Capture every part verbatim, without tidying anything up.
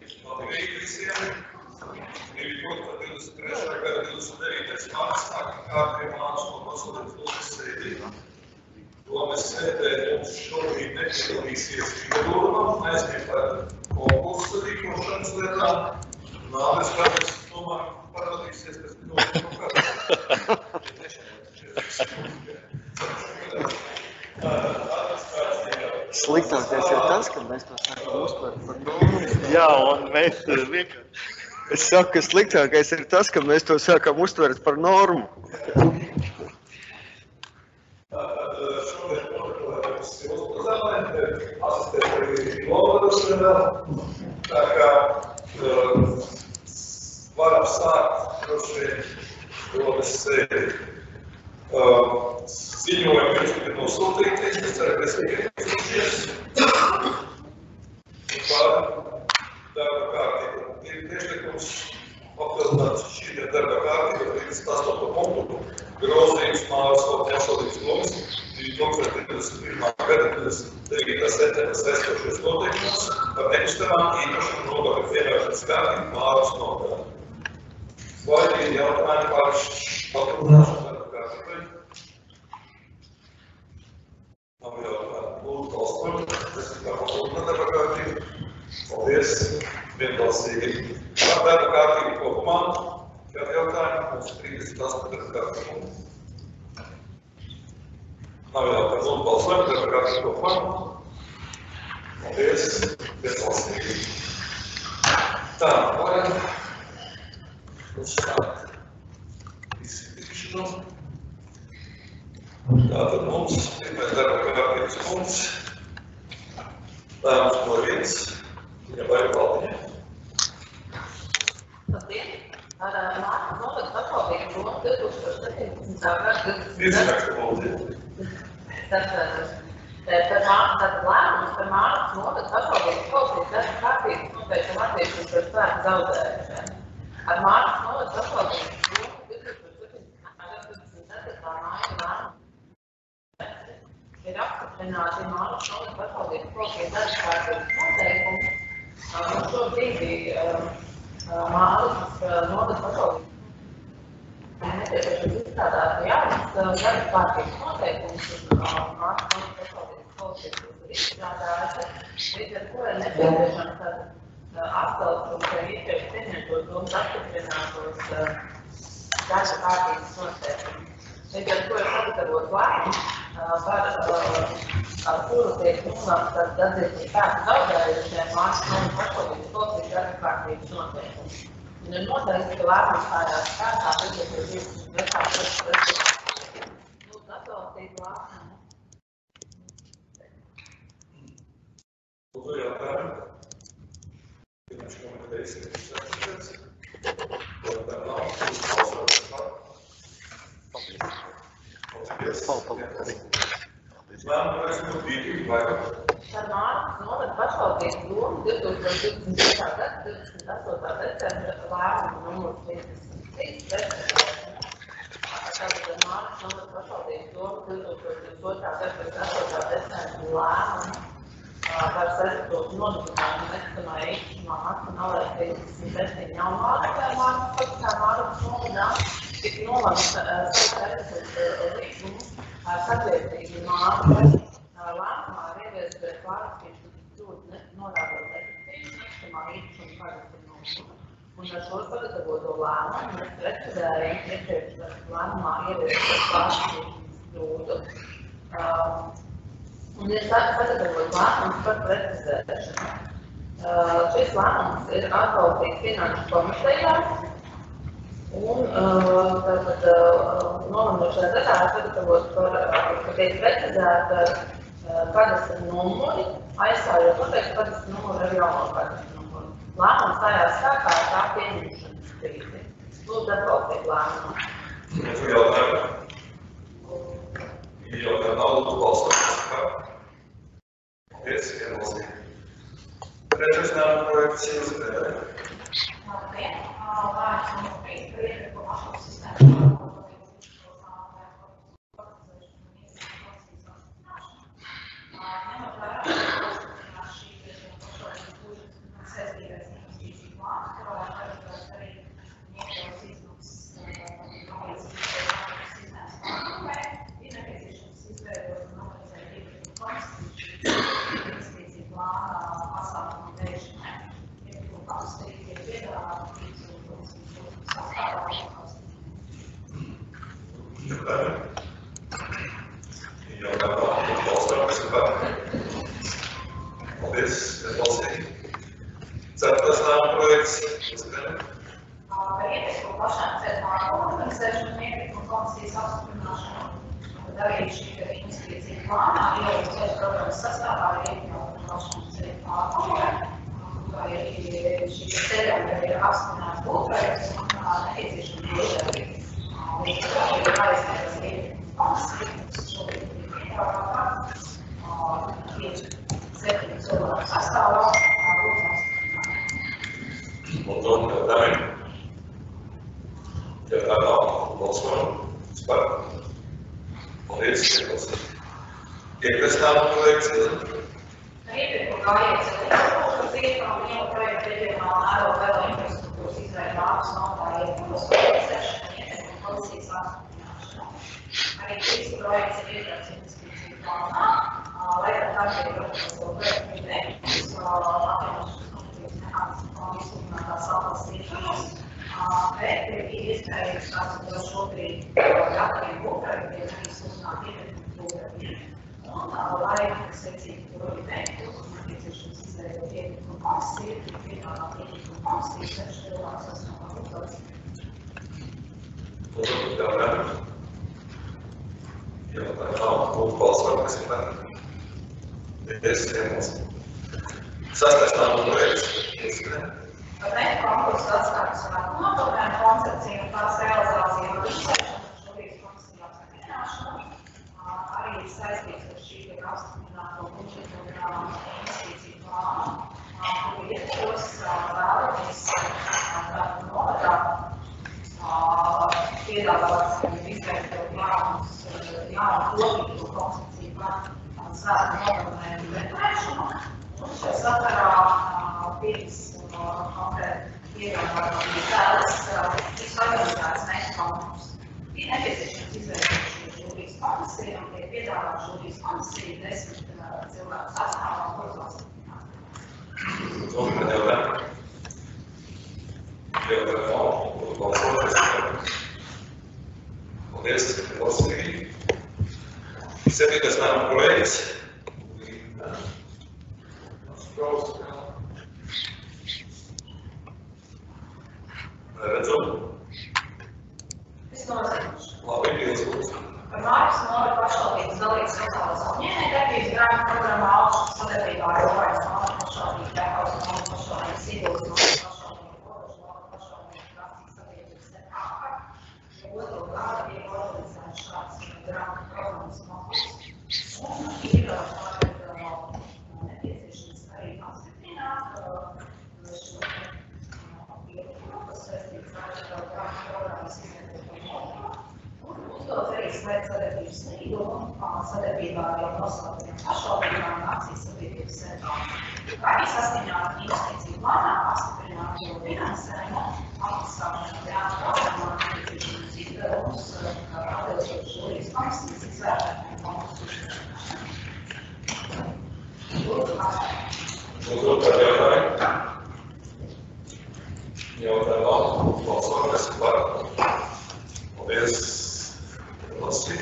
Latvijas visiem. Gribu dot, ka divdesmit trešā gada divdesmit devītais mārts kārtībā mācu no pasaulības domas sēdī. Domas sēdē mums šobrīd nepiedalīsies Igoruma, aizvien par konkursu rīkošanas lietām. Nāves gadas, domāju, parādīsies, kas ļoti kaut kādā. Sliktākais ir tas, ka mēs to sākam uztvert par normu. Jā, un mēs vienkārši... Es saku, ka sliktākais ir tas, ka mēs to sākam uztvert par normu. Tātad šodien protokolējums ir uzpazāmē, asistenti Lovadas vēl. Tā kā varam sākt droši vien domas sēdi. Ziņojumi jums ir nosūtīti, es ceru, ka esmu iepazīšies. Par darba kārtību. Ir priekšlikums papildināt šī darba kārtība trīsdesmit astoto punktu grozījums Māras pašvaldības domas divdesmit pirmā gada divdesmit devītā septembra saistošos noteikumus par nekustamām īpašumu nodokļu piemērošanas kārtību Māras nodaļā. Vai ir jautājumi par papildināšanu darba kārtībai? Nav jautājumi. Lūdzu, balsojam. Tas ir kā papildināt darba kārtību. Paldies. Vienbalsīgi. Par darba kārtību kopumā. Kādi jautājumi? Mums trīsdesmit astoņi darba kārtību. Nav jautājumi. Lūdzu, balsojam. Darba kārtību kopumā. Paldies. Vienbalsīgi. Tā, varam uzsākt izskatīšanu. Tātad mums pirmais darba kārtības punkts. Lēmums no viens. Viņa vajag paldiņa. Labdien! Ar Mārtas novadas pašvaldības domu divtūkstoš septiņpadsmitā gada Viesraksta paldiņa. Par Mārtas lēmums par Mārtas novadas pašvaldības pašvaldības darba kārtības noteikumu attiecības par spēku zaudējušiem. Ar Mārtas novadas pašvaldības domu divtūkstoš septiņpadsmitā gada divdesmit ceturtā māja lēmumu ir apstiprināti Mārtas novadas pašvaldības pašvaldības darba kārtības noteikumi. Un šobrīd Māras novadas pašvaldības nepieciešams izstrādāt jaunas darba kārtības noteikumus, un Māras novadas pašvaldības pašvaldības ir izstrādājusi, līdz ar ko ir nepieciešams atcelt un iepriekš pieņemtos domas apstiprinātos darba kārtības noteikumus. Līdz ar ko ir sagatavot lēmumu, par kuru tiek nolēmts attiecīgi spēku zaudējušiem Māras novadas pašvaldības pašvaldības darba kārtības noteikumi. Un ir noteikts, ka lēmums stājās spēkā pēc divdesmit trešā gada. Lūdzu, atbalstīt lēmumu. Lūdzu, jautājumu. Finanšu komitejas ir izsaka. Jautājumu nav. Lūdzu, balsot par. Paldies. Paldies. Lēmums no divi vai? Par Māras novadas pašvaldības domu divtūkstoš divdesmit trešā gada divdesmit astotā decembra lēmumu numurs trīsdesmit trīs prezentēšanu. Tātad Māras novadas pašvaldības domu divtūkstoš divdesmit otrā gada divdesmit astotā decembra lēmumu par saistītu nodrošinājumu nekustamā īpašumā maksimālais trīsdesmit septiņi jaunu vārdu Māras pašā Māras novadā tika nolēmts saistīt līgumu ar sabiedrību Māras lēmumā ir ieviest klārakstīšanas kļūdu norādot efektīvu nekustamā īpašuma parastinūšanu. Un ar šo sagatavoto lēmumu mēs precizējam iepriekš lēmumā ieviest klārakstīšanas kļūdu. Un ir sagatavots lēmums par precizēšanu. Šis lēmums ir atbalstīts Finanšu komitejā. Un tātad nolemjošajā daļā ir sagatavots par, ka tiek precizēta kadastra numuri, aizstājot noteikti kadastra numuru ar jauno kadastra numuru. Lēmums stājās spēkā ar tā pieņemšanas brīdi. Lūdzu, atbalstīt lēmumu. Lūdzu, jautājumu. Jautājumu nav, lūdzu, balsot. Paldies, vienbalsīgi. Trešais lēmuma projekts izvērē. Labdien! Vārds mums bija priekšlikuma apkalpes sistēma. Ņemot vērā, ka šī priekšlikuma pašvaldības saistītais Jautājumā, balsojam, kas ir par. Paldies, kas balsīja. Ceturtais lēmuma projekts. Par ieteikumu pašām centrālām organizēšanu un ieteikumu komisijas apstiprināšanu. Arī šī investīcija plānā ielikt ceļu programmas sastāvā ir iekļauta pašām ceļu pārvalde. Šī ceļa ir apstiprināts būvprojekts un nepieciešami līdzekļi. Līdz ar to ir jāizsniedz ieteikumu komisija, kas šobrīd ir piedāvātā. Ir septiņu cilvēku sastāvā. Lūdzu, jautājumi. Ja tā nav, balsojam. Par. Paldies, kas piektais lēmuma projekts. Ieteikumu gājiens ir lietošanas iekļauts vienu projektu reģionāla mēroga velo infrastruktūras izvēle mākslas nodā ieteikumus projektēšanu un ieteikumu policijas apstiprināšanu. Arī šīs projekts ir iekļauts investīciju plānā, lai ar tādiem projektu projektu veiktus atjaunošanas konflikts mehānismu plānu izsludinātās atbalstīšanas. Bet ir iespējams tās, ko šobrīd gataviem būvprojektiem arī sludināt ieteikumu būvprojektiem. Un, lai secīgi to arī veiktu, nepieciešams izveidot ieteikumu komisiju, ir piedāvāt ieteikumu komisiju sešu cilvēku sastāvā būvprojektiem. Lūdzu, jautājumi. Jautājumi nav. Lūdzu, balsojam, kas ir par. Paldies, iebalsojam. Sastais lēmuma projekts. Par mērķu konkursu atstākļu svētku nogalinājumu koncepciju un tās realizāciju un izsēšanu šobrīd komisiju apstiprināšanu. Arī ir saistīts ar šī tiek apstiprināto budžetu un investīciju plānu, kuru ietvaros vēlamies novadā piedāvāt izveidot jaunus, jaunu kopīgu koncepciju par svētku nogalinājumu vērtēšanu. Un šajā sakarā pirms konkrēti piedāvājot tēlas tiks organizētas mērķu konkursu. Ir nepieciešams izveidot šo žūrijas komisiju un tiek piedāvāt žūrijas komisiju desmit cilvēku sastāvā, kurus apstiprināt. Lūdzu, jautājumi. Jautājumi nav. Lūdzu, balsojam. Paldies, kas balsīja. Septītais lēmuma projekts. Redzam. Es nozīmēšu. Labi, ilgst. Par Mārkas Novaļu pašvaldības dalības sociālās apņēmēju darbības grāmatu programmā Augšas sadarbībā ar Ovaļas Novaļu pašvaldību, Dēkaus Novaļu pašvaldību, Siguldas Novaļu pašvaldību, Robežu Novaļu pašvaldību, Krastīgas sabiedrības centrālā. Otro gadu tiek organizēts šāds grāmatu programmas konkurss. Un ir nepieciešams arī apstiprināt šo kas saistīts ar grāmatu programmas izveidoto modumu. Un uzdot arī slēgt sadarbības līgumu sadarbībā ar jau nosauktiem pašvaldībām un akcijas sabiedrības centrālām. Arī saskaņā ar investīciju plānā apstiprināt jau finansējumu, apmaksāšanu grāmatu programmā nepieciešamus izdevumus, atbilstoši žūrijas komisijas izvērtējumu konkursu izvērtēšanu. Lūdzu, atvērt. Lūdzu, par jautājumu. Jautājumu nav. Balsojam, kas ir par. Paldies. Lasīt.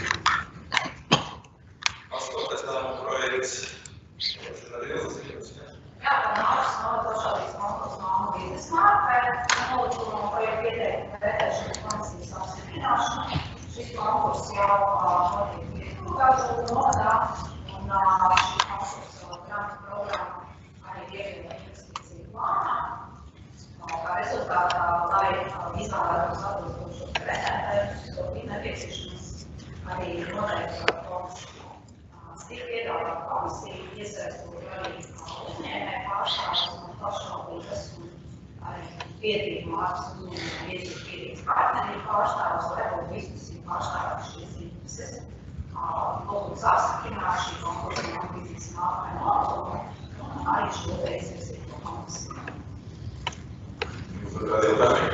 Astotais lēmuma projekts. Tas ir arī ilgzīgs. Jā, par Mārkas Novaļu pašvaldības konkursu māmu vīdes mārpē, nolikumu projektu ieteikumu vērtēšanu komisijas apstiprināšanu. Šis konkurss jau notiek Lietuvgāžu novadā, un šī konkursa grāmatu programma arī iekļauta investīciju plānā. Kā rezultātā, lai izvēlētos atbilstošos pretendējus, ir nepieciešams arī noteikt konkursu. Tiek piedāvāt komisiju, iesaistot arī uzņēmēju pārstāvjus un pašvaldības un arī piedrīgu Mārkas uzņēmēju iesūt piedrīgas partnerību pārstāvjus, lai būtu diskusiju pārstāvjus šīs intereses. Lūdzu apstiprināt šī konkursa ambīcijas nākamai nolikumu un arī šo te iesaistīto komisiju. Jums ir kādi jautājumi?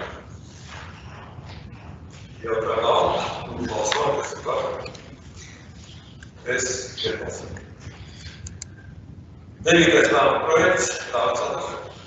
Jautājumu nav. Lūdzu, balsojam, kas ir par. Es iebalsoju. Devītais lēmuma projekts. Tāds atrast.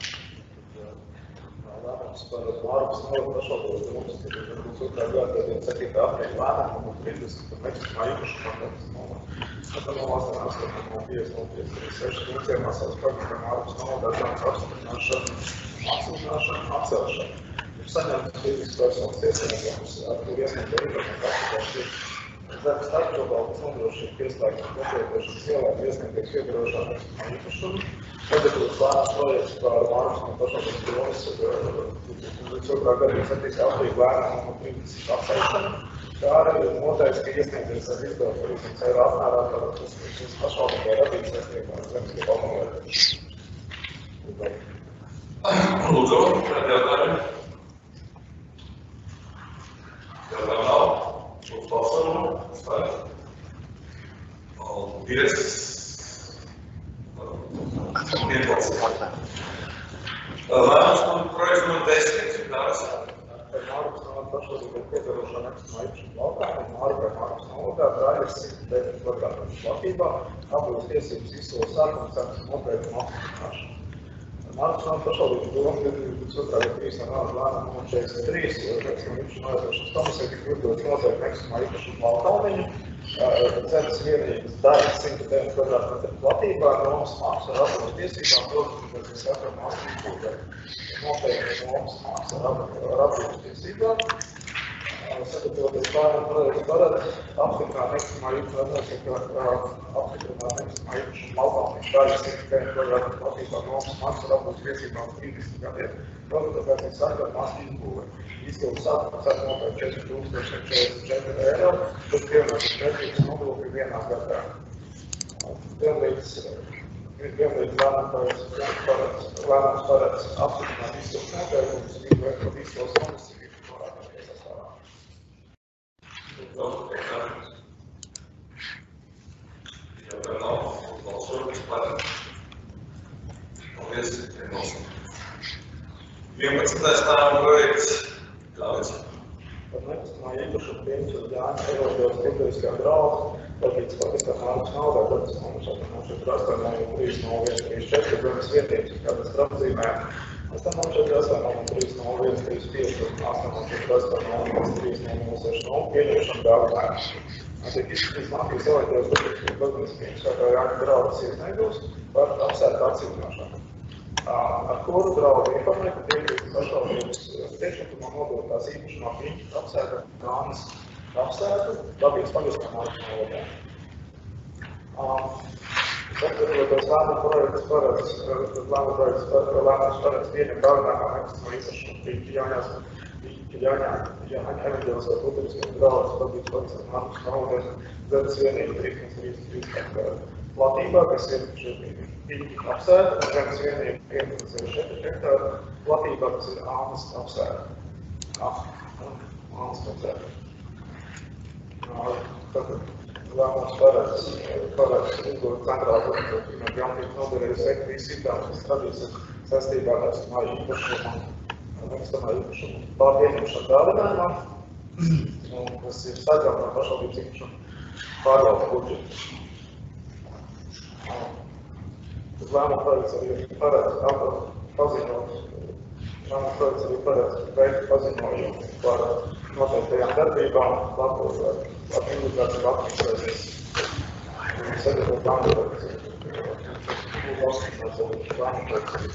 Lēmums par Mārkas Novaļu pašvaldības domas, ka ir otrā gada septītā aprīļa lēmumu un trīsdesmit meklējumā īpaši kontakts Novaļu. Tad no astoņi no pieci no pieci trīs seši Ciemā savas programmas ārpus novadā zemes apstiprināšanu, apstiprināšanu, atcelšanu. Ir saņemts fizisks personas tiesniegums, ar kur iesniegt īpašnieku apstiprināšanu. Zemes starpžobaltas nodrošina pieslēguma kopietiešanas ielēm iesniegties piedarošanu nekustamā īpašumu. Sagatavots lēmums projekts par Mārpas no pašvaldības domas līdz otrā gada septītā aprīļa lēmumu no trīsdesmit atcelšanu. Tā arī noteikts, ka iesniegties ar izdevumu par trīsdesmit eiro apmērā par tas pašvaldībai radīt saistībā ar zemes gabalu novērtēšanu. Lūdzu, kādi jautājumi? Jautājumu nav. Uz balsojumu. Uzstāj. Paldies. Vienbalsīgi. Lēmums un projekts numur desmit. Dāras. Par Mārpas novada pašvaldībai piedarošā nekustamā īpašuma laukā, Mārpai Mārpas novadā Braļas simt deviņi kvadrātmetru platībā, abos tiesības izsoles sākuma cenas noteikuma apstiprināšanu. Mārpas novada pašvaldības doma divdesmit otrā gada trīs lēmuma numur četrdesmit trīs, nekustamā īpašuma novērtēšanas komisija tika izdots noteikt nekustamā īpašuma laukalniņu, zemes vienības daļa simt deviņi kvadrātmetru platībā, nomas maksu ar atbildes tiesībām, protams, pēc katram mākslas būvēm. Noteikti nomas maksu ar atbildes tiesībām. Sagatavoties lēmumu projekts paredz apstiprināt nekustamā īpašuma apstiprināt nekustamā īpašuma laukalniņu daļa simt deviņi kvadrātmetru platībā, nomas maksu ar atbildes tiesībām trīsdesmit gadiem. Protams, tāpēc ir sagatavot mākslas izbūve. Izdevumu sākuma cena noteikti četri tūkstoši četrdesmit četri eiro, bet pievienotas vērtības nodokļi vienā gadā. Vienlīdz vienlīdz lēmums paredz apstiprināt izdevumu noteikumus, izveidot izdevumus komisiju varētu sastāvā. Jautājumu nav. Balsojums par. Paldies. vienpadsmitais lēmuma projekts. Kāpēc? Par nekustamā īpašuma pieņems uz Jāņa Eiropas publiskā drauga, vadīts pakistā Mārpas naudā, tāpēc mums šeit astoņi trīs nulle viens trīs četri, zemes vietības ir kādas trapzīmēm. astoņi astoņi trīs nulle viens trīs pieci, astoņi astoņi trīs nulle viens seši nulle, pieņemšana dāvājums. Tiek izskatīts Latvijas Elektrības publiskās organizācijas kā Jāņa draugas iesniegums par apsētu atcīmināšanu. Ar kuru draugu informē, ka tiek pašvaldības priekšlikumā nodotās īpašumā pieņemt apsētu Rānas apsētu, Latvijas pagastā Mārpas novadā. Sagatavoties lēmuma projekts paredz, lēmuma projekts lēmums paredz pieņemt dāvinājumā nekustamā īpašuma pieņemt Jāņās, Jāņā, Jāņa Evaņģeliskās publiskās draugas Latvijas pagastā Mārpas novadā, zemes vienība trīs trīs trīs platībā, kas ir šeit apsēta, un zemes vienība viens ceturtais četri hektāri platībā, kas ir ānas apsēta. Ānas apsēta. Tātad lēmums paredz, paredz izdot centrālu uzņēmumu no Jaunības nodarējas veikt visu ikdāmas, kas radīsies saistībā ar nekustamā īpašuma, nekustamā īpašuma pārpieņemšanu dāvinājumā, un kas ir saistībā ar pašvaldības īpašumu pārvaldes budžetu. Tas lēmuma projekts arī paredz paziņot, lēmuma projekts arī paredz veikt paziņojumu par noteiktajām darbībām, Latvijas ar invaliditāciju attīstēties. Sagatavot lēmuma projekts.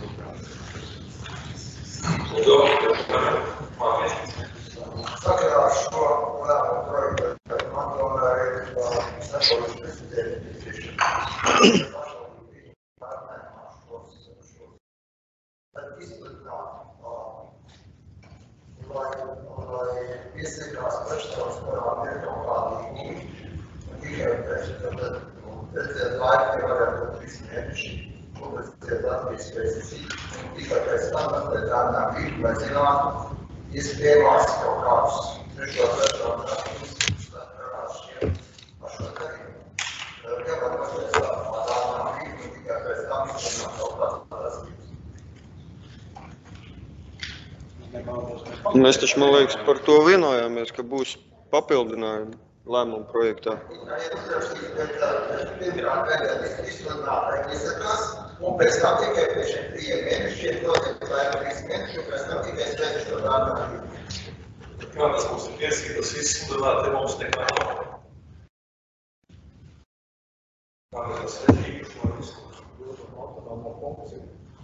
Sakarā ar šo lēmumu projektu man tomēr ir nepolitiski nepieciešams. Lai iesniegās priekšstāvs parādīt kaut kādu līniju, un tikai pēc laika tie varētu būt trīs mēneši, un pēc Latvijas vēstniecības, un tikai pēc tam, pēc tādām brīdi, lai zinātu, iespējamās kaut kādus trešo, trešo, trešo, šiem par šo darījumu. Kāpēc pēc tādām brīdi, un tikai pēc tam izdarīt kaut kādas prasības. Mēs taču, man liekas, par to vienojāmies, ka būs papildinājumi lēmumu projektā. Un pēc tam tikai pēc šiem trījiem mēnešiem, dodiet laiku trīs mēneši, un pēc tam tikai slēdz šo dārgu. Kā tas mums ir tiesības izsludināt, ja mums nekā nav? Kāda tas ir īpašuma risku? Autonomo funkciju.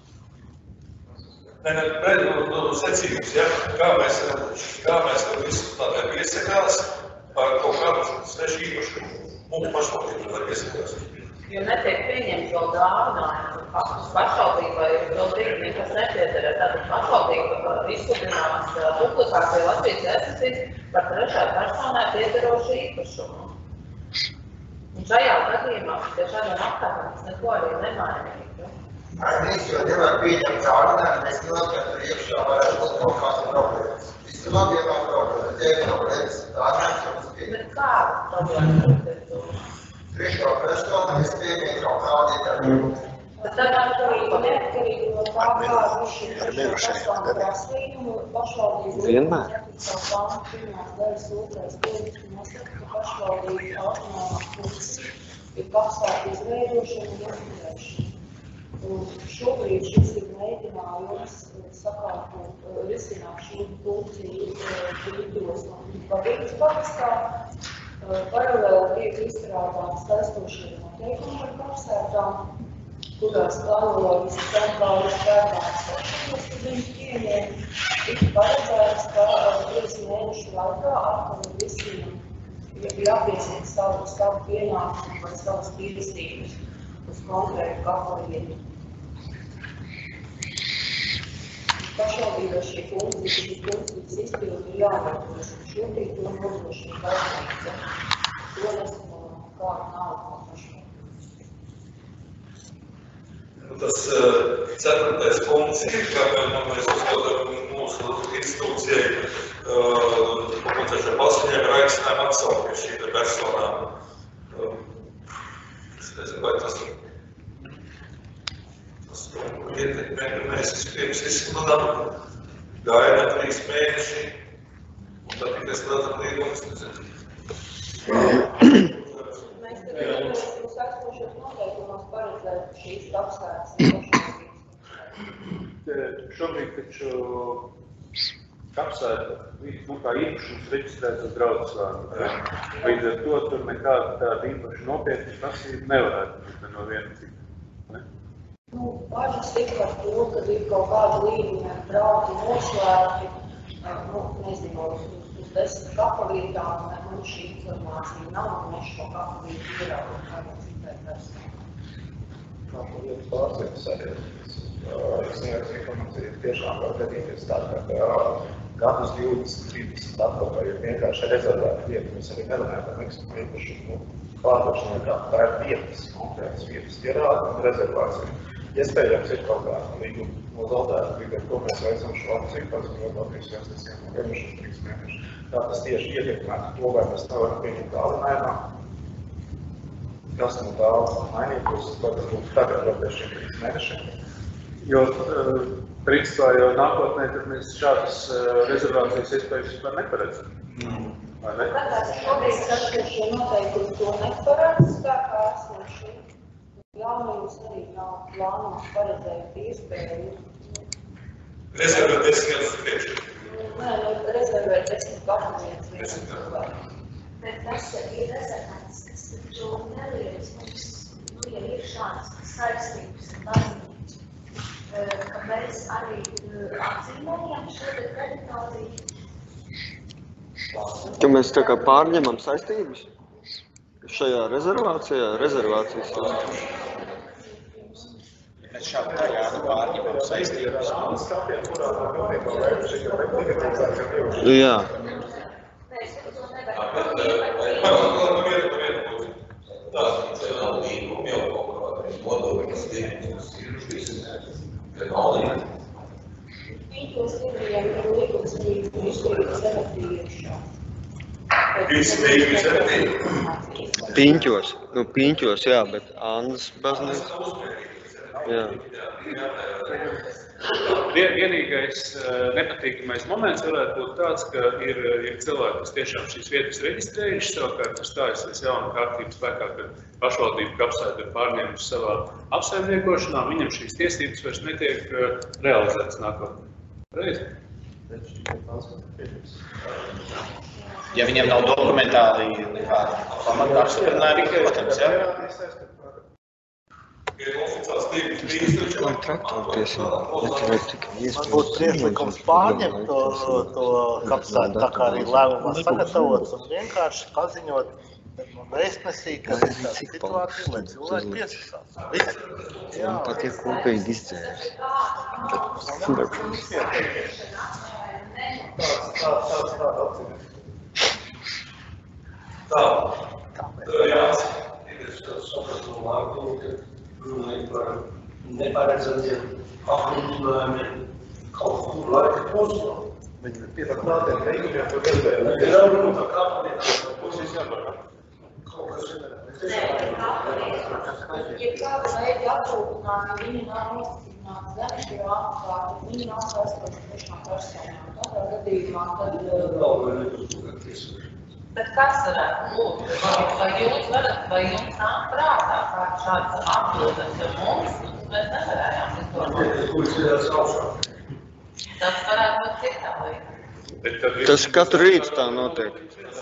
Nē, nē, bet no secības, ja? Kā mēs, kā mēs tam visu tādēļ piesakās par kaut kādu svešu īpašumu. Mums pašvaldību var piesakās. Jo netiek pieņemts vēl dāvinājums, katrs pašvaldībai vēl brīdi nekas nepiederē. Tātad pašvaldība izsludinās publikāciju Latvijas ēsasīs par trešā personai piederošu īpašumu. Un šajā gadījumā pie šādiem apkārtnēs neko arī nemainīgi. Mēs jau nevar pieņemt dāvinājumu, mēs zinām, ka tur iekšā varētu būt kaut kāds problēmas. Visi labi jau nav problēmas, ja ir problēmas, dāvinājums jau mums pieņem. Bet kādas problēmas ir to? Trešā persona, mēs pieņem kaut kādi darbi. Bet tad atkarīgi neatkarīgi no tā, kā viņš personu prasījumu pašvaldību Vienmēr. savu plānu pirmās daļas otrais punkts nosaka, ka pašvaldību autonomā funkcija ir kapsētu izveidošana un integrēšana. Un šobrīd šis ir mēģinājums sakārtot, risināt šo funkciju ietros un vadības pakastā. Paralēli tiek izstrādāts saistošie noteikumi par kapsētām, kurās planoloģiski centrālis vērtās secības, kad viņš pieņēma, tika paredzēts, ka trīs mēnešu laikā atkal visiem ir jāpiesniedz savu, savu pienākumu vai savas tiesības uz konkrētu kapelīnu. Pašvaldībā šī funkcija, šī funkcijas izpildi ir jāvērtos, un šobrīd to nodrošina valdība. To nesaprot, kāda nav no pašvaldības. Tas ceturtais punkts ir, kā mēs uzskatām mūsu institūcijai kompensēšanu pasiņiem ir aicinājumi atsaukt pie šīm personām. Es nezinu, vai tas ir. Ietekmē, ka mēs vispirms izsludinām, gaida trīs mēneši, un tad tikai strādāt līgumus, nezinu. Mēs tad uz esošos noteikumos paredzēt šīs kapsētas. Šobrīd taču kapsēta, nu kā īpašums reģistrēts uz draudzesvārdu. Līdz ar to tur nekāda tāda īpaša nopietna prasība nevarētu būt no viena cita. Nu, bažas ir par to, ka ir kaut kāda līnija draugi noslēgti, nu, nezinu, uz, uz desmit kapelītām, un mums šī informācija nav, un mēs šo kapelītu ieraugot kādā citai personai. Nav šo lietu pārsētas arī. Es nevaru informāciju tiešām var gadīties tā, ka gadus divdesmit, trīsdesmit atpakaļ ir vienkārši rezervēta vieta. Mēs arī nerunājam par nekustamā īpašumu pārdošanai, kā tā ir vietas, konkrētas vietas, ierāda un rezervācija. Iespējams ir kaut kāda līguma nozaudēta, līdz ar to mēs veicam šo akciju, paziņot Latvijas investīcijām no gadušas trīs mēneši. Tā tas tieši ietekmētu to, vai mēs nevaram pieņemt dāvinājumā, kas no tā mainītos, vai tas būtu tagad vēl pēc šiem trīs mēnešiem. Jo, principā, jau nākotnē, tad mēs šādas rezervācijas iespējas vispār neparedzam. Vai ne? Tātad šobrīd saskašie noteikumi to neparedz, tā kā esošie. Jaunības arī nav plānots paredzēt iespēju. Rezervēt desmit gadus priekšu. Nē, nu, rezervēt desmit kapelītes vienam cilvēkam. Bet tas ir rezervēts, kas taču neliekas mums, nu, ja ir šādas saistības un baznīcu, ka mēs arī atzīmējam šo teritoriju. Ka mēs tā kā pārņemam saistības šajā rezervācijā, rezervācijas jūs. Mēs šādi tagad pārņemam saistības. Jā. Pīķos Indijam ir līgums līdz izturības evatīviešā. Piņķos, nu piņķos, jā, bet Annas baznīca. Jā. Vienīgais nepatīkamais moments varētu būt tāds, ka ir, ir cilvēki, kas tiešām šīs vietas reģistrējuši, savukārt ir stājusies jauna kārtības spēkā, kad pašvaldība kapsēta ir pārņēmuši savā apsaimniekošanā, viņam šīs tiesības vairs netiek realizētas nākotnē. Reiz? Ja viņiem nav dokumentāli nekāda pamata apstiprinājuma, protams, jā? Kā traktoru tiesību, ja tur ir tikai Man iespējas. būtu priekšlikums pārņemt to, to kapsētu, tā kā arī lēmumā sagatavots un vienkārši paziņot vēstnesī, ka ir tāda situācija, lai cilvēki piesakās. Viss. Man pat ir kopīgi izdzērs. Tāds, tāds, tāds, tāds atcīm. Tā, Jānis, ir tāds sapratu vārdu, ka runāja par neparedzamiem apgrūtinājumiem kaut kur laika posmā. Viņi ir pie tādiem veidiem, ko iespējams. Ir jau runa par kāpanietām, ko šis jābarā. Kaut kas ir. Nē, ja kāda veida apgrūtinājumi, viņi nav nostiprināti gan pie apkārt, viņi nav saistīti tiešām personām. Tādā gadījumā tad... Nav vai nekas. Bet kas varētu būt? Vai, vai jums varat, vai jums nāk prātā kā šāds atbildes ar mums? Mēs nevarējām izdomāt. Kuris ir tāds augšā. Tas varētu būt citā lieta. Tas katru rītu tā notiek.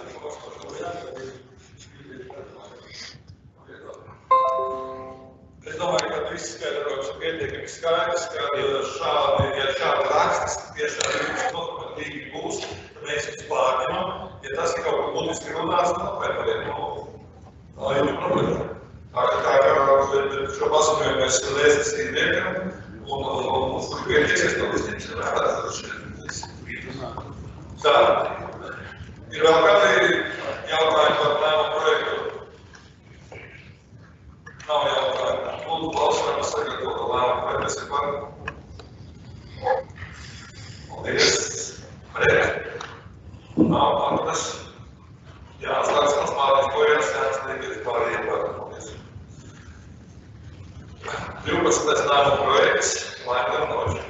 Es domāju, ka viss skaidrojums ir pietiekami skaidrs, ka šādi, ja šādi raksts tiešām jums notipatīvi būs, tad mēs jums pārņemam. Ja tas ir kaut ko būtiski runās, tad apvērt no tā ir problēma. Tā kā šo pasakojumu mēs vēstnesī liekam, un uz kur pieķiesies, to visiem ir vērtās. Tā, ir vēl kādi jautājumi par lēmumu projektu? Nav jautājumu. Lūdzu, balsojam, sagatavot lēmumu, vai mēs ir par? Paldies. Pret. Nav atras. Jā, slēdz mans pārējais bojās, jāsniegies pārējiem par. Paldies. divpadsmitais lēmumu projekts, Laimē Noši.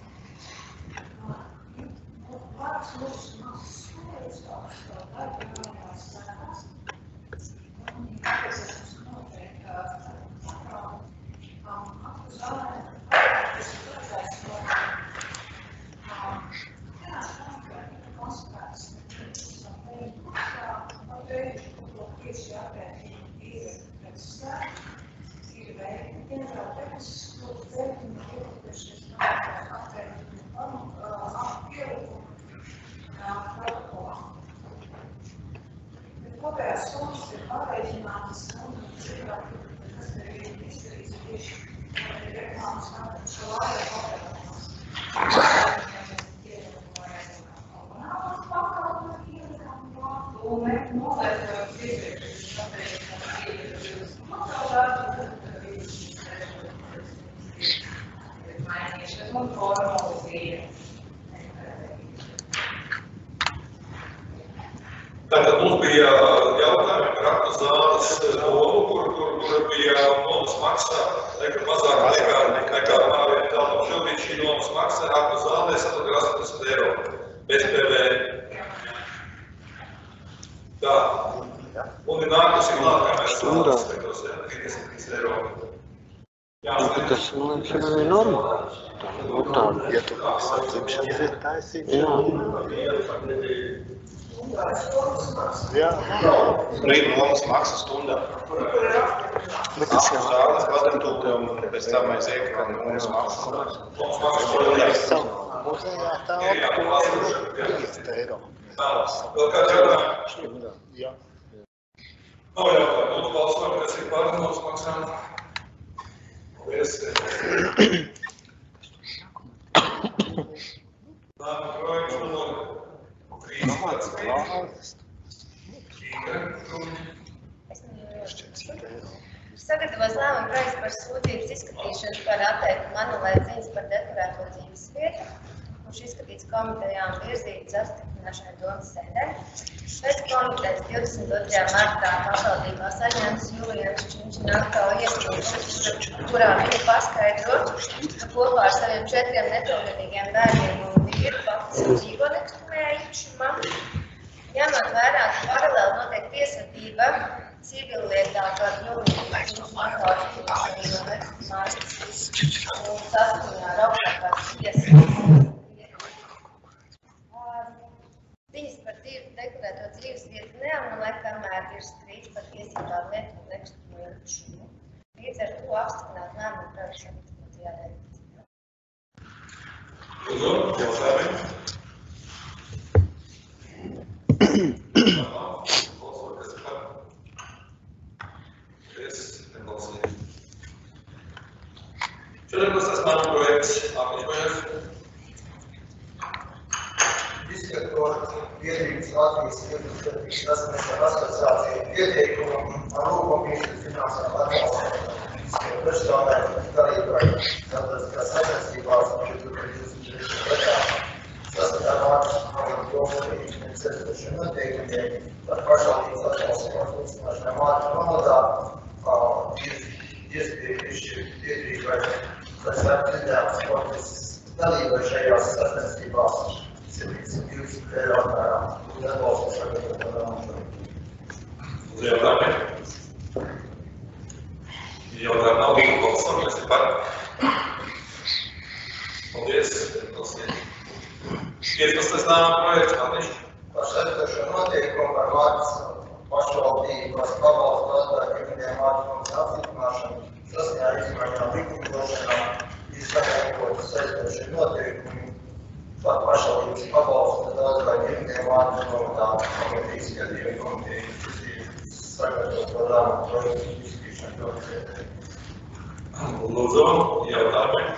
Kopējās summas ir pareiķinātas un cilvēki, kas te ir izdarīts tieši reklāmas kādā šo laiku pakalpojumos. Komunālās pakalpojumu ielikām vārdu un mēs nolētojam iepriekš, tāpēc, ka iepriekš maksātāju, tad ir mainīšana un formalizīja. Tātad mums bija jautājumi par aktu zāles domu, kur, kur, kur bija nomas maksā, nekā mazāk nekā, nekā pārējiem tālāk. Šobrīd šī nomas maksā aktu zālē satver astoņdesmit eiro bez P V. Tā. Un ir nākusi klāt, kā mēs zāles skatos, jā, trīsdesmit trīs eiro. Jā, Tas, man liekas, ir arī normāli. Tā, tā, Ja tu sacimšanas ir taisīts, jā. Rīt nomas maksa stundā. Bet tas jau Zāles padatūka un pēc tam mēs iekam nomas maksa. ir savu muzejā telpa, ko ir pieci eiro. tā. Vēl kāds jautājums? Jā. Nav jautājumu. Lūdzu, balsojam, kas ir par nomas maksām. Paldies. Lēmuma projekts numur trīspadsmit. Sagatavos lēmumu projekts par sūdzības izskatīšanu par atteikumu manulēt ziņas par dekorēto dzīves vietu, kurš izskatīts komitejā un virzīts apstiprināšanai domas sēdē. Pēc komitejas divdesmit otrajā martā pašvaldībā saņēmis Julijanas Činčināko iesniegumu, kurā viņa paskaidro, ka kopā ar saviem četriem nepilngadīgiem bērniem un vīru faktiski dzīvo nekustamajā īpašumā. Ņemot vērā, ka paralēli notiek tiesvedība civillietā par Julijanas Činčināko izpildīšanu no nekustamās un saskaņā ar augstākās tiesas. Viņas par dzīvi dekorēto dzīves vietu neanulē, kamēr ir strīds par tiesībām lietot nekustamo īpašumu. Līdz ar to to apstiprināt lēmumu projektu sagatavotajā redakcijā. Lūdzu, jautājumi? Balsot, kas ir par? Paldies, nebalsīt. četrpadsmitais lēmuma projekts, apņemojās. Izskatot biedrības Latvijas Iedzīvotājs Sasniegšanas asociācija ieteikumu ar lūgumu izskatīt finansējumu atbalstu izskatu personālai dalībai starptautiskās sacensībās četri divdesmit trešajā gadā saskaņā ar Mārciņu Domu sestošiem noteikumiem par pašvaldības atbalstu pārliecināšanai Mārciņu nomodā ir iespēja piešķirt biedrībai, lai sāktu izdevumu sportas dalībai šajās sacensībās septiņsimt divdesmit eiro apmērā un atbalstu sagatavot lēmumu. Uz jautājumiem? Jautājumu nav bija balsot, kas ir par? Paldies, nebalsīt. piecpadsmitais lēmuma projekts, Mārtiņš. Par saistošo noteikumu par Mārciņu pašvaldības pabalstu atbēr ģimenēm Mārciņu apstiprināšanu saskaņā ar izmaiņām likumdošanā izskatot saistošie noteikumi par pašvaldības pabalstu atbēr ģimenēm Mārciņu nomodā komitejas skatījuma komitejas sagatavot lēmumu projektu izskatīšanu dokumentē. Lūdzu, jautājumi?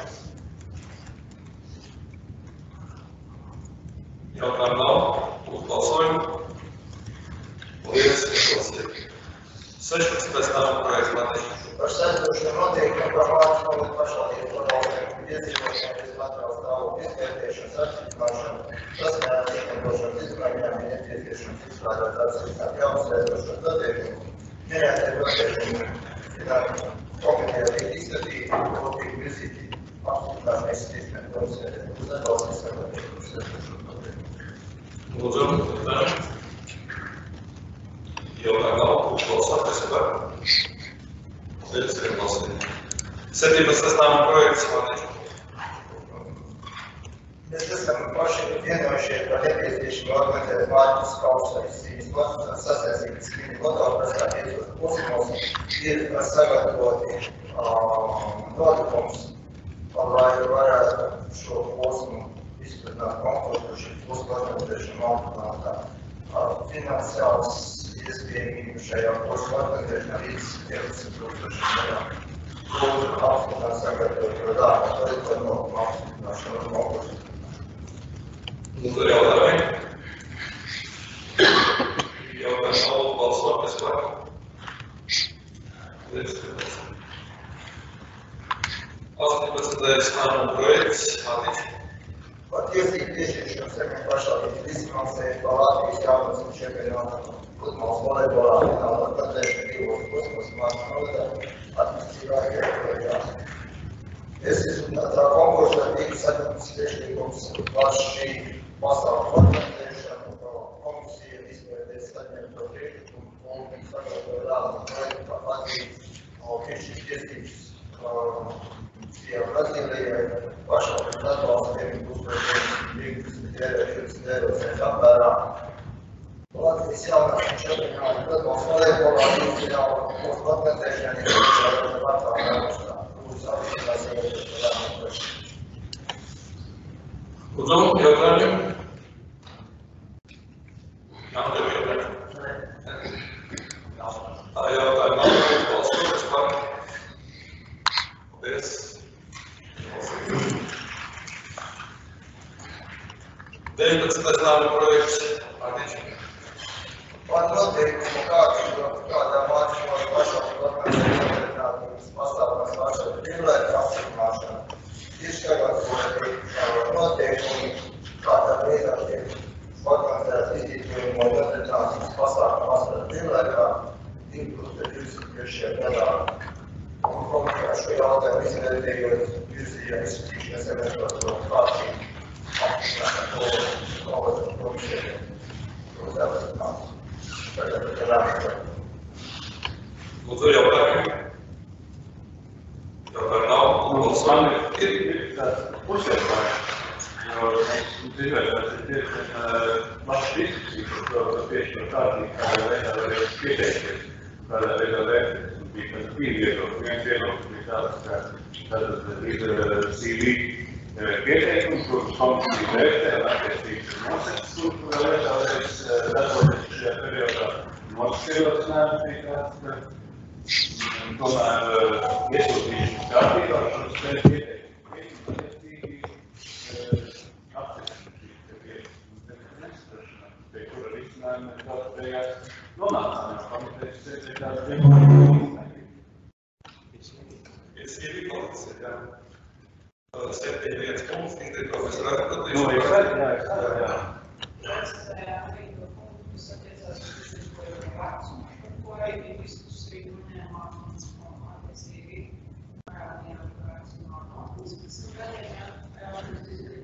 Jautājumu nav, uz balsojumu. Paldies, nebalsīt. sešpadsmitais lēmuma projekts, Mārtiņš. Par saistošiem noteikumiem par Mārciņu nomodu pašvaldības pabalstu iedzīvotājiem materiālu stāvokļu izvērtēšanas apstiprināšanu saskaņā ar likumdošanas izmaiņām ir nepieciešams izstrādāt atsevišķi jaunus saistošos noteikumus. Minētie noteikumi komitejā tiek izskatīti un tiek virzīti apstiprināšanai izskatīšanai komisijai. Uz atbalstu sagatavojumu saistošos noteikumus. Lūdzu, jautājumi? Jautājumu nav, uz balsot, kas ir par? Paldies, nebalsīt. septiņpadsmitais lēmuma projekts, Mārtiņš. Mēs esam paši vienojušies par nepieciešamību organizēt Mārciņas kausa izcīņas sacensības skriņu motorprasā piecos posmos ir sagatavoti notikums, lai varētu šo posmu izpildīt konkursu, šī posmu organizēšanu apvienotā. Finansiāls iespējamību šajā posmu organizēšanā līdz divdesmit tūkstošiem eiro. Lūdzu, apstiprināt sagatavot šo darbu, lai no apstiprināšanu un konkursu. Lūdzu, jautājumi? Jautājumu nav, balsot, kas par? Paldies, nebalsīt. astoņpadsmitais lēmuma projekts, Mārtiņš. Par tiesību piešķiršanu Saeimai pašvaldības izfinansējumu par Latvijas jaunas un čempionātu futbols volejbolā fināla patēršanu divos posmos Mārciņu novadā attīstībā Krievijā. Es izsludinātā konkursā tika saņemts priekšlikums par šī pasākuma organizēšanu, komisija izvērtēs saņemto priekšlikumu un sagatavoja lēmumu projektu par Latvijas piešķirt tiesības pie Brazīlijai pašvaldības atbalsta deviņi tūkstoši divdesmit eiro cents apmērā. Latvijas jaunās un čempionātu futbols volejbolā fināla posmu organizēšana ir izstrādāta Latvijas augustā. Lūdzu, apstiprināt sagatavoto lēmumu projektu. Lūdzu, jautājumi? Nav tev jautājumi? Tā jautājumi nav, uz balsot, kas par? Paldies. deviņpadsmitais lēmuma projekts, Mārtiņš. Par noteikumu kārtību, kādā Mārciņu pašvaldību organizēšanas pastāvās pašvaldību brīvlaiku apstiprināšanu, ir sagatavoti noteikumi, kādā veidā tiek organizēts izglītojuma un organizācijas pasākumu pašvaldību brīvlaikā divi tūkstoši divdesmit trešajā gadā. Un komitejā šo jautājumu izvērtējot virzījā izskatīšanas eventuālo kārtību apstiprināšanu novada komisijai. Lūdzu, apstiprināt. Lūdzu, jautājumi? Jautājumu nav, lūdzu, Man ir tāds pusjautājums, jo mēs dzīvējām, ir diezgan plašs diskusijas par to, ka piešķirt kārtīgi, kādā veidā varēs pieteikties, kādā veidā vērtēties. Un bija divi viedokļi. Viens viedoklis bija tāds, ka tad ir C V pieteikums, kurus komisija vērtē, un attiecīgi ir nosacīts, kur lietāties darboties šajā periodā. Noskaidrots nevis bija tāds, ka tomēr iesūtīšanas kārtībā šos te pieteikumus attiecīgi apstiprināšanas nesaprašanā, pie kura risinājuma ir tāds beigās nonācām, jo komitejas sēdē tāds vienkārši ir C V policija, jā. septiņi viens punkts, Ingrid, ko mēs varam Nu, es redzu, jā, es redzu, jā. Precizējā arī to punktu, kas attiecās uz izglītojumu vecumu, par ko arī bija diskusija uzņēmumā, attiecīgi parādījām, ka vecumā no piecpadsmit gadiem,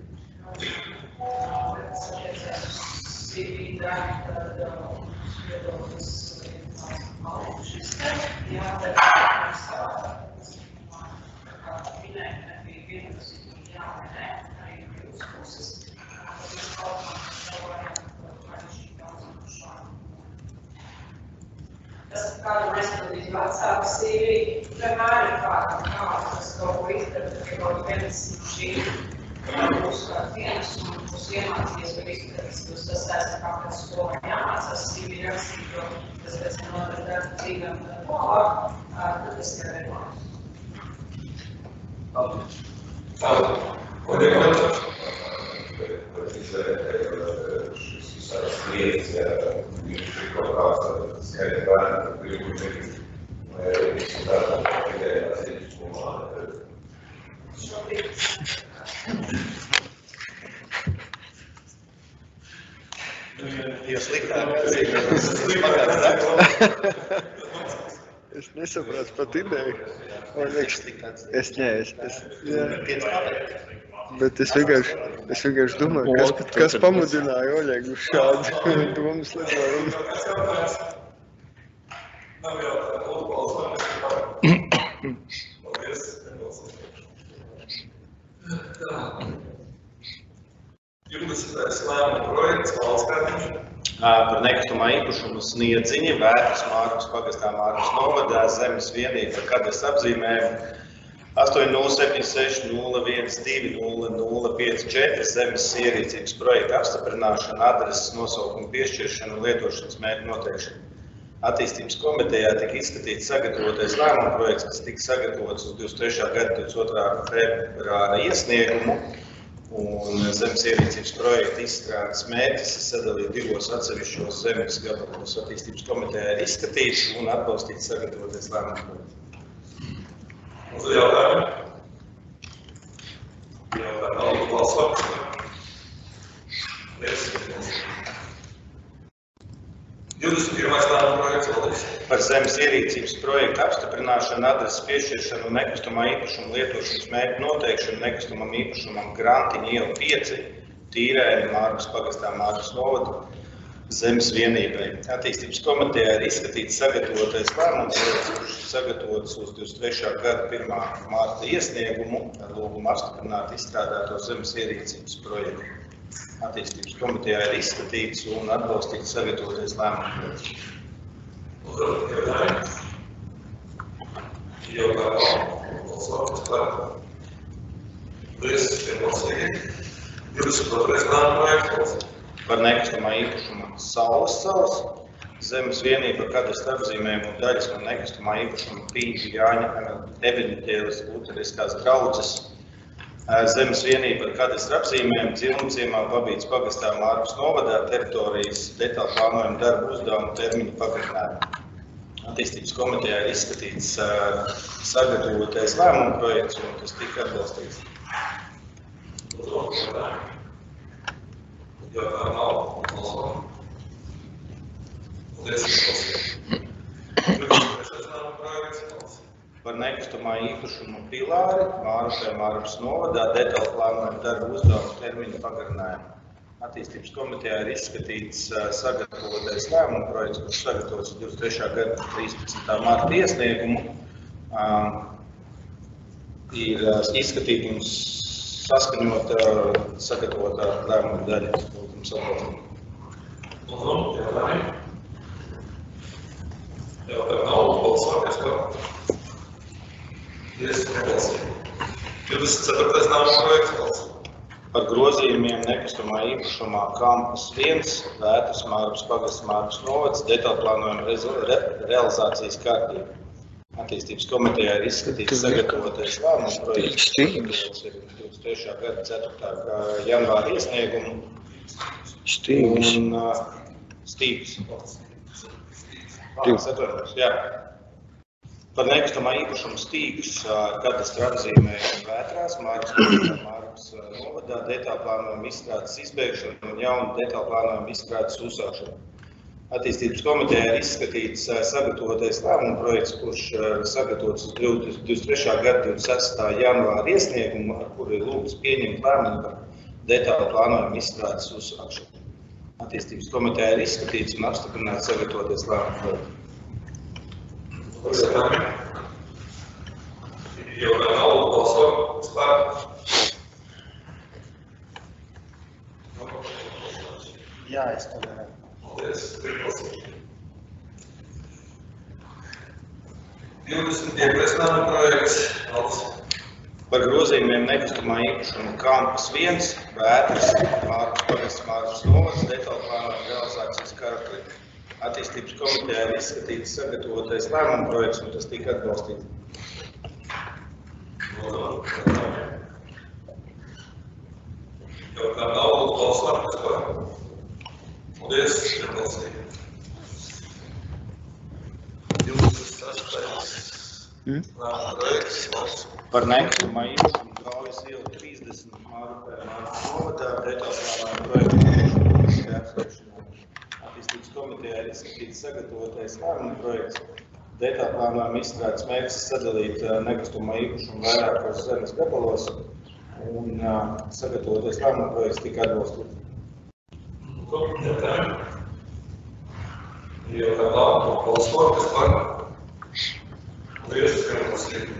kas attiecās uz C V daļu, tad viedoklis ir palikušas te, jā, bet mēs savādāk, kā minēt, nebija viennozīmīgi jā vai nē, arī no jūsu puses, tad mēs kalpām šo variantu, vai šī daudzumu šādu. Tas, kādu mēs padīt vecāku C V, vienmēr ir kāda, kāda, kas kaut ko izdara, ka kaut viens no šīm būs kāds dienas un būs iemācījies, vai izdarīs, būs tas tāds, kā pēc skolā jāmācās C V rakstīt, jo tas pēc nodara darba dzīvēm tālāk, tad tas ir vienmēr. Paldies. Kolēģi, jautājums? Šis visās lietas, viņš ir kaut kāds skaidrs bērni, kad gribu darīt, vai viņš ir tādā idejā zīmes skumā. Jo sliktāk zīmes, sliktāk zakot. Es nesapratu pat ideju. Es ne, es, es, jā. Bet es vienkārši, es vienkārši domāju, kas, kas pamudināja Oļegu uz šādu domas lietojumu. Nav jautājumu, Paldies. divdesmitais lēmuma projekts, valsts kārtiņš. Par nekustamā īpašumu Sniedziņa, Vērtas Mārkas pagastā Mārkas novadā, zemes vienība, kadastras apzīmējumu astoņi nulle septiņi seši nulle viens divi nulle nulle pieci četri, zemes ierīcības projekta apstiprināšana, adreses nosaukuma piešķiršana un lietošanas mērķu noteikšana. Attīstības komitejā tika izskatīts sagatavotais lēmuma projekts, kas tika sagatavots uz divdesmit trešā gada divdesmit otrā februāra iesniegumu. Un zemes ierīcības projekta izstrādes mērķis ir sadalīt divos atsevišķos zemes gabalos. Attīstības komitejā ir izskatīts un atbalstīts sagatavoties lēmuma projekts. Mums ir jautājumi? Jautājumi nav balsots. divdesmit pirmais lēmuma projekts, Valdis. Par zemes ierīcības projekta apstiprināšanu, adreses piešķiršanu un nekustamā īpašuma lietošanas mērķu noteikšanu nekustamam īpašumam Grantiņa iela pieci, Tīrēni, Mārkas pagastā Mārkas novada, zemes vienībai. Attīstības komitejā ir izskatīts sagatavotais lēmuma projekts, kurš sagatavots uz divdesmit trešā gada pirmā mārta iesniegumu ar lūgumu apstiprināt izstrādāto zemes ierīcības projektu. Attīstības komitejā ir izskatīts un atbalstīts sagatavotais lēmuma projekts. Par nekustamā īpašuma Saules salas, zemes vienība kadastra apzīmējumu un daļas no nekustamā īpašuma Pīņu Jāņa Eviņģēles luteriskās draudzes, zemes vienība ar kadastra apzīmējumu Dzilumciemā Babītas pagastā Mārkas novadā teritorijas detālu plānojumu darbu uzdevumu termiņu pagarinājumu. Attīstības komitejā ir izskatīts sagatavotais lēmuma projekts, un tas tika atbalstīts. Jautājumu nav balsojumu. Par nekustamā īpašuma Pilāri, Mārkai Mārkas novadā, detālu plānojumu darbu uzdevumu termiņu pagarinājumu. Attīstības komitejā ir izskatīts sagatavotais lēmuma projekts, kurš sagatavots divdesmit trešā gada trīspadsmitā mārta iesniegumu. Ir izskatīt un saskaņot sagatavotā lēmuma daļa. Jautājumi nav balsoties, kā? divdesmit ceturtais lēmuma projekts balsot. Par grozījumiem nekustamā īpašumā Kampus viens, Vētras Mārpas pagasts Mārpas novads, detaļplānojuma re realizācijas kārtība. Attīstības komitejā ir izskatīts sagatavotais lēmuma projekts. divdesmit trešā gada ceturtā janvāra iesniegumu. Stīgs. Un uh, Stīgs. Atvainojos, jā. Par nekustamā īpašuma Stīgs kadastra apzīmējumu Vētrās, Mārpas novadā, detaļplānojuma izstrādes izbeigšanu un jaunu detaļplānojuma izstrādes uzsākšanu. Attīstības komitejā ir izskatīts sagatavotais lēmuma projekts, kurš sagatavots uz divdesmit trešā gada divdesmit sestā janvāra iesniegumu, ar kuru ir lūgts pieņemt lēmumu par detaļplānojuma izstrādes uzsākšanu. Attīstības komitejā ir izskatīts un apstiprināts sagatavotais lēmuma projekts. Jau kā nav balsot spēr. Jā, es to nevaru. Paldies, priekšbalsot. divdesmit piektais lēmuma projekts balsot. Par grozījumiem nekustamā īpašuma Kampus viens, Vētras, Mārpas pagasts Mārpas novads, detaļplānojuma realizācijas kārtība. Attīstības komitejā ir izskatīts sagatavotais lēmuma projekts, un tas tika atbalstīts. Jau kā nav balsot, kas par. Paldies, priekšbalsot. divdesmit sestais lēmuma projekts balsot. Par nekustamā īpašuma Gaujas iela trīsdesmit Mārupē Mārpas novadā, detaļplānojuma projekts. Attīstības komitejā ir izskatīts sagatavotais lēmuma projekts. Detaļplānojuma izstrādes mērķis sadalīt nekustamā īpašumu vairākos zemes gabalos, un uh, sagatavotais lēmuma projekts tika atbalstīts. Jau kā nav balsot, kas par. Paldies, priekšbalsot.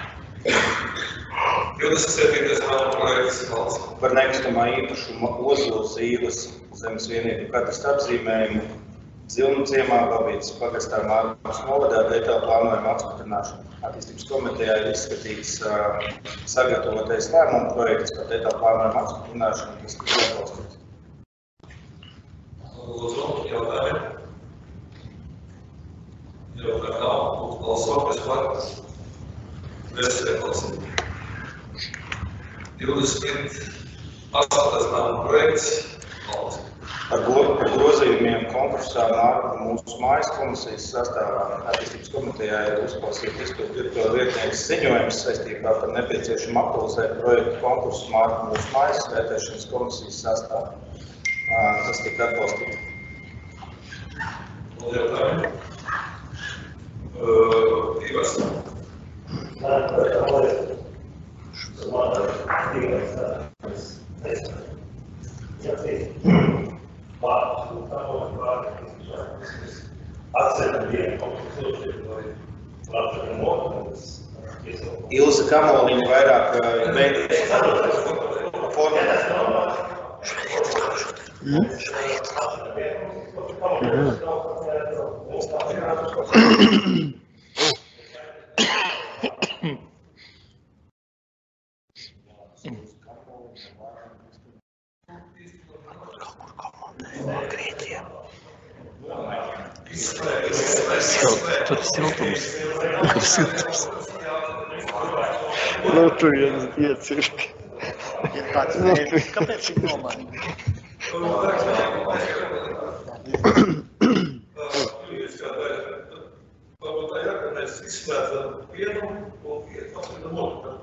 divdesmit septītais lēmuma projekts balsot. Par nekustamā īpašuma Ozols īlas zemes vienību kadastra apzīmējumu Zilnu ciemā Babītas pagastā Mārpas novadā detaļplānojuma apstiprināšanu. Attīstības komitejā ir izskatīts uh, sagatavotais lēmuma projekts par detaļplānojuma apstiprināšanu, kas tika atbalstīts. Lūdzu, jautājumi. Jau kā nav balsot, kas par. Paldies, priekšbalsot. divdesmit astotais lēmuma projekts balsot. Par grozījumiem konkursā Mārpa mūsu mājas komisijas sastāvā attīstības komitejā ir uzklausīt izpildu direktora vietnieks ziņojums saistībā par nepieciešamu aktualizēt projektu konkursu Mārpa mūsu mājas vērtēšanas komisijas sastāvā. Tas tika atbalstīts. Jautājumi. Ivars. Ilza Kamoliņa vairāk veidīs formulēt. Tur siltums. Tur siltums. Nu, tu iecirki. Ir kāds mērķis, kāpēc viņi nomainīja? Varbūt tā jā, ka mēs izslēdzam vienu un atceram otru.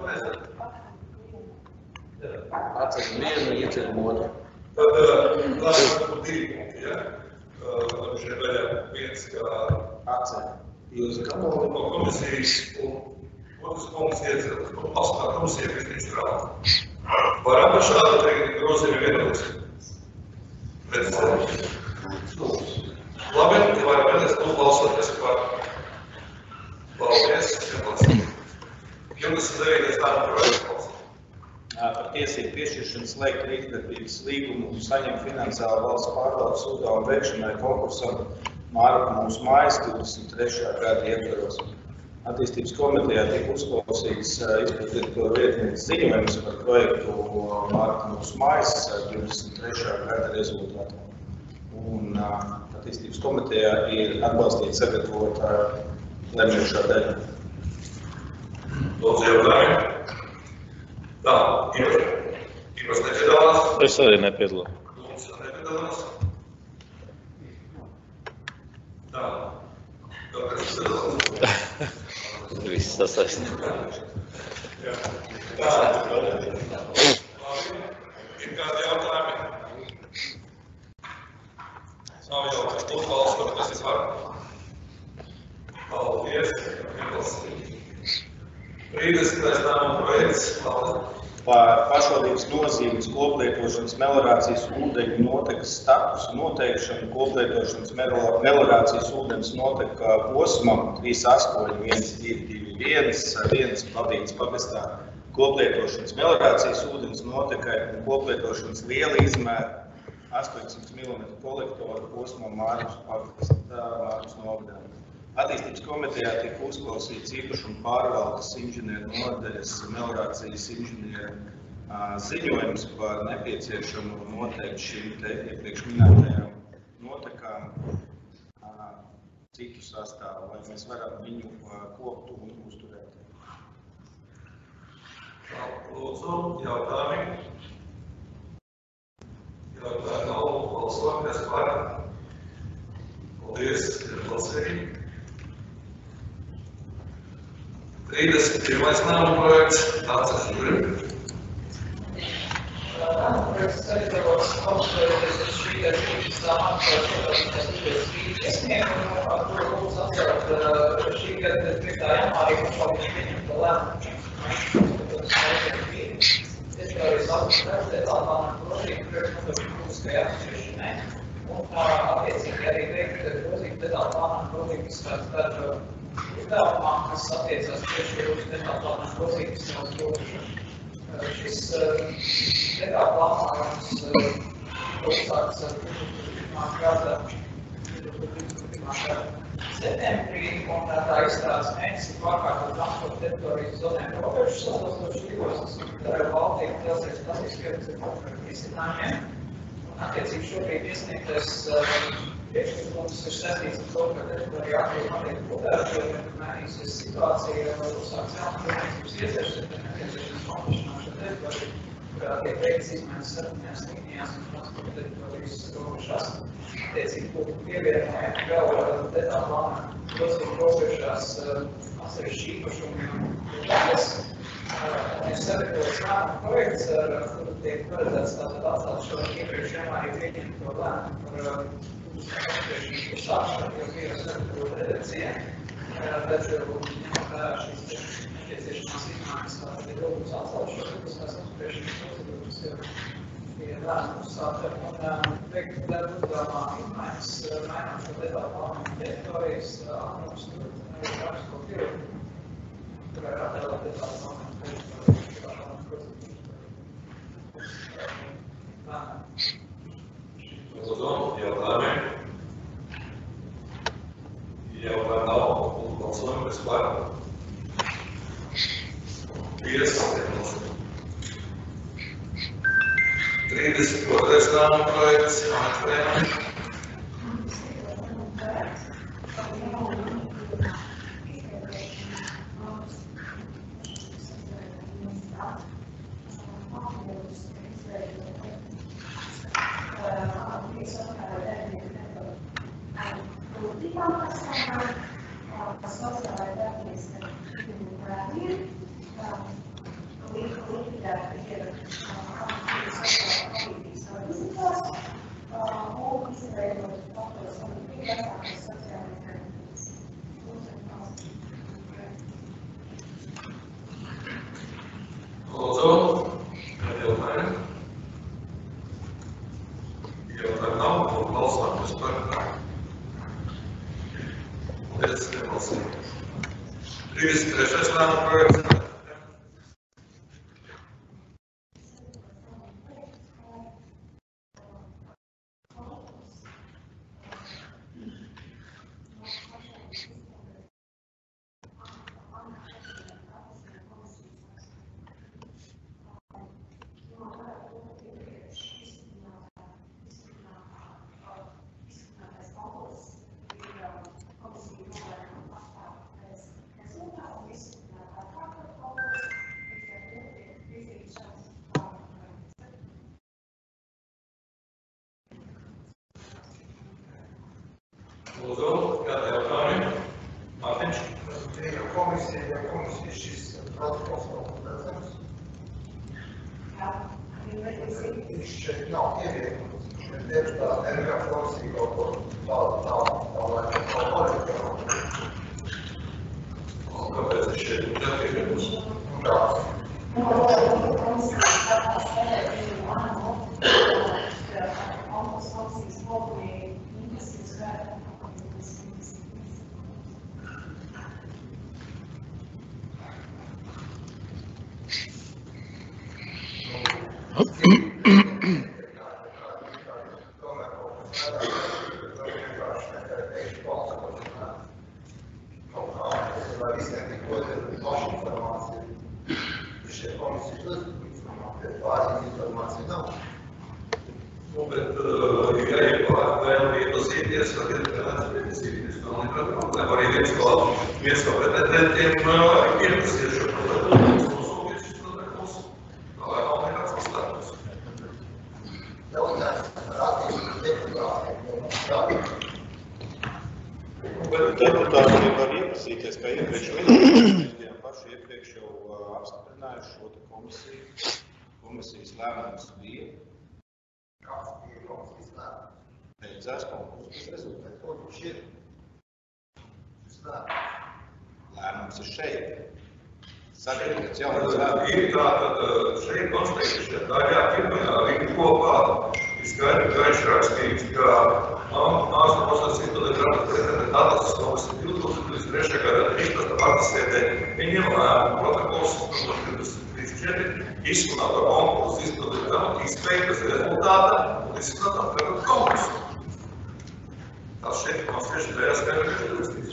Atceram vienu, ieceram otru. Tad lēmums būtu divi punkti, ja? Šeit daļā viens, kā Atceram. Ilza no Kamoliņa. komisijas un otrs punkts ieceram. Pasmā komisija, kas viņš strādā. Varam par šādu teikt grozījumu vienoties? Precizēt. Labi, ja varam vienreiz nu balsot, kas ir par. Paldies, divdesmit devītais lēmuma projekts balsot. Par tiesību piešķiršanu slēgt rīkdarbības līgumu un saņemt finansiālu valsts pārvaldes uzdevumu veikšanai konkursam Mārpa mūsu mājas divdesmit trešā gada ietvaros. Attīstības komitejā tika uzklausīts izpildīto vietnieces ziņojums par projektu Marta mūsu mājas divdesmit trešā gada rezultātā. Un attīstības komitejā ir atbalstīta sagatavota lemjošā daļa. Lūdzu, jautājumi? Tā, Ivars. Ivars nepiedalās? Es arī nepiedalos. Lūdzu, nepiedalās? Tā. Kāpēc nepiedalās? Viss sasaist. Jā. Tā. Ir kādi jautājumi? Nav jautājumi. Lūdzu, balsot, kas ir var. Paldies. trīsdesmitais lēmuma projekts. Par pašvaldības nozīmes koplietošanas meliorācijas ūdeņu notekas statusu noteikšanu koplietošanas meliorācijas ūdens noteka posmam trīs astoņi viens divi divi viens viens Pabītas pagastā koplietošanas meliorācijas ūdens notekai un koplietošanas liela izmēra astoņsimt milimetru kolektoru posmam Mārus pagastā Mārus novadā. Attīstības komitejā tika uzklausīts īpašuma pārvaldes inženieru nodaļas meliorācijas inženieru ziņojums par nepieciešamo noteikt šīm te iepriekš minētajām notekām citu sastāvu, lai mēs varam viņu kopt un uzturēt. Lūdzu, jautājumi? Jautājumi nav balsot, kas par? Paldies, ir balsīgi. trīsdesmit pirmais lēmuma projekts, Dācis Žurim. Lēmuma projekts sagatavots apsvēroties uz šī gada trīsdesmitā martā šodienas divdesmit trīs iesniegumu, ar kuru lūdzu atcelt šī gada piektajā janvārī pašvaldības pieņemto lēmumu. Teritorijas apsvērt atbalsta grozījumu priekšnoteikumu publiskajai apspriešanai un attiecīgi arī veikt grozījumu detālu plānu grozījumu izskats dažu uzdevumā, kas attiecās tieši uz detālu plānu grozījumu savas grozīšanu. Šis detālu plānojums uzsāks pirmā gada septembrī, un tā izstrādes mērķis ir pārkārtot transporta teritorijas zonēm robežas sasaucošas divos, ar Baltiju un Telsējas klasiskajiem cilvēku izcinājumiem. Attiecīgi šobrīd iesniegtais priekšlikums ir saistīts ar to, ka teritorijā aktīvi notiek būvēršana, mainīsies situācija, lai uzsāks jaunas būvniecības iecešas, ir nepieciešams kondišanāt šo teritoriju, kurā tiek veikts izmaiņas sarunājās līnijās un transporta teritorijas robežās. Attiecīgi būtu pievienojami vēl detālu plāna grozījumu robežās atsevišķi īpašumi un daļas. Ir sagatavots lēmuma projekts, ar kuru tiek paredzēts tātad atstāt šo iepriekš janvārī pieņemto lēmumu par apspriešanas uzsākšanu, jo bija sagatavota redakcija, taču ņemot vērā šīs nepieciešamās izmaiņas, tātad ir lūgums atstāt šo publiskās apspriešanas procedūru, kas jau bija lēmuma uzsākta, un veikt darbu uzdevumā izmaiņas, mainot šo detālu plānu teritorijas, apmums, raksto tirgu, kurā ir attēlot detālu plānu. Lūdzu, jautājumi? Jautājumi nav, un balsojam, kas par? Pies. trīsdesmit otrais lēmuma projekts, Jānis. Lūdzu, jautājumi? Jautājumi nav, un balsojam, kas par? Paldies, nebalsojam. trīsdesmit trešais lēmuma projekts. Lūdzu, kādā jautājumā? Mārtiņš? Ja komisija, ja komisija šis protokols nav redzams, viņš šeit nav ievietots. Tieši tā, Erika komisija kaut ko tādu, tādu, tā, lai kaut ko paļauj. Kāpēc es šeit nepiekāpos? Tā. Nu, bet, ja ir klāt vēl iepazīties, tad ir vienāds iepazīties. Nav nekāda problēma. Arī viens no, viens no pretendentiem iepazīties šo protokolus, nosūtīt šis protokols. Tā lai nav nekāds uzstākums. Jautājums par attīstību deputātiem. Deputāti arī var iepazīties, kā iepriekš vienkārši paši iepriekš jau apstiprinājuši šo komisiju. Komisijas lēmums bija. Kāds bija komisijas lēmums? Beidzās konkurss rezultāts. Ko viņš ir? Šis lēmums. Lēmums ir šeit. Sagatavots jaunas lēmums. Ir tā, tad šeit konstatējuši, tā jā, pirmajā rīta kopā ir skaidri gaiši rakstīts, ka Mākslas postācijas delegāta pretendentatas komisija divi tūkstoši divdesmit trešā gada trīspadsmitā marta sēdē viņiem lēmumu protokols divdesmit trīs četri izsludināto konkursu izpildījumu izpētes rezultāta un izsludinātām tagad konkursu. Tas šeit konstatējuši tajā skaidri rakstīts.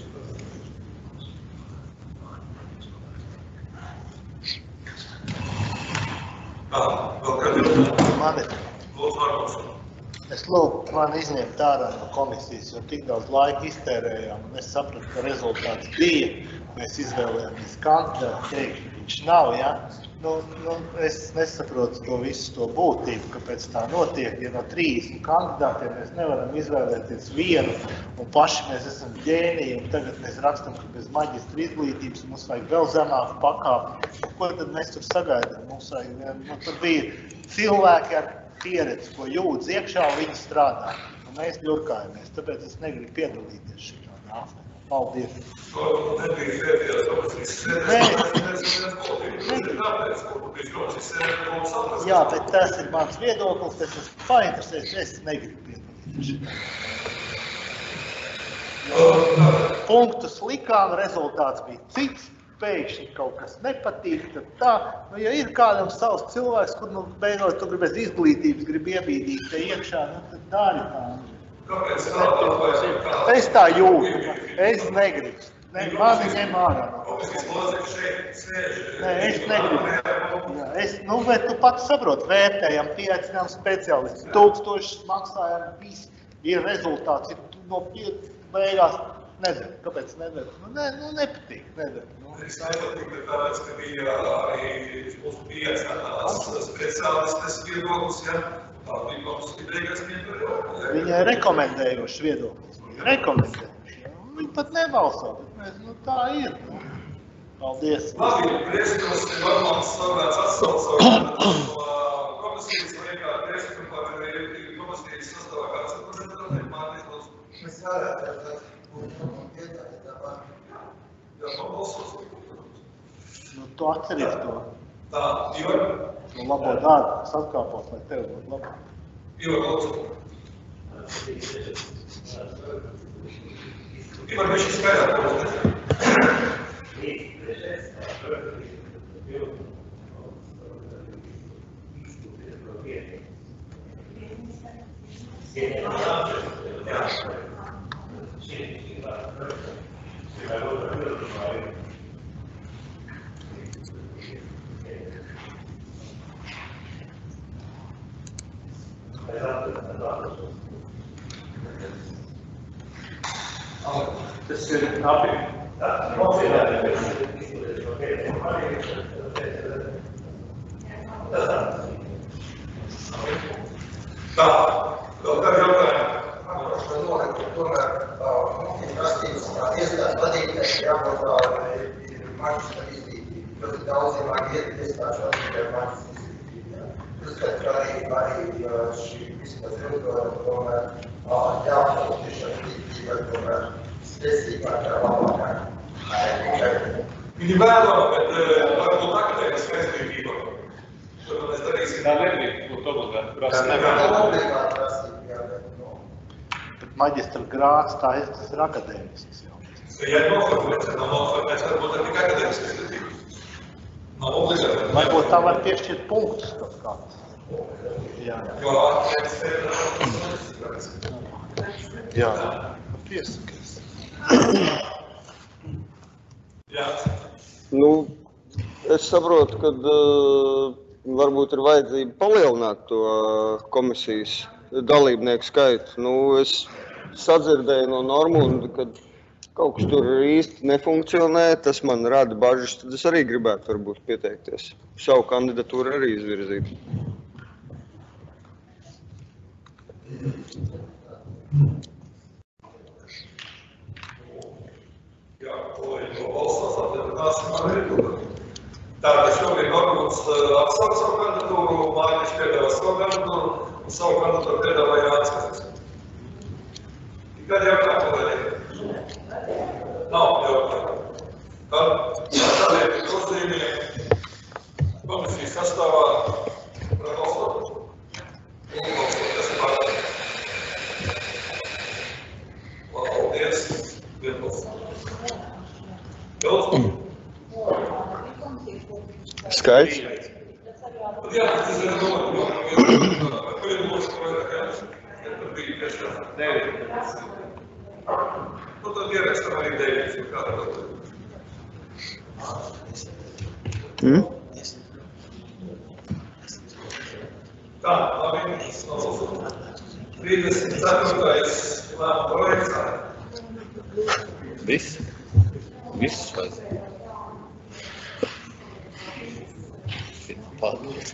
Tā, vēl kādi jautājumi? Mani. Lūdzu, Markus. Es lūgtu man izņemt ārā no komisijas, jo tik daudz laika iztērējām, un es sapratu, ka rezultāts bija. Mēs izvēlējāmies kandidātu, teiktu, viņš nav, ja? Nu, nu, es nesaprotu to visu to būtību, kāpēc tā notiek. Ja no trīsdesmit kandidātiem mēs nevaram izvēlēties vienu, un paši mēs esam ģēniji, un tagad mēs rakstam, ka bez maģistra izglītības mums vajag vēl zemāku pakāpi. Ko tad mēs tur sagaidām? Mums vajag, nu, tur bija cilvēki ar pieredzi, ko jūdz iekšā, un viņi strādā. Un mēs ļurkājamies, tāpēc es negribu piedalīties šitā nāfē. Paldies! Nebija sēdījās, tāpēc es sēdījās, Jā, bet tas ir mans viedoklis, tas es painteresēs, es negribu piedalīties šitā. Punktus likām, rezultāts bija cits, pēkšņi kaut kas nepatīk, tad tā, nu, ja ir kādam savs cilvēks, kur, nu, beigot, tu grib bez izglītības, grib iebīdīt te iekšā, nu, tad dari tā. Kāpēc tā? Es tā jūtu, es negribu, ne, mani ņem ārā. Nē, es negribu. Jā, es, nu, bet tu pats saprot, vērtējam, pieaicinām speciālisti, tūkstošus maksājam, viss ir rezultāts, ir no pie, beigās. Nedara. Kāpēc nedara? Nu, ne, nu nepatīk, nedara. Nu. Es nepatīk, bet tāpēc, ka bija arī mūsu pieaicinās speciālistes viedoklis, ja? Tā bija komisija beigās ņemta. Viņai rekomendējošs viedoklis. Rekomendējošs. Ja? Viņi pat nebalso, bet mēs, nu tā ir. Nu. Paldies. Labi, priekšlikums ir normāls savrāts atsaucās no komisijas liekā priekšlikumā, vai ir komisijas sastāvā kāds reprezentantiem Mārtiņš. Mēs varētu redzēt, kur mums iedāja tāpēc. Jā, man balsos. Nu, tu atceries to. Tā, Ivar. Nu, labo darbu, kas atkāpos, lai tev būtu labāk. Ivar, lūdzu. Ivar, viņš ir skaidrāk, ko es nezinu. Tas ir abi. Tā, vēl kādi jautājumi? Tomēr daudziem iestāžu atbildē manis izglītībā. Uzskat, ka arī, arī šī vismaz ilgojuma tomēr jābūt tiešām izglītībai tomēr spēcīgākā, labākā. Viņi vēlāk, bet varbūt akadēmiska izglītība. Tad mēs darīsim. Tā nedrīkst būt obligāti prasība. Tā nav obligāti prasība, jā, bet no. Bet maģistra grāds, tā ir, tas ir akadēmisks jau. Ja noformulēts, nav noformulēts, varbūt arī akadēmiska izglītība. Nav obligāti. Varbūt tā var piešķirt punktus kaut kāds. Jā. Jo akadēmiska ir Jā, piesakies. Jā. Nu, es saprotu, ka uh, varbūt ir vajadzība palielināt to uh, komisijas dalībnieku skaitu. Nu, es sadzirdēju no Normunda, ka kaut kas tur īsti nefunkcionē, tas man rada bažas, tad es arī gribētu varbūt pieteikties. Savu kandidatūru arī izvirzīt. Jā, kolēģi no balsās atliekināsim ar rītu. Tātad šobrīd Normunds atsauc savu kandidatūru, Mārķis piedāvā savu kandidatūru un savu kandidatūru piedāvā Jānis Kazaks. Kādi jautājumi, kolēģi? Nav jautājumu. Tad tādiem grozījumiem komisijas sastāvā var balsot. Un balsot, kas ir pārāk. Paldies, vienbalsot. Skaidrs? Jā, tas ir domāts, ko ir būs, ko ir kāds, ja tur bija tiešām deviņi. Nu, tad ierakstam arī deviņi, jo kāda tad. Mm? Tā, labi, tas nav trīsdesmit ceturtais lēmuma projekts. Viss? Viss vajag. Paldies.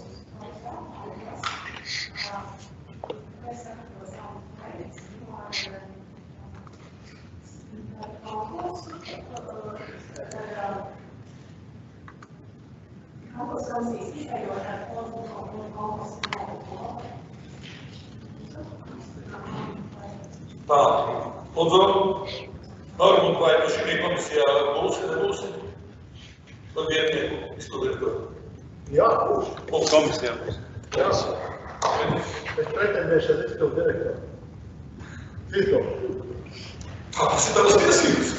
Tā, lūdzu, Normund, vai tu šī komisijā būsi, nebūsi? Par vietnieku izpildīt to? Jā, būs. Un komisijā būs? Jā. Es pretendēšu ar izpildu direktoru. Cito. Tā, tas ir tavas tiesības.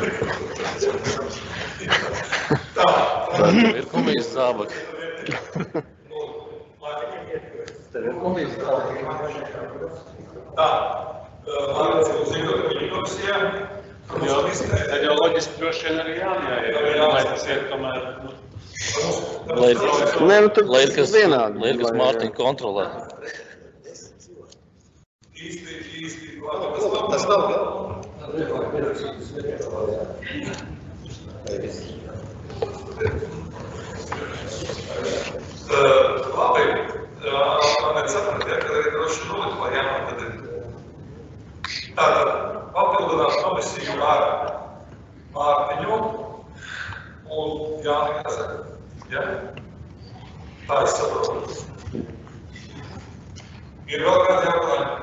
Tā. Ir komijas zābaki. Tev ir komijas zābaki. Tā. Mārķis ir uz Igor viņa komisijā. Jo, tad jau loģiski droši vien arī jāņēja, lai tas iet tomēr. Lai Nē, nu tad ir kas vienādi. Lai ir kas Mārtiņu kontrolē. Īsti, īsti, Tas nav, jā? Labi, man ir sapratiet, ka arī droši nulli vai jāmāk, tad ir. Tātad, papildināt komisiju ar Mārtiņu un Jāni Kazaku. Ja? Tā es saprotu. Ir vēl kādi jautājumi?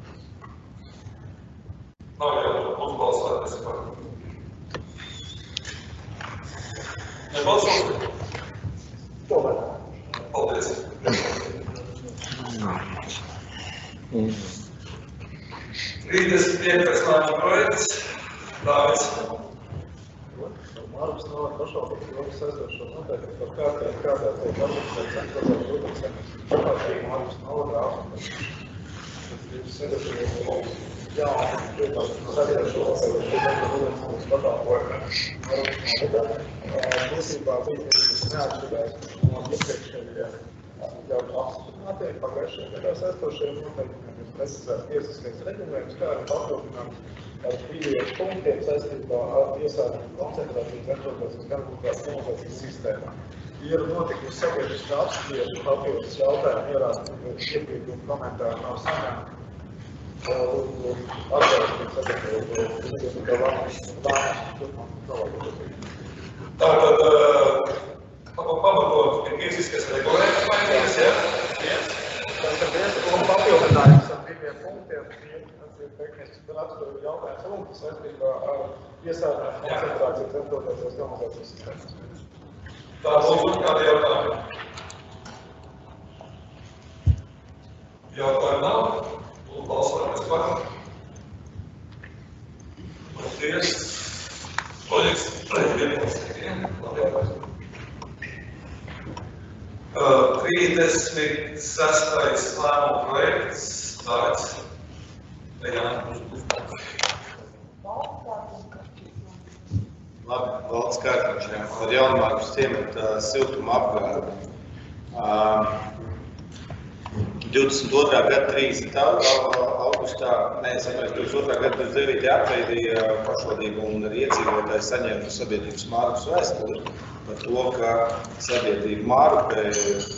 Nav jautājumu, lūdzu balsot, es par. Nebalsot? Tomēr. Paldies. trīsdesmit piektais lēmuma projekts. Dāvis. Mārķis nav pašvaldības jomas aizdošo noteikti par kārtēju, kādā to pašvaldības centralizēt jūtas, kādā Mārķis nav rāsmas. Tas ir sedešies jā, sagriežo, ka šeit ir patāpoja. Būtībā bija neatšķirēs no iepriekšējiem jau apstiprinātiem pagājušajiem gadās aizdošajiem noteikumiem, ir precizēts tiesiskais regulējums, kā arī papildināt ar pieejas punktiem saistībā ar iesādību koncentrācijas reprezentēšanas garantijas komunikācijas sistēmā. Ir notikusi sabiedriskā apspriešana, papildus jautājumu ierādīt, iepriekšēju komentāru nav saņemti. Lūdzu, atbalstīt sabiedrību, ka vārds vārds turpmāk. Tātad fiziskais regulējums mainījies, ja? Tad viens papildinājums ar diviem punktiem, ir tehnisks raksturu jautājums lūgtu saistībā ar iesādēm koncentrāciju centrotēsies normalizācijas sistēmas. Tā būtu kādi jautājumi? Jautājumi nav? Lūdzu, balsojamies par. Paldies. Paldies. trīsdesmit sestais lēmuma projekts tāds. Labi, valsts kārtiņš, jā. Par Jaunmārkas ciemata siltuma apgādi. divdesmit otrā gada trīsdesmitā augustā, nē, es atvainojos, divdesmit otrā gada divdesmit devītajā aprīlī pašvaldība un arī iedzīvotāji saņēma sabiedrības Mārupes vēstuli par to, ka sabiedrība Mārupē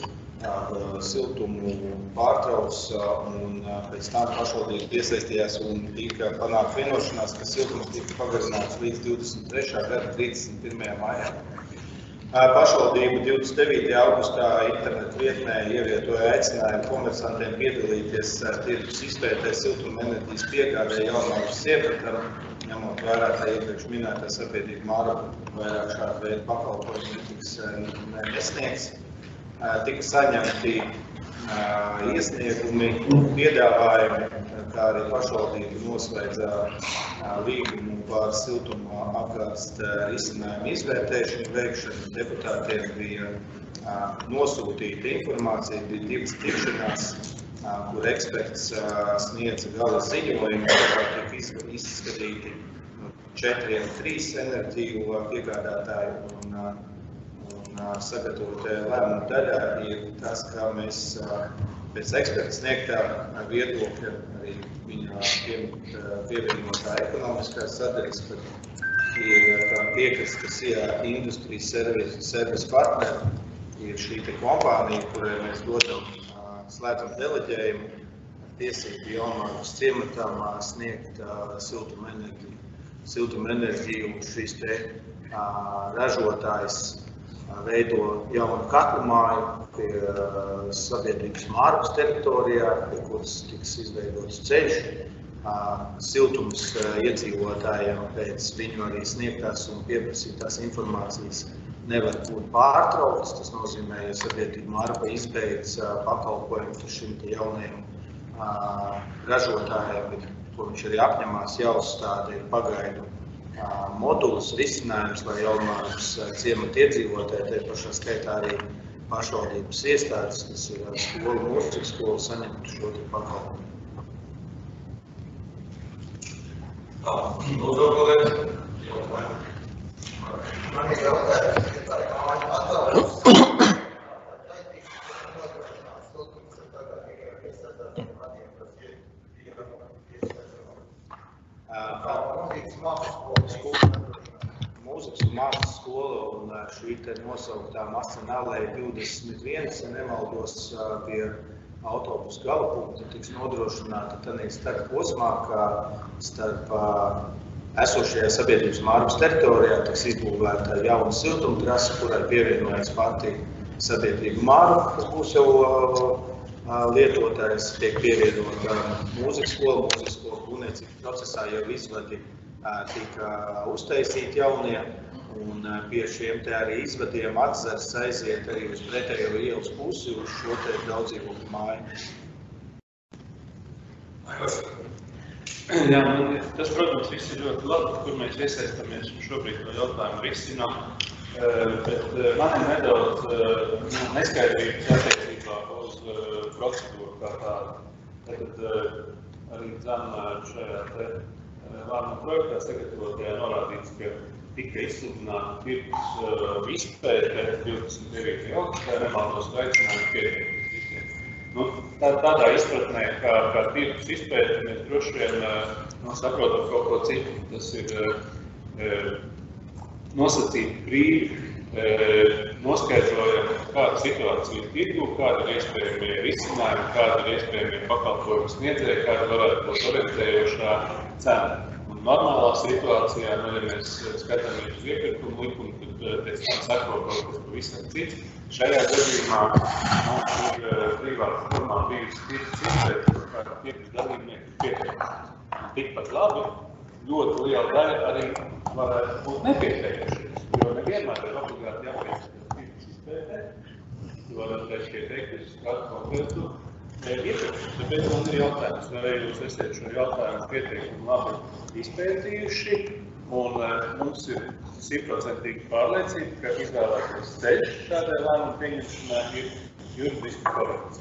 siltumu pārtrauc un pēc tam pašvaldība piesaistījās un tika panākt vienošanās, ka siltums tika pagarināts līdz divdesmit trešā gada trīsdesmit pirmajā maijā. Pašvaldība divdesmit devītajā augustā internetu vietnē ievietoja aicinājumu komersantiem piedalīties tirgus izpētē siltuma enerģijas piegādē Jaunmārkas ciematam, ņemot vērā tā iepriekš minētā sabiedrība Mārupe vairāk šādu veidu pakalpojumu netiks nesniegs. Tika saņemti iesniegumi, piedāvājumi, kā arī pašvaldība noslēdza līgumu par siltuma apgādes risinājumu izvērtēšanu veikšanu. Deputātiem bija nosūtīta informācija, bija divas tikšanās, kur eksperts sniedza gala ziņojumu, kā tika izskatīti četriem trīs enerģiju piegādātāju un sagatavotajā lēmuma daļā ir tas, kā mēs pēc eksperta sniegtā viedokļa arī viņa pievienotā ekonomiskā sadaļas, kad ir piekrastas industrijas servis partneri, ir šī te kompānija, kurai mēs dodam slēdzam deleģējumu ar tiesību Jaunmārkas ciematam sniegt siltuma enerģiju. Siltuma enerģiju un šis te ražotājs veido jaunu katlu māju pie sabiedrības Mārupes teritorijā, pie kuras tiks izveidots ceļš. Siltums iedzīvotājiem pēc viņu arī sniegtās un pieprasītās informācijas nevar būt pārtraukts. Tas nozīmē, ja sabiedrība Mārupe izbeidz pakalpojumu šim te jaunajam ražotājiem, ko viņš arī apņemās jāuzstāda, ir pagaidu moduls, risinājums, lai Jaunmārkas ciemata iedzīvotāji, te pašā skaitā arī pašvaldības iestādes, kas ir skola, mūzikas skola, saņemtu šo te pakalpojumu. Lūdzu, kolēģi. Man ir jautājums, ka tā kā man attālās. Mūzikas un mākslas skola un šī te nosauktā Masanālēja divdesmit viens, ja nemaldos, pie autobusu galapunkta tiks nodrošināta tādā starp posmā, kā starp esošajā sabiedrības Mārupes teritorijā tiks izbūvēta jauna siltumtrasa, kurai pievienojas pati sabiedrība Mārupe, kas būs jau lietotājs, tiek pievienota mūzikas skola, mūzikas skola būvniecības procesā jau izvadi tika uztaisīti jaunie, un pie šiem te arī izvadiem atzars aiziet arī uz pretējo ielas pusi, uz šo te daudzdzīvokļu māju. Jā, man, tas, protams, viss ir ļoti labi, kur mēs iesaistamies un šobrīd to jautājumu risinām, bet man ir nedaudz neskaidrības attiecībā uz procedūru kā tādu. Tad arī dzem šajā te lēmuma projektā sagatavotajā norādīts, ka tika izsludināta tirgus izpēte divdesmit devītajā augustā, nemaldos aicinājumu pieteikties. Nu, tā, tādā izpratnē, kā, kā tirgus izpēte, mēs droši vien nu, saprotam kaut ko citu. Tas ir e, nosacīt brīvi, e, noskaidrojam, kāda situācija ir tirgu, kāda ir iespējamie risinājumi, kāda ir iespējamie pakalpojumu sniedzēji, kāda varētu būt orientējošā cena. Un normālā situācijā, nu, ja mēs skatāmies uz iepirkumu likumu, tad pēc tam sako kaut kas pavisam cits. Šajā gadījumā mums ir privāta formā bijusi cits izvērts, kā piekļuvis dalībnieki pieteikuši. Tikpat labi, ļoti liela daļa arī varētu būt nepieteikušies, jo nevienmēr ir obligāti jāpēc tirgus izpētē, jo varat reiz pieteikties uz kādu konkrētu iepirkumu. Tāpēc man ir jautājums, vai jūs esat šo jautājumu pieteikumu labi izpētījuši, un mums ir simtprocentīgi pārliecība, ka izvēlēties ceļš šādai lēmumu pieņemšanai ir juridiski korekts.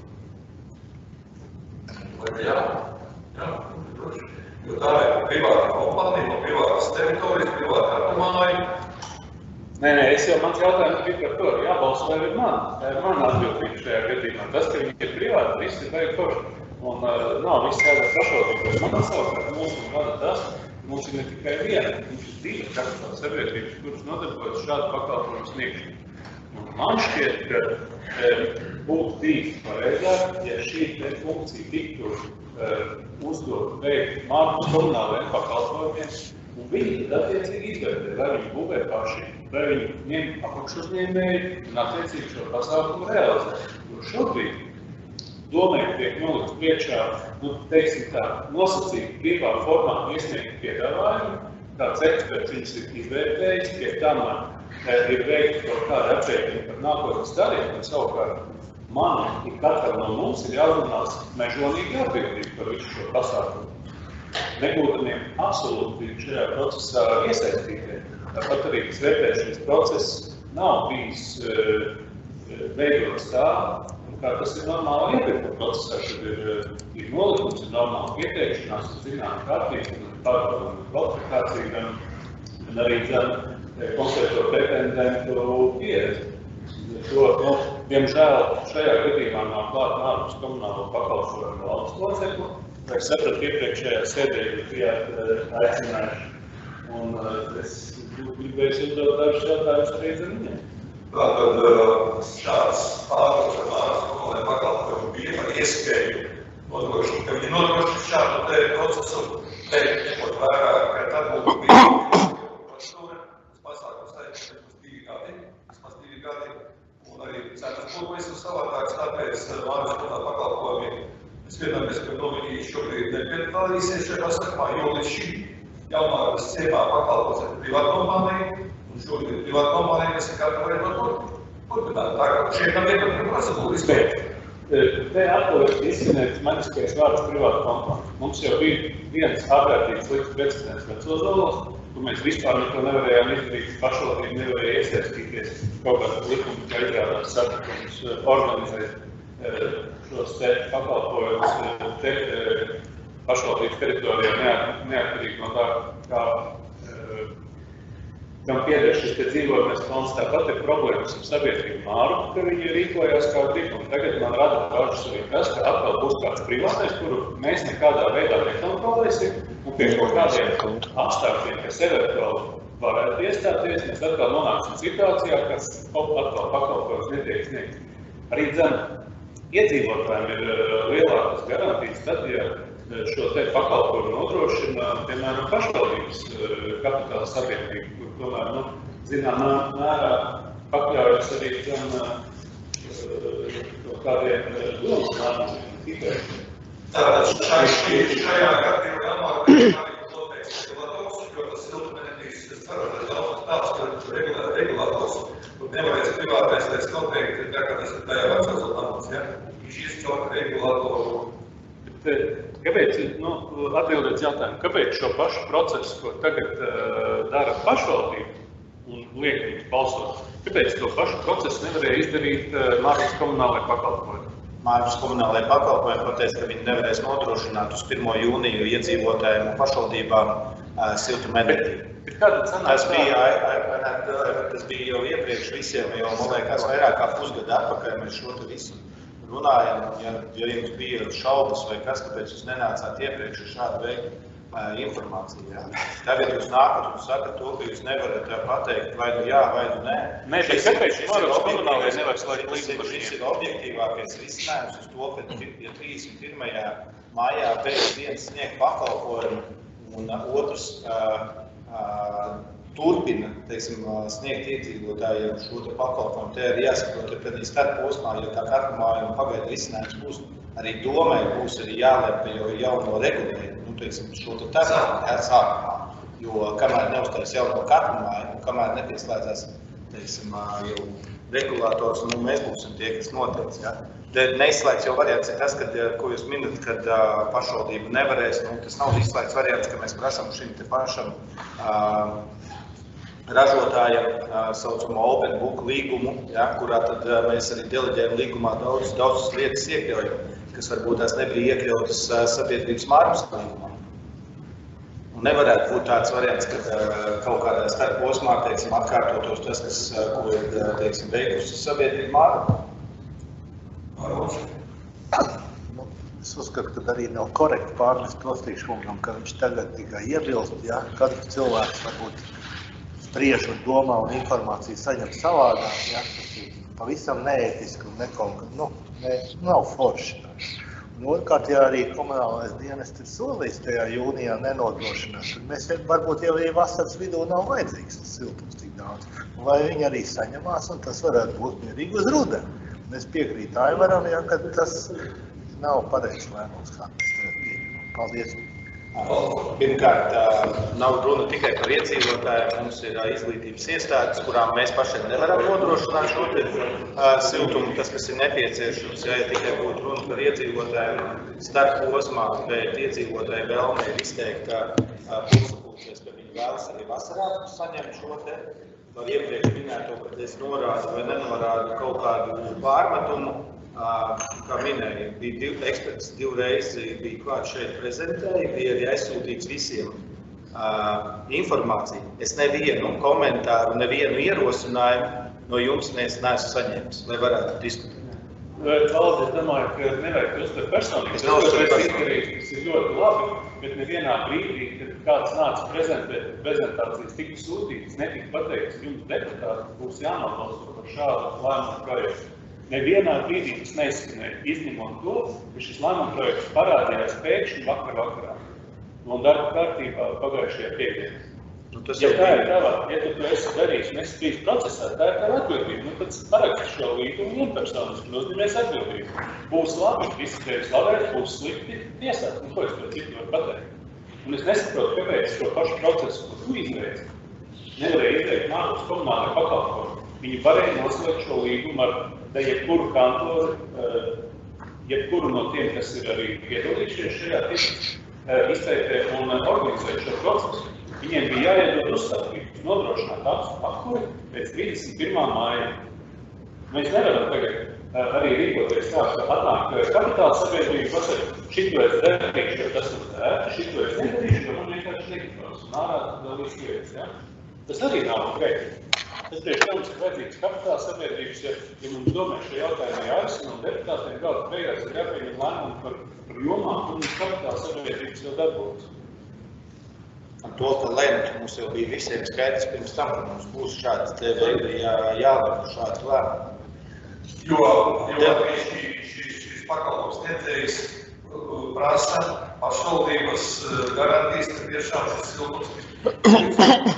Jā, jā, droši. Jo tā ir privāta kompānija, no privātas teritorijas, privāta domāja. Nē, nē, es jau mans jautājums bija par to, jābalso vai ir man. Tā ir man atbildība šajā gadījumā. Tas, ka viņi ir privāti, viss ir baigi forši. Un uh, nav viss kādā pašvaldības. Man savukārt mums un vada tas, mums ir ne tikai viena, mums ir divi kapitāla sabiedrības, kuras nodarbojas šādu pakalpojumu sniegšanu. Un man šķiet, ka e, būtu bijis pareizāk, ja šī funkcija tiktu e, uzdot veikt mārkus komunālajiem pakalpojumiem, un viņi tad attiecīgi izvērtē, vai viņi būvē paši, vai viņi ņem apakšuzņēmēji un attiecīgi šo pasākumu realizē. Jo šobrīd domē tiek nolikts priekšā, nu, teiksim tā, nosacīt brīvā formā iesniegt piedāvājumu, kāds eksperts viņus ir izvērtējis, pie tam ir veikti kaut kādi aprēķini par nākotnes tarifu, un savukārt man un katram no mums ir jāuzmanās mežonīgi atbildība par visu šo pasākumu. Nebūtamiem absolūti šajā procesā iesaistītiem. Tāpat arī tas vērtēšanas process nav bijis uh, veidots tā, kā tas ir normāli iepirkuma procesā, kad ir, ir nolikums, ir normāli pieteikšanās, ir zinām kārtības, un pārbaudām kvalifikāciju, gan, gan arī gan konkrēto pretendentu pieredzi. To, nu, diemžēl šajā gadījumā nav klāt ārpus komunālo pakalpojumu valdes loceklu. Es sapratu iepriekšējā sēdē, jūs bijāt aicinājuši, un es gribēju uzdot dažus jautājumus arī zem viņiem. Tātad šāds pārdots ar māras komunālajiem pakalpojumu bija par iespēju nodrošināt, ka viņi nodrošina šādu te procesu, te ņemot vērā, ka tad būtu bija procedūra, tas pasākums aizsniegt uz divi gadi, vismaz divi gadi, un arī cenas būtu pavisam savādāks, tāpēc māras komunālajiem pakalpojumiem mēs vienamies, ka no viņi šobrīd nepiedalīsies šajā pasākumā, jo līdz šim jaunākas ciemā pakalpos ar privātkompāniju, un šobrīd privātkompānija mēs nekādā varētu turpināt. Tā kā šeit nav vienkārši procedūra izpēt. Te atkal ir izskanēts maniskais vārds privātkompānija. Mums jau bija viens ārkārtīgs slikts precedents Vecozolos, kur mēs vispār neko nevarējām izdarīt, pašvaldība nevarēja iesaistīties kaut kādā likuma, kā izrādās satikums, organizēt šos te pakalpojumus te, pašvaldības teritorijā neatkarīgi no tā, kā kam pieder šis te dzīvotnes fonds. Tāpat ir problēmas ar sabiedrību Māru, ka viņi rīkojās kā grib, un tagad man rada bažas arī tas, ka atkal būs kāds privātais, kuru mēs nekādā veidā nekontrolēsim, un pie kaut kādiem apstākļiem, kas eventuāli varētu iestāties, mēs atkal nonāksim situācijā, kas atkal pakalpojums netiek sniegts. Arī dzen, iedzīvotājiem ir lielākas garantijas tad, ja šo te pakalpojumu nodrošina, piemēram, pašvaldības kapitāla sabiedrība, kur tomēr, nu, zināmā mērā pakļaujas arī dzen kādiem domas lēmumiem tikai. Tātad šajā gadījumā jāmāk arī noteikts regulators, jo tas siltumenetīs, es ceru, ka daudz tāds, ka regulators, kur nevarēs privātais teiks noteikti, tā kā tas ir tajā vecās lēmums, ja? Viņš izcelt regulatoru. Kāpēc, nu, atbildēt jautājumu, kāpēc šo pašu procesu, ko tagad uh, dara pašvaldība un liek viņus balsot, kāpēc to pašu procesu nevarēja izdarīt uh, Mārkas komunālajai pakalpojumi? Mārkas komunālajai pakalpojumi pateica, ka viņi nevarēs nodrošināt uz pirmo jūniju iedzīvotājiem un pašvaldībām uh, siltumenerģiju. Tas bija, tas bija jau iepriekš visiem, jo, man liekas, vairāk kā pusgada atpakaļ mēs šo te visu runājam, ja, ja jums bija šaubas vai kas, kāpēc jūs nenācāt iepriekš ar šādu veidu uh, informāciju. Jā. Tagad jūs nākat un sakat to, ka jūs nevarat pateikt vai nu jā, vai nu nē. Nē, bet kāpēc Mārkas komunālajai nevar slēgt līgumu? Šis ir objektīvākais risinājums uz to, ka ja trīsdesmit pirmajā maijā pēc dienas sniegt pakalpojumu un otrs turpina, teiksim, sniegt iedzīvotājiem šo te pakalpojumu. Te ir jāsaprot, ka arī starp posmā, jo tā kartumājuma pagaida risinājums būs, arī domai būs arī jālēp jau jauno regulējumu, nu, teiksim, šo te tarību, jā, sākumā. Jo kamēr neuztais jauno kartumājumu, kamēr nepieslēdzās, teiksim, jau regulātors, nu, mēs būsim tie, kas noteic, jā. Neizslēgts jau variants ir tas, kad, ko jūs minat, kad uh, pašvaldība nevarēs, nu, tas nav izslēgts variants, ka mēs prasam šim te pašam uh, ražotājiem uh, saucamo open book līgumu, ja, kurā tad uh, mēs arī deleģējam līgumā daudz, daudzas lietas iekļaujam, kas varbūt tās nebija iekļautas uh, sabiedrības mārpas līgumā. Un nevarētu būt tāds variants, ka uh, kaut kādā starp posmā, teiksim, atkārtotos tas, kas, uh, ko ir, teiksim, veikusi sabiedrība mārpa. Nu, es uzskatu, ka arī nav korekti pārnest Tostīkškungam, ka viņš tagad tikai iebilst, ja katrs cilvēks varbūt spriež un domā un informāciju saņem savādāk, ja, tas ir pavisam neētiski un nekaut, nu, ne, nav forši. Un otrkārt, ja arī komunālais dienests ir solījis tajā jūnijā nenodrošināt, tad mēs varbūt jau vasaras vidū nav vajadzīgs tas siltums tik daudz. Vai viņi arī saņemās, un tas varētu būt mierīgi uz rudeni. Es piekrītu Aivaram, ja, ka tas nav pareizs lēmums, kā mēs tagad pieņemam. Paldies! Pirmkārt, nav runa tikai par iedzīvotājiem, mums ir izglītības iestādes, kurām mēs pašiem nevaram nodrošināt šo siltumu, tas, kas ir nepieciešams, ja tikai būtu runa par iedzīvotājiem starp posmā, bet iedzīvotāji vēlme ir izteikta pusapulcies, ka viņi vēlas arī vasarā saņemt šo te. Par iepriekš minēto, kad es norādu vai nenorādu kaut kādu pārmetumu, kā minēju, bija div, eksperts divreiz bija klāt šeit prezentēja, bija arī aizsūtīts visiem uh, informāciju. Es nevienu komentāru, nevienu ierosinājumu no jums neesmu saņēmis, lai varētu diskutēt. Paldies, es domāju, ka nevajag uztvert personīgi. Es domāju, ka tas ir ļoti labi, bet nevienā brīdī, kad kāds nāca prezentēt, prezentācijas tika sūtītas, netika pateikts, jums deputāti būs jānobalso par šādu lēmumu projektu. Nevienā brīdī tas neizskanēja, izņemot to, ka šis lēmuma projekts parādījās pēkšņi vakar vakarā. Un darba kārtībā pagājušajā piekdienā. Nu, ja tā ir tava, ja tu to esi darījis un esi bijis procesā, tā ir tava atbildība. Nu, tad paraksti šo līgumu un personisku nozīmēs atbildību. Būs labi, visi tevi slavēt, būs slikti, tiesāt. Nu, ko es to citu varu pateikt? Un es nesaprotu, kāpēc šo pašu procesu, ko tu izveici, nevarēja izveikt mākos komunālai pakalpojumu. Viņi varēja noslēgt šo līgumu ar jebkuru kantoru, jebkuru no tiem, kas ir arī piedalījušies šajā izteiktē un organizēt šo procesu. Viņiem bija jāiedod uzstādījums, nodrošināt apkuri pēc trīsdesmit pirmā māja. Mēs nevaram tagad arī rīkoties tā, ka atnāk kapitāla sabiedrība pasaka, šito es darīšu, jo tas ir ērti, šito es nedarīšu, jo man vienkārši negribas. Un ārā tad viss lietas, ja? Tas arī nav korekti. Tas tieši mums ir vajadzīgs kapitāla sabiedrības, ja, ja mums domē šo jautājumu jārisina un deputātiem gala beigās ir jāpieņem lēmumu par, par jomām, kur mums kapitāla sabiedrības jau darbojas. Un to, ka lemt mums jau bija visiem skaidrs pirms tam, ka mums būs šāds te veidi jā, jālem šāds lēmums. Jo, jo arī šīs šī pakalpojums sniedzējs prasa pašvaldības garantijas, ka tiešām šis siltums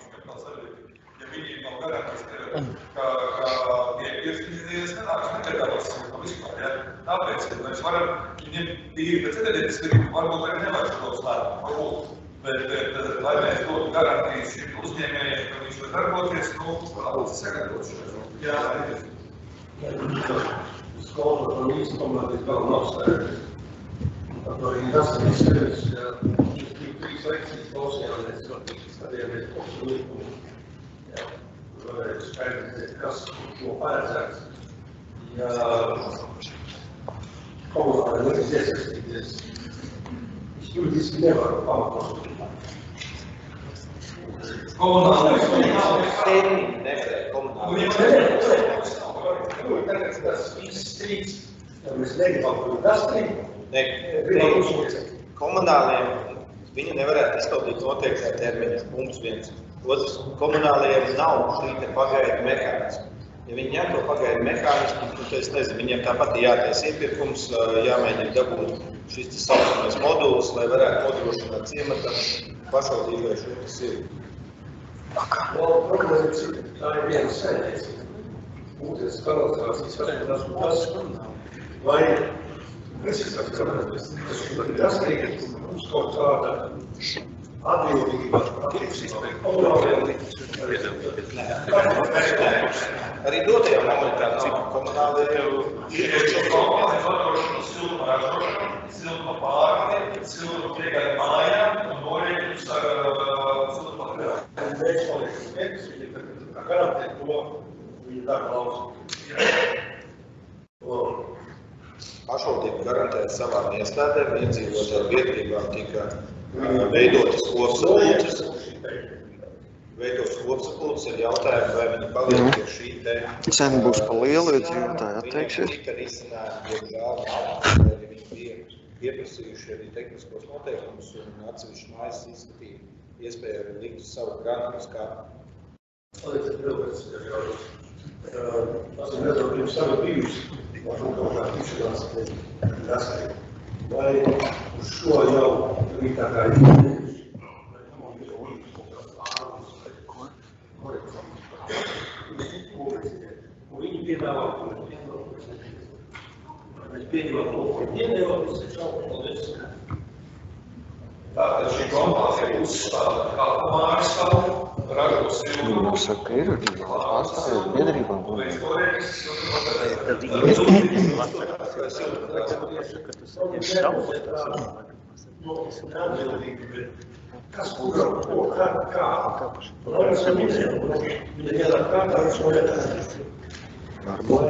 ja viņi nav garantijas, ka, ka tiek iespējas nenāks negadāvās siltumu vispār. Ja? Tāpēc, ka mēs varam viņiem tīri pēc enerģētiski, varbūt arī nevajag tos lēmumu, varbūt. Bet, bet, lai mēs dotu garantijas šim uzņēmējiem, ka viņš var darboties, nu, labs sagatavot šo. Jā, arī. Skola par īstu komandīt vēl nav sēdēs. Par to viņi tas ir izskatījis, ka šis bija trīs lekcijas klausījāmies, skatījāmies kopšu likumu. Jā, varētu skaidrīt, kas šo paredzēts. Ja komunāli nevis iesaistīties, es juridiski nevaru pamatot. Komunālais termiņi nevarēja komunālais. Tas viss strīds, ja mēs negribam, kur tas strīd. Komunāliem viņi nevarētu izpildīt noteiktā termiņā, punkts viens. Otrs, komunāliem nav šī te pagaidu mehānismu. Ja viņi ņem to pagaidu mehānismu, tad es nezinu, viņiem tāpat ir jātais iepirkums, jāmēģina dabūt šis te saucamais moduls, lai varētu nodrošināt ciematam pašvaldībai šo tas ir. Tā ir viena saimniecība. Ūdens kanalizācijas variantās un tas, vai es esmu kāpēc, tas ir mums kaut kāda atbildība attiecībā komunālajiem. Arī dotajā momentā cik komunālajiem ir komunālajiem vadošanu siltuma ražošanu, siltuma pārvadi, siltuma piegādi mājām un norēķinus ar siltuma materiālu. Un mēs paliksim pēc, viņi garantē to, viņi dara lausu. Pašvaldība garantē savām iestādēm, iedzīvotāju biedrībām tika veidotas kopsapulces. Veidotas kopsapulces ar jautājumu, vai viņi paliek pie šī te... Cena būs pa lielu, iedzīvotāji atteiksies. Viņi tika risināt, diemžēl, viņi bija pieprasījuši arī tehniskos noteikumus un atsevišķi mājas izskatīja iespēju arī likt savu grantus kā. Paldies, ir vēl pēc jautājums. Esam nedaudz pirms tagad bijusi, vai kaut kā tikšanās raskai. Vai uz šo jau ir tā kā izdevusi, vai nemāmies līdz kaut kāds ārums, un viņi piedāvā, un viņi piedāvā to, ko piedāvā, tas ir šau, paldies. Tātad šī kompānija uzstāda kā mājaslapu, ražo siltumu. Viņi saka, ir arī pārstāvēt biedrībām. Tad investīcijas Latvijas ka tas ir šaubas. Kas kuram to, kā, kā? Lai es viņiem, viņa vienā kārtā es varētu. Varbūt.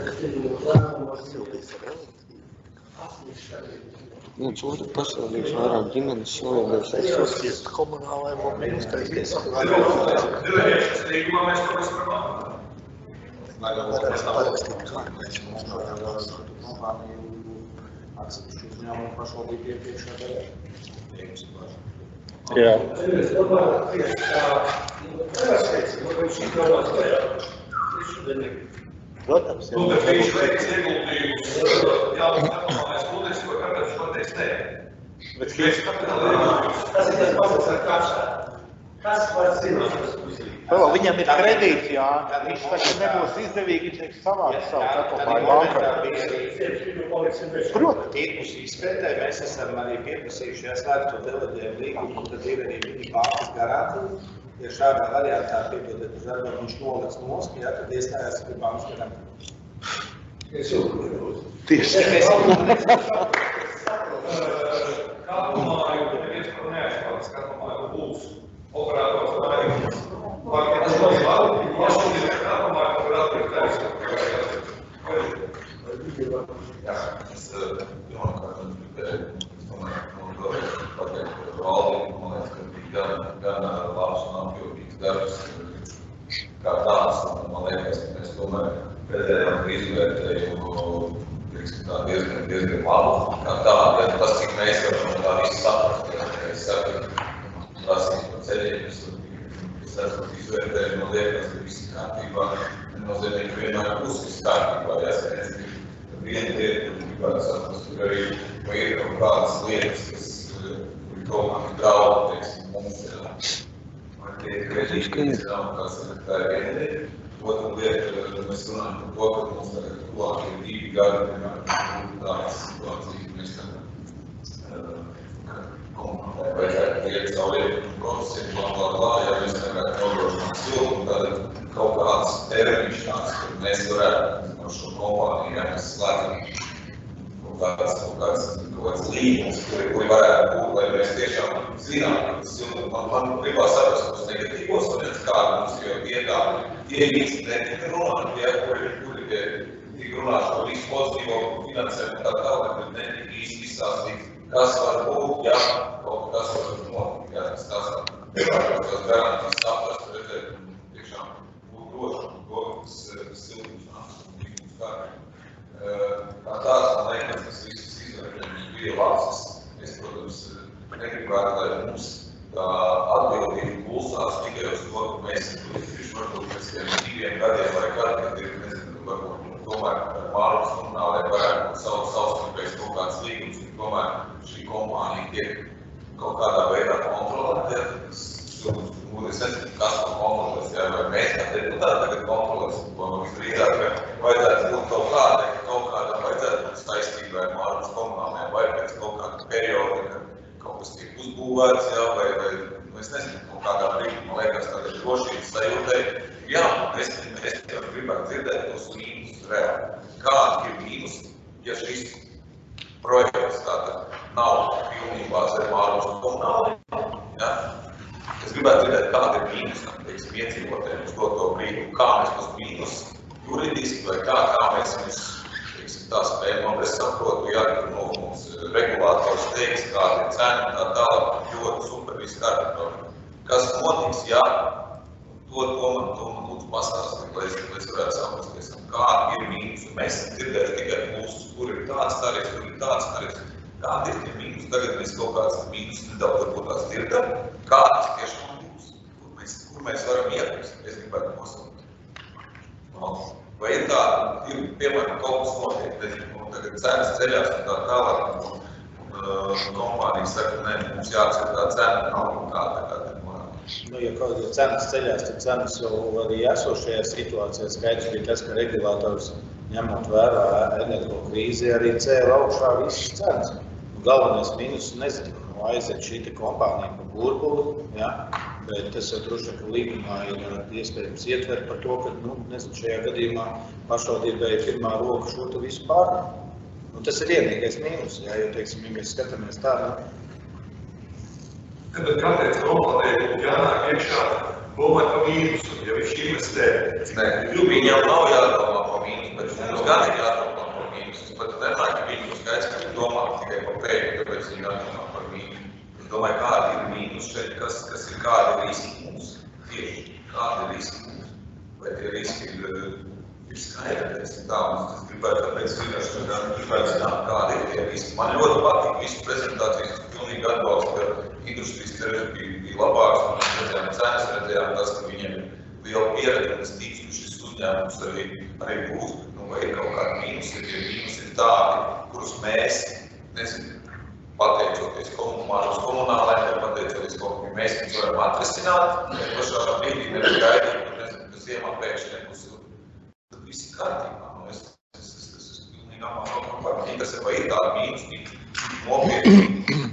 Viens otru pasaulības vairāk ģimenes šoiedēs Tas komunālajiem mobilizēties. Divēriešanas līgumā mēs to visu runājam. Parakstīt kārtēs mums no jālās. Atsevišķi uzņēmumu pašvaldību iepriekšā darē. Jā. Es domāju, tieši tā, es teicu, man viņš ir galvās lejā. Protams, Nu, bet viņš veiks ieguldījumus jaunas neformālais kodeks, ko kāpēc viņš pateiks nē. Bet viņš kapitāla ieguldījumus. Tas ir tas pats ar kašā. Kas var zināt, kas uzīt? Vēl viņam ir kredīts, jā. Viņš saka, nebūs izdevīgi, viņš teiks savākt savu kapitālu bankā. Protams, tirgus izpētē mēs esam arī pieprasījuši ieslēgt to deleģējumu līgumu, un tad ir arī mini bankas garantija. Ja šādā variantā piedodiet uz darbu, viņš noliks nost, jā, tad iestājās pie bankas garantija. Es jūtu, tieši. Kāpumāju, neviens par neaizpārdas, kāpumāju būs operators mājums. Vai tas būs labi? Pašvaldība kāpumāju, kur atbrīd taisnība. Jā, es domāju, ka es domāju, ka pateikt valdību, man liekas, ka bija gan, gan labs un apjūtīgs darbs kā tāds, un man liekas, ka mēs tomēr pēdējām izvērtējumu tā diezgan, diezgan labu kā tādu, ja tas, cik mēs varam no tā visu saprast, ja es saku, prasīt par ceļiem, es esmu izvērtējumu, man liekas, ka viss kārtībā, nenozīmē, ka vienmēr būs viss kārtībā, ja es nezinu, viena lieta, kur gribētu saprast, tur arī vai ir kaut kādas lietas, kas kaut kā draudi, teiksim, mums ir. Vai tie ir kredīti, kas ir tā ir viena lieta. Otra lieta, mēs runājam par to, ka mums tagad tuvāk ir divi gadi, piemēram, tādas situācijas, mēs tagad komunālai vajadzētu iet savu lietu procesiem, blā, blā, blā, ja mēs tagad nodrošinām siltumu, tad kaut kāds termiņš tāds, kad mēs varētu no šo kompāniju, ja mēs slēdzam kaut kāds, kaut kāds, kaut kāds līgums, kuri, kuri varētu būt, lai mēs tiešām zinām, ka tas siltums, man, man gribās saprast, tos negatīvos variants, kādi mums jau iegā, tie incidenti, ka runāt, ja, kuri, kuri tik runā šo visu pozitīvo finansējumu tā tālāk, bet netika īsti izstāstīt, kas var būt, ja kaut kas var notikt, ja tas tas tas garantijas saprast, redzēt, un tiešām būt droši, un to, kas siltums nāks un līgums kārtībā. Kā tāds, man liekas, tas visus izvērtējums bija labs. Es, protams, negribētu, lai mums tā atbildība pulsās tikai uz to, ka mēs esam izdarījuši varbūt pēc tiem diviem gadiem vai kad, kad ir, nezinu, varbūt tomēr Mārus komunālai varētu būt savs savstarpējs kaut kāds līgums, un tomēr šī kompānija tiek kaut kādā veidā kontrolēt, ja, un es nezinu, kas to kontrolēs, ja, vai mēs kā deputāti tagad kontrolēsim, ko visdrīzāk, ka vajadzētu būt kaut kādai, kaut kādam vajadzētu būt saistībai ar Mārgas komunālajiem, vai pēc kaut kāda perioda, ka kaut kas tiek uzbūvēts, ja, vai, vai, es nezinu, kaut kādā brīdī, man liekas, tāda drošības sajūtai, jā, es, es gribētu dzirdēt tos mīnus reāli. Kādi ir mīnus, ja šis projekts tātad nav pilnībā zem Mārgas komunālajiem, ja? Es gribētu dzirdēt, kāda ir mīnus, teiksim, iedzīvotājiem uz doto brīdi, kā mēs tos mīnus juridiski vai kā, kā mēs viņus, teiksim, tā spējam, un es saprotu, ja nu, mums regulātors teiks, kāda ir cena un tā tālāk, ļoti super viss kārtībā. Kas notiks, ja to, to man, to man lūdzu pastāstīt, lai es, lai es varētu saprast, kāda ir mīnus, un mēs dzirdētu tikai plusus, kur ir tāds tarifs, kur ir tāds tarifs. Kādi ir tie mīnus? Tagad mēs kaut kāds mīnus nedaudz varbūt tās dzirdam. Kādas tiešām būs? Kur mēs, kur mēs varam iepust? Es gribētu nosaukt. Vai ir tā, ir, piemēram, kaut kas notiek, nezinu, tagad cenas ceļās un tā tālāk, un, un, un kompānija saka, ne, mums jāatcer tā cena, nav un kā tā kā tā morāla. Nu, ja kaut ja cenas ceļās, tad cenas jau arī esošajā situācijā skaidrs bija tas, ka regulators ņemot vērā energo krīzi arī cēla augšā visas cenas. Galvenais mīnus, nezinu, nu, aiziet šī kompānija pa burbuli, ja, bet tas jau droši, ka līgumā ir iespējams ietvert par to, ka, nu, nezinu, šajā gadījumā pašvaldībai ir pirmā roka šo to visu pārnāk. Nu, tas ir vienīgais mīnus, ja, jo, teiksim, ja mēs skatāmies tā, nu. Kad kāpēc kompānija būtu jānāk iekšā domāt par mīnusu, ja viņš investē? Nē, viņam nav jādomā par mīnusu, bet mums gan ir jādomā par mīnusu. Es pat nemāju, ka viņi skaidrs, ka viņi domā tikai par pēļu, tāpēc viņi jādomā par mīnusu. Es domāju, kādi ir mīnus šeit, kas, kas ir kādi riski mums. Tieši, kādi riski mums. Vai tie riski ir, ir skaidri, teiksim tā, mums es gribētu, tāpēc vienkārši gribētu zināt, kādi ir tie riski. Man ļoti patīk visu prezentācijas, es pilnīgi atbalstu, ka industrijas cereži bija, bija labāks, un mēs redzējām cenas, redzējām tas, ka viņiem ir liela pieredze, un es ticu, ka šis uzņēmums arī, arī būs, nu, vai ir kaut kādi mīnusi, ja tie mīnusi ir tādi, kurus mēs, nezinu, pateicoties komunālajiem, komunālajiem, vai pateicoties kaut ko, mēs viņus varam atrisināt, bet pašā brīdī nevar gaidīt, ka, nezinu, ka ziemā pēkšņi nebūs, tad viss ir kārtībā, nu, es, es, es, es, es pilnīgi apmāru par interesē, vai ir tādi mīnusi, tik nopietni.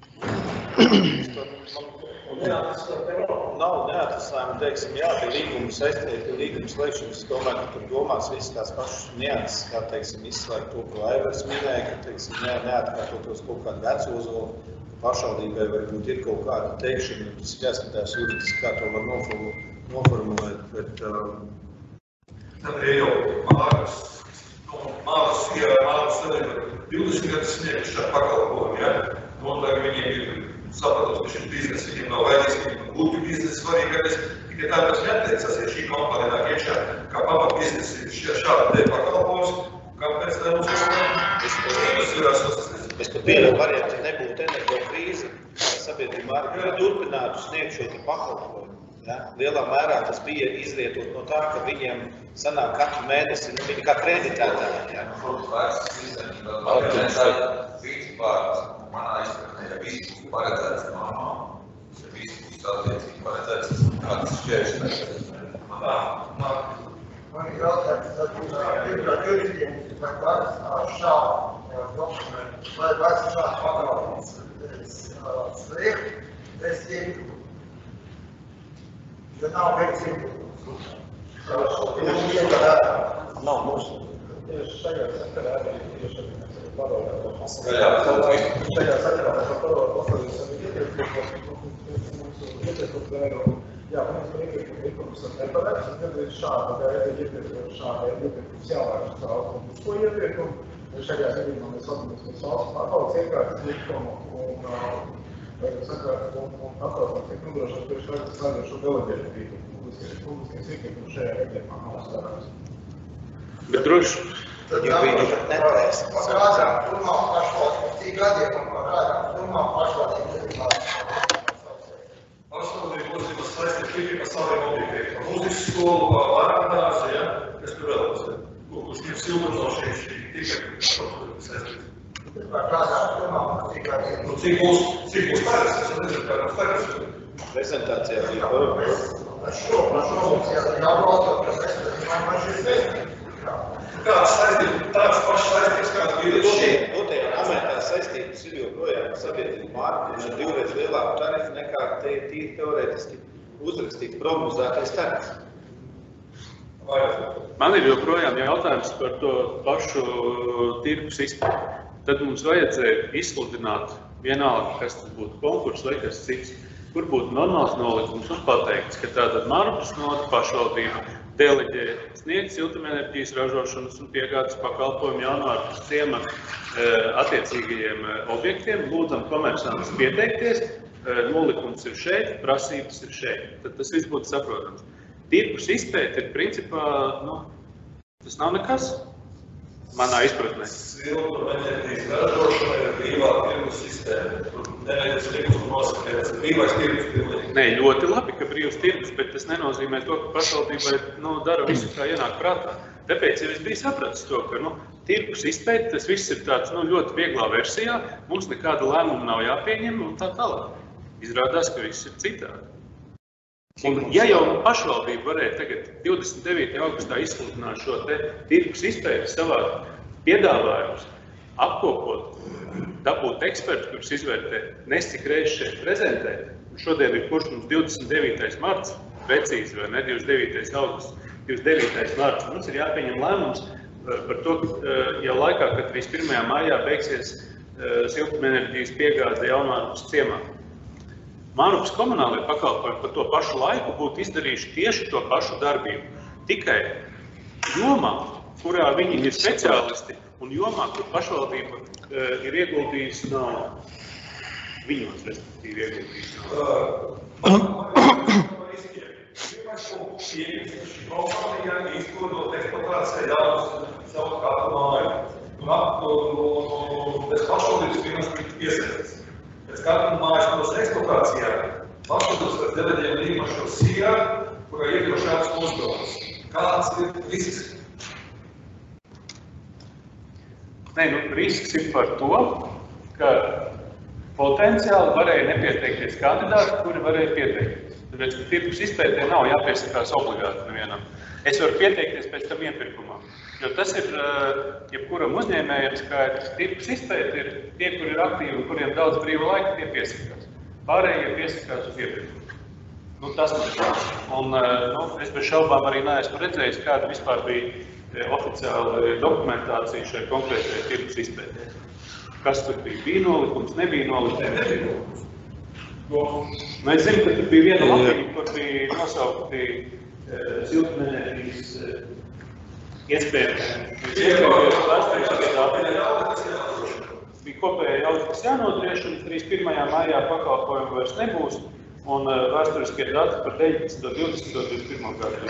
Nav neatrisinājumu, teiksim, jā, pie līguma saistīt, pie līguma slēgšanas, es domāju, ka tur domās visas tās pašas nianses, kā, teiksim, izslēgt to, ko Aivars minēja, ka, teiksim, ne, neatkārtotos kaut kādu vecu uzvalu, ka pašvaldībai varbūt ir kaut kāda teikšana, tas ir jāskatās juridiski, kā to var noformulēt, bet... Um... Tad ir jau Mārgas, Mārgas, ja Mārgas divdesmit gadus sniegts šā pakalpojumu, ja? Un tagad viņiem ir sapratos, ka šim biznesa viņiem nav vajadzīgs, viņiem būtu biznesa svarīgākais. Tikai tā mēs neatteicās, ja šī kompānija nāk iekšā, kā pamat biznesa ir šāda te pakalpojums, kāpēc tā mums ir Es pat vienam variantu, ja nebūtu energo krīze, sabiedrība Mārga turpinātu sniegt šo te pakalpojumu. Ja? Lielā mērā tas bija izrietot no tā, ka viņiem sanāk katru mēnesi, nu, viņi kā kreditētāji. Ja? Manā izpratnē, ja viss būs paredzēts normāli, ja viss būs attiecīgi paredzēts, kāds šķēršļi. Man ir jautājums, tad pirmkārt juridiem, vai var šādu dokumentu, vai var šādu pagalvības slēgt, bez iegūtu. Jo nav veids iegūtu. Nav mūsu. Tieši šajā sakarā arī tieši arī mēs arī padomājam. Šajā sakarā mēs ar padomājam pasaules arī ieteikumu, jā, mums par ieteikumu likums ir nepareiz, tad ir šāda veida ieteikumu, šāda ieteikums jāvērš caur uz ko ieteikumu. Šajā gadījumā mēs atzīmies mēs valsts pārvaldes iekārtas likumu un sakārtas un atvalsts tiek nodrošināts priekš vajadzības slēdzošo deleģētu rīkumu. Publiskais ieteikums šajā gadījumā nav starās. Bet droši, ja viņi pat nevarēs. Parādām turmā pašvaldību, cik gadiem un parādām turmā pašvaldību. Pašvaldību uzņemas saistīt tikai par saviem objektiem. Mūzikas skolu, Lērnādāzi, ja, kas tur vēl, kurš ņem siltumu no šiem šī tikai saistīt. Nu, cik būs, cik būs taļas, es nezinu, kā būs taļas. Prezentācijā bija par... Kāds saistības, tāds pašs saistības, kāds bija līdz šī? Notajā momentā saistības ir joprojām sabiedrība mārketinga ar divreiz lielāku tarifu nekā te tīri teorētiski uzrakstīt prognozētais tarifs. Man ir joprojām jautājums par to pašu tirgus izpēti. Tad mums vajadzēja izsludināt vienalga, kas tas būtu konkurss vai kas cits, kur būtu normāls nolikums un pateikts, ka tātad Marupes novada pašvaldība deleģē sniegt siltumenerģijas ražošanas un piegādes pakalpojumu Jaunvārtas ciemata attiecīgajiem objektiem, lūdzam komersantus pieteikties, nolikums ir šeit, prasības ir šeit. Tad tas viss būtu saprotams. Tirgus izpēte ir principā, nu, tas nav nekas manā izpratnē. Siltumenerģijas ražošana ir brīvā tirgus sistēma. Tur neviens tirgus nosakēts, brīvais tirgus pilnīgi. Nē, ļoti labi, ka brīvs tirgus, bet tas nenozīmē to, ka pašvaldībai, nu, dara visu, kā ienāk prātā. Tāpēc jau es biju sapratis to, ka, nu, tirgus izpēte, tas viss ir tāds, nu, ļoti vieglā versijā, mums nekāda lēmuma nav jāpieņem un tā tālāk. Izrādās, ka viss ir citādi. Un, ja jau pašvaldība varēja tagad divdesmit devītajā augustā izsludināt šo te tirgus izpēti savā piedāvājumus, apkopot, dabūt ekspertu, kurus izvērtē, nes cik reizes šeit prezentēt, un šodien ir kurš mums divdesmit devītais marts, precīzi, vai ne, divdesmit devītais augusts, divdesmit devītais marts, mums ir jāpieņem lēmums par to, jau laikā, kad trīsdesmit pirmajā maijā beigsies siltumenerģijas piegāde Jaunvārtas ciemā. Marupes komunālie pakalpojumi par to pašu laiku būtu izdarījuši tieši to pašu darbību. Tikai jomā, kurā viņi ir speciālisti, un jomā, kur pašvaldība uh, ir ieguldījusi naudu. Viņos, respektīvi, ieguldījusi naudu. Šī kompānija izkodot eksploatācijā jaunus savu kādu māju. Un bez pašvaldības pirms piesaistas. Pēc kādu mājas tos eksploatācijā pašvaldības var deleģēt līmašo sijā, kurā iekļauj šāds uzdevums. Kāds ir risks? Nē, nu, risks ir par to, ka potenciāli varēja nepieteikties kandidāti, kuri varēja pieteikties. Tāpēc, ka tirgus izpētē nav jāpiesakās obligāti nevienam. Es varu pieteikties pēc tam iepirkumā. Jo tas ir, jebkuram uzņēmējam skaidrs, tirgus izpēte ir tie, kuri ir aktīvi un kuriem daudz brīva laika, tie piesakās. Pārējie piesakās uz iepirkumu. Nu, tas man ir. Un nu, es bez šaubām arī neesmu redzējis, kāda vispār bija oficiāla dokumentācija šai konkrētajai tirgus izpētē. Kas tur bija? Bija nolikums, nebija nolikums? Nu, es zinu, ka tur bija viena lapība, kur bija nosaukti siltumenerģijas iespējami. Bija kopēja jaudas, kas jānotrieš, un trīsdesmit pirmajā maijā pakalpojumu vairs nebūs, un vēsturiskie dati par deviņdesmito, divdesmito, divdesmit pirmo gadu.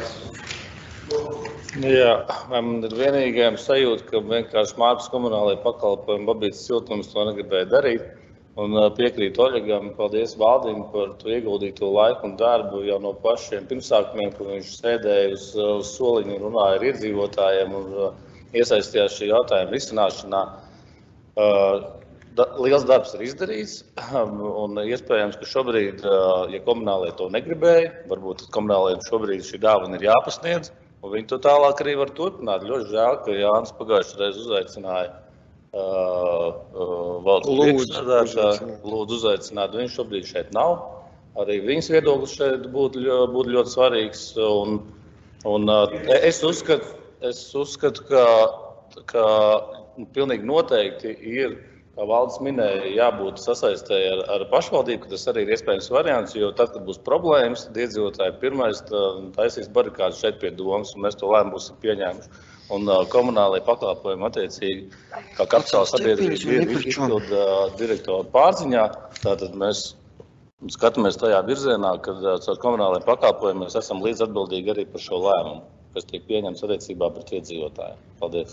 Jā, man ir vienīgajām sajūta, ka vienkārši Marupes komunālajie pakalpojumi Babītas siltums to negribēja darīt. Un piekrīt Oļegam, paldies Valdim par to ieguldīto laiku un darbu jau no pašiem pirmsākumiem, kur viņš sēdēja uz, uz soliņu un runāja ar iedzīvotājiem un iesaistījās šī jautājuma risināšanā. Da, liels darbs ir izdarīts, un iespējams, ka šobrīd, ja komunālie to negribēja, varbūt komunāliem šobrīd šī dāvana ir jāpasniedz, un viņi to tālāk arī var turpināt. Ļoti žēl, ka Jānis pagājušajā reiz uzaicināja Uh, uh, valdes priekšsēdētāju, lūdzu uzaicināt, viņš šobrīd šeit nav. Arī viņas viedoklis šeit būtu, būtu ļoti svarīgs. Un, un, uh, es uzskatu, es uzskatu ka, ka pilnīgi noteikti ir, kā valdes minēja, jābūt sasaistēji ar, ar pašvaldību, ka tas arī ir iespējams variants, jo tad, kad būs problēmas, tad iedzīvotāji pirmais taisīs barikādes šeit pie domas, un mēs to lēmumu būsim pieņēmuši. Un uh, komunālajie pakalpojumi attiecīgi, kā kapitāla sabiedrības izpildu direktoru pārziņā, tātad mēs skatāmies tajā virzienā, kad uh, caur komunālajiem pakalpojumiem mēs esam līdz atbildīgi arī par šo lēmumu, kas tiek pieņemts attiecībā pret iedzīvotājiem. Paldies!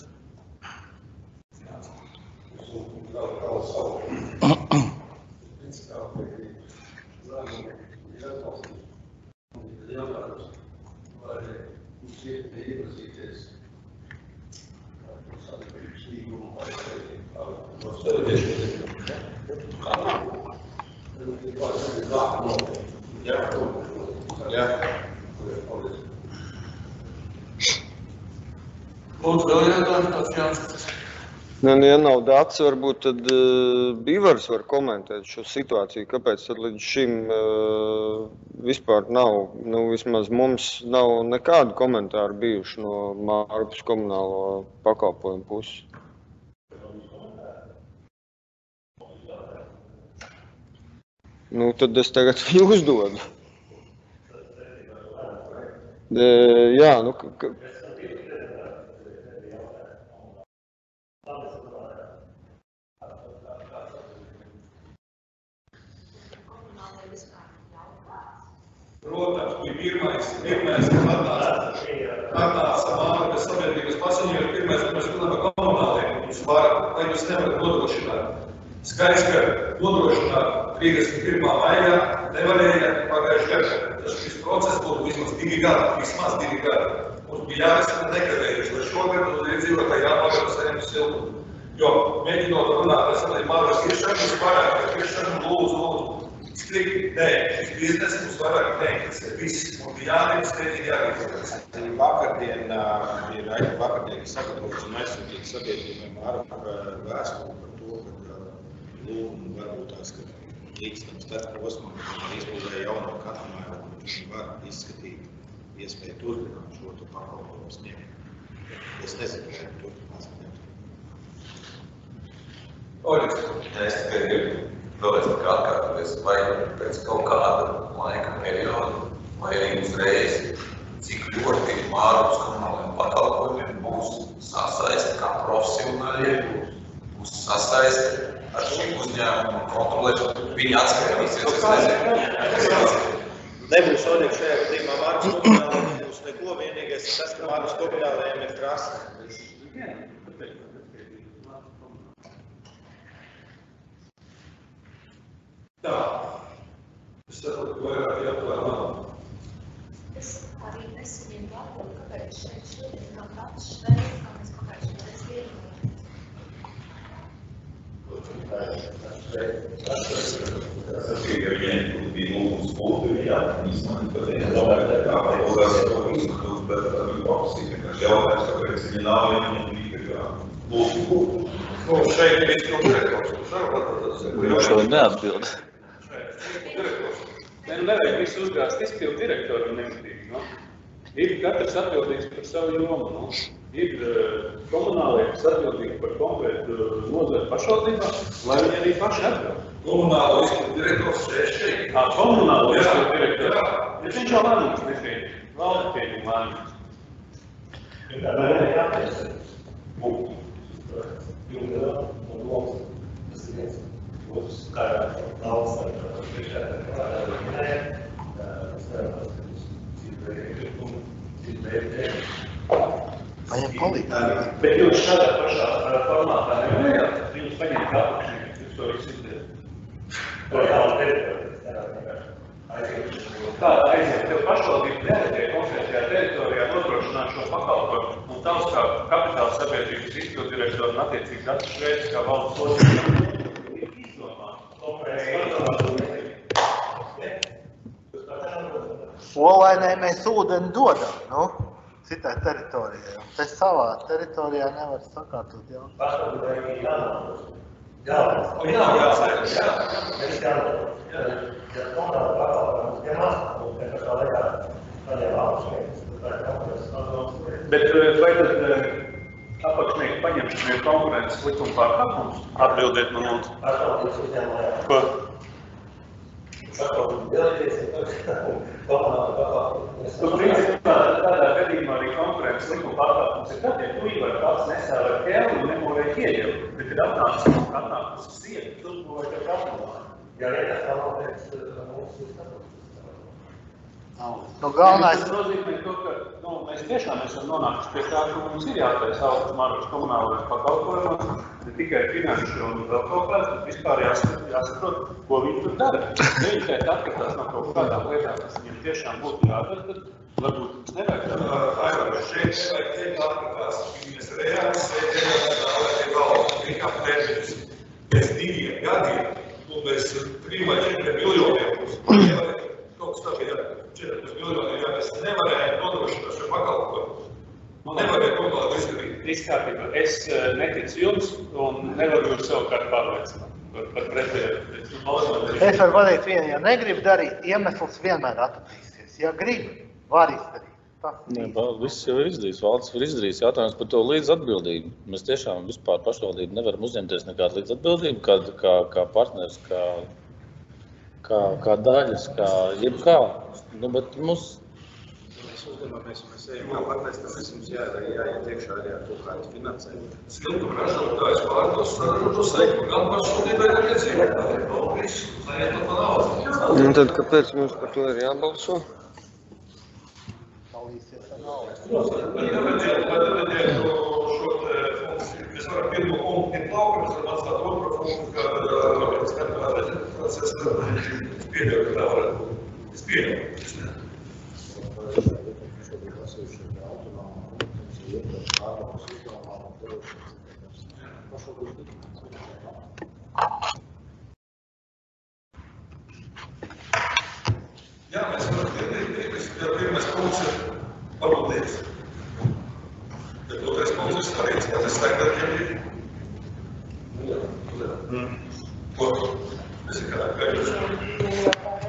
Sadarbības līgumu vai ar tos Lūdzu, vēl jautājums tāds Jānis. Nu, ja nav dats, varbūt tad uh, Bivars var komentēt šo situāciju, kāpēc tad līdz šim uh, vispār nav, nu vismaz mums nav nekādu komentāru bijuši no Mārupes komunālo pakalpojumu puses. Nu, tad es tagad viņu uzdodu. De, jā, nu, ka... Protams, bija pirmais, pirmais, kad atnāca, atnāca Mārupes sabiedrības paziņojums, pirmais, kad mēs runājam par komunāliem, jūs varat, vai jūs nevarat nodrošināt. Skaidrs, ka nodrošināt trīsdesmit pirmā maijā nevarēja pagājuši gadu. Tas šis process būtu vismaz divi gadi, vismaz divi gadi. Mums bija jārisina nekavējuši, lai šogad uz iedzīvotāji jāpagāda saņemt siltumu. Jo mēģinot runāt ar saviem Mārupes iešanu, jūs parāda, ka iešanu lūdzu, lūdzu. Strikti, nē, šis biznesi mums vairāk neinteresē. Viss mums bija jānīm, stēdīgi jārīkoties. Vakardien ir vakardien sagatavots un aizsūtīts sabiedrībai Mārupe vēstuli par to, ka lūgumu varbūt tās, ka līgstam starp posmam izbūvēja jauno katramāju, un viņi var izskatīt iespēju turpināt šo tu pakalpojumu sniegt. Es nezinu, vai turpinās sniegt. Oļis. Es tikai gribu vēlreiz tā kā atkārtoties, vai pēc kaut kāda laika perioda, vai arī uzreiz, cik ļoti Mārupes komunālajiem pakalpojumiem būs sasaiste kā profesionāļiem, būs sasaiste ar šīm uzņēmumu kontrolēšanu. Viņi atskaidrīsies, es nezinu. Nebūs šodien šajā gadījumā Mārupes komunālajiem, nebūs neko, vienīgais ir tas, ka Mārupes komunālajiem ir krasta. Tā. Es saprotu, ka vairāk jautājumu nav. Es arī nesaņēmu atbildi, kāpēc šeit šodien nav tāds šveids, kā mēs pagājušajā reizē vienojāmies. Tas ir, ka viņiem bija lūgums būt, jā, īstenībā, ka viņi novērtē kā pārlūgās to izskatūs, bet tā bija opcija, ka jautājums, kāpēc viņi nav, ja viņiem bija kā lūgums būt. Nu, šeit ir izskatu direktors, kurš arī patādās. Viņš to neatbild. Ne, nu nevajag visu uzgāzt izpildu direktoru nemitīgi, no? Ir katrs atbildīgs par savu jomu, no? Ir uh, komunālie, kas atbildīgi par konkrētu nozaru pašvaldībā, lai viņi arī paši atbild. Komunālo izpildu direktors šeit šeit. Ā, komunālo izpildu direktors. Ja viņš jau lēmums nepieņem, valde pieņem lēmums. Tā vēl ir jāpēc. Būtu. Jūgā un loks. Tas ir viens. Otrs, kā jau daudz, tā priekšā, tā kā tā minēja, tas nevar Paņem palīdzi. Bet jūs šādā pašā formātā nevarējāt, jūs paņemt apakšņi, jūs to visu izdarīt. To jau teritorijas, Kā aiziet, tev pašvaldība nereģē konkrētajā teritorijā nodrošināt šo pakalpojumu, un tavs kā kapitāla sabiedrības izpildirektora un attiecīgi Dats Šveicis kā valdes locekļi Olainai mēs ūdeni dodam, nu, citai teritorijai. Te savā teritorijā nevar sakārtot jau. Pašvaldībai ir jānāk. Jā, jā, jā, mēs jānāk. Ja komunāla pakalpojums piemās, un te pašā laikā paņem apakšnieks, tad tā ir konkurences. Bet vai tad apakšnieki paņemšana ir konkurences likuma pārkāpums? Atbildiet man lūdzu. Pašvaldības uzņēmumā. Ko? Pašvaldības deleģēs ir komunāla pakalpojums. Tu principā tādā gadījumā arī konkurences likuma pārkāpums ir tad, ja tu īvar kāds nesāvēja kēlu un nemūvēja ieļevu, bet kad atnācis un atnācis sieta, tu būvēja tev kapulā. Ja liekas tā noteikts mūsu status. Nu, galvenais... Tas nozīmē to, ka nu, mēs tiešām esam nonākuši pie tā, ka mums ir jātaisa augstas Mārupes komunālajos pakalpojumos, ne tikai finanšu un vēl kaut kāds, bet vispār jāsaprot, ko viņi tur dara. Ja viņi tēt atkatās no kaut kādām lietām, kas viņiem tiešām būtu jādara, tad varbūt mums nevajag tā. Aizvar, šeit nevajag teikt atkatās, mēs reāli sveitējām tā, lai tie valda, tiekām termiņus. mēs trim vai četriem miljoniem, kaut kas tā bija četri miljoni, ja mēs nevarējām nodrošināt šo pakalpojumu. Nevarēja kaut kādu izdarīt. Izkārtībā. Es neticu jums un nevaru jūs savukārt pārliecināt par pretēju. Es varu vadīt vienu, ja negribu darīt, iemesls vienmēr atradīsies. Ja gribu, var izdarīt. Nē, viss jau ir izdarījis, valsts ir izdarījis jautājums par to līdz atbildību. Mēs tiešām vispār pašvaldību nevaram uzņemties nekādu līdz atbildību, kā, kā, kā partners, kā, kā, kā daļas, kā jebkā. Nu, bet mums... Mēs uzdomāmies, un mēs ejam kā partners, tāpēc mums jādara, jāiet iekšā arī ar to kādu finansējumu. Siltu ražotājs pārdos ražotu sektu, gan pašvaldībai, gan iedzīvotājiem. No, viss, lai iet pa naudu. Un tad kāpēc mums par to ir jābalso? Mēs varam pirmo punktu ņemt laukā, mēs varam atstāt otro punktu, kā mēs skatām procesa pieļauju, ka tā varētu būt. Es pieļauju. Jā, mēs varam pirmais, pirmais punkts ir palūdīgs. Bet otrais punkts ir svarīgs, ka tas tagad ir. Ko? Es ir kādā gaļuši.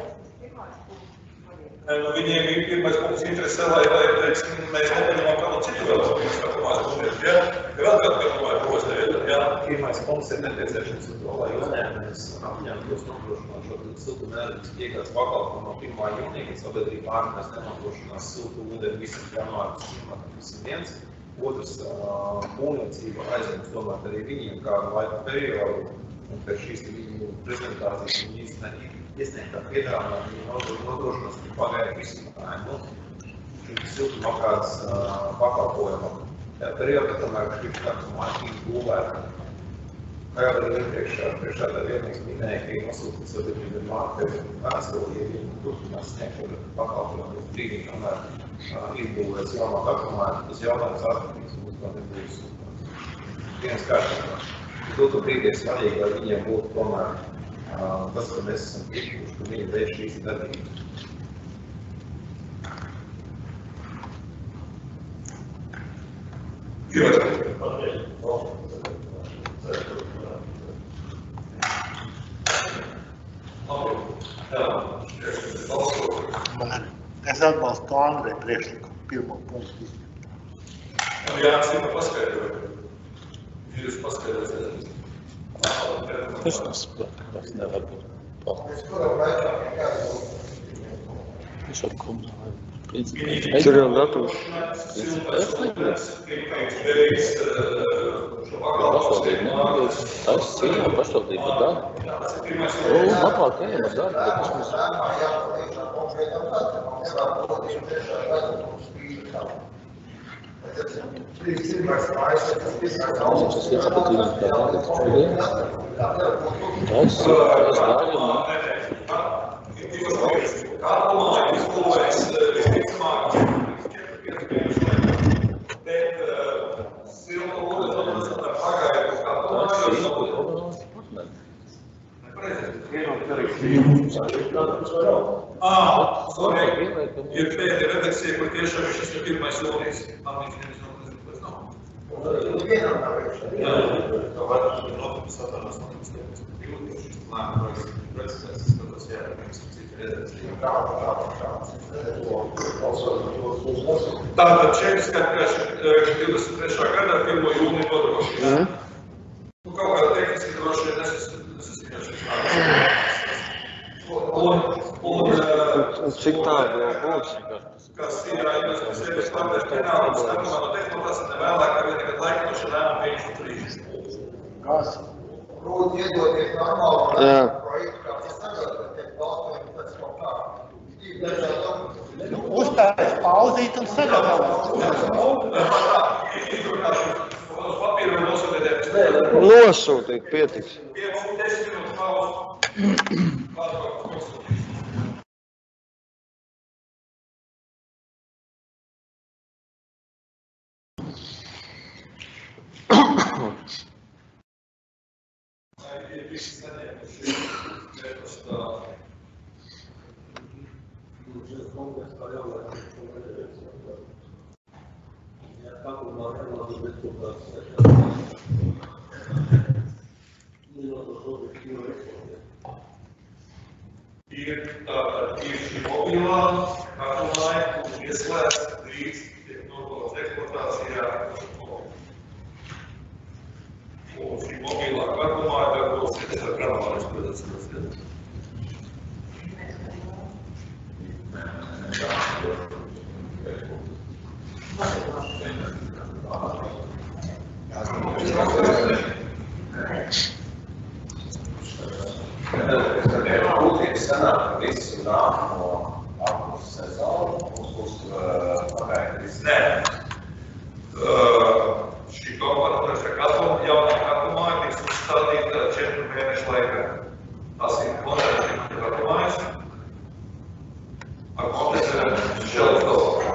Nu, viņiem ir pirmais punkts interesē, lai, lai teiksim, mēs nepaņemam kādu citu vēl, mēs kā komās būties, jā? Ir vēl kādu kādu ko es tevi, jā? Pirmais punkts ir nepieciešams ar to, lai uzņēmēs apņemtos nodrošināt šo siltumnēdarbības piegādes pakalpojumu no pirmā jūnija, kad sabiedrība ārpēc nenodrošinās siltu ūdeni visam janvārs divsimt viens. Otrs, būvniecība aizņems tomēr arī viņiem kādu laika periodu, un pēc šīs viņu prezentācijas viņi īstenībā iesniegtā piedāvājumā viņi nodrošinās pagaidu izsmatājumu siltumapgādes pakalpojumam. Tajā periodā tomēr šis kāds mākīgi būvēta. Kā jau arī iepriekš priekšādā vienīgs minēja, ka ir nosūtīts sabiedrība Mārka vēstuli, ja viņi turpinās sniegt šo pakalpojumu uz brīdī, kamēr izbūvēs jaunā datumā, tas jautājums atkarīgs un vispār nebūs viens kārtībā. Dotu brīdī ir svarīgi, lai viņiem būtu tomēr tas, ka mēs esam piekļuvuši, ka viņi veic šīs darbības. Es atbalstu Andreja priekšlikumu pirmo punktu. Jā, es jau paskaidroju. Jūs paskaidrojat. Es nesaprotu, kas nevar būt palīdz. Es ar kumā. Tur jau datums. Pašvaldība nebūs. Tas cīnā pašvaldība dara. Un labāk ejam ar darbu, bet mums... Tas ir apatīnāk kā vārds šodien. Tas ir tas dārgumā. Kāpumā ir izbūvēs visticamāk bet silta ūdens atrast ar pagaidu kāpumā. Tas ir izbūvēs. Ah, sorry, ir pēdējā redakcija, kur tiešām šis ir pirmais jūnijas. Man viņš nevis nav nezinu, kas nav. Jā, tā vairāk ir notums atārās notums tēmas. Ilgūšas lēma procesēs, es skatos, jā, pirms cita redakcija. Tātad šeit skatījās divdesmit trešā gadā pirmo jūniju nodrošinās. Nu, kaut kādā tehniski droši vien nesaskaņošanās. Un, un, cik tādu jau būs? Kas ir jāiemēs sevis tāpēc penālums, nekumā no tehnolotās, ne vēlāk, kā vien nekad laika no šādām pieņemšu trīs. Kas? Lūdzu, iedodies normālu Jā. projektu, kā tas tagad, bet tiek balsojumi pēc kaut kā. Nu, uzstājas pauzīt un sagatavot. Nosūtīt, pietiks. visi saņēmuši četrdesmitā. Kongressā jālēk, ko vajadzēs. Ja pakumā vienādu deputāts minūtos objektīvu eksploatē. Ir tātad ir šī mobilā kartumāja, kurš ieslēdz drīz tiek nodots eksploatācijā. Un šī mobilā kartumāja darbosies ar kanālais, ko atceros. Būtības sanāk, ka visu nākamo apkursu sezonu mums būs pagaida visu. Nē. Šī kompānija katuma, jaunā katumāja tiks uzstādīta četru mēnešu laikā. Tas ir koncerti katumājas ar kompensējumu šelfos.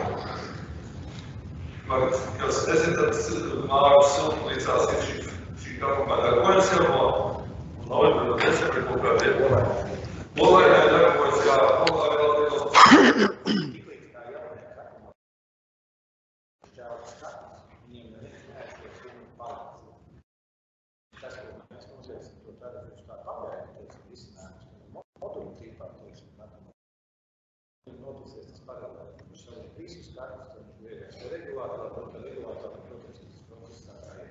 Kas nezinu, tad Mārgus siltumnīcās ir šī, šī katumāja darbojas jau no novembra decembra kaut kādiem. Polēnē darbojas kā polā vēl lielos. Notiksies tas paralēli, viņš saliek visus kartus, viņš vienkārši to regulātoru, un tad regulātoru, protams, tas procesā arī.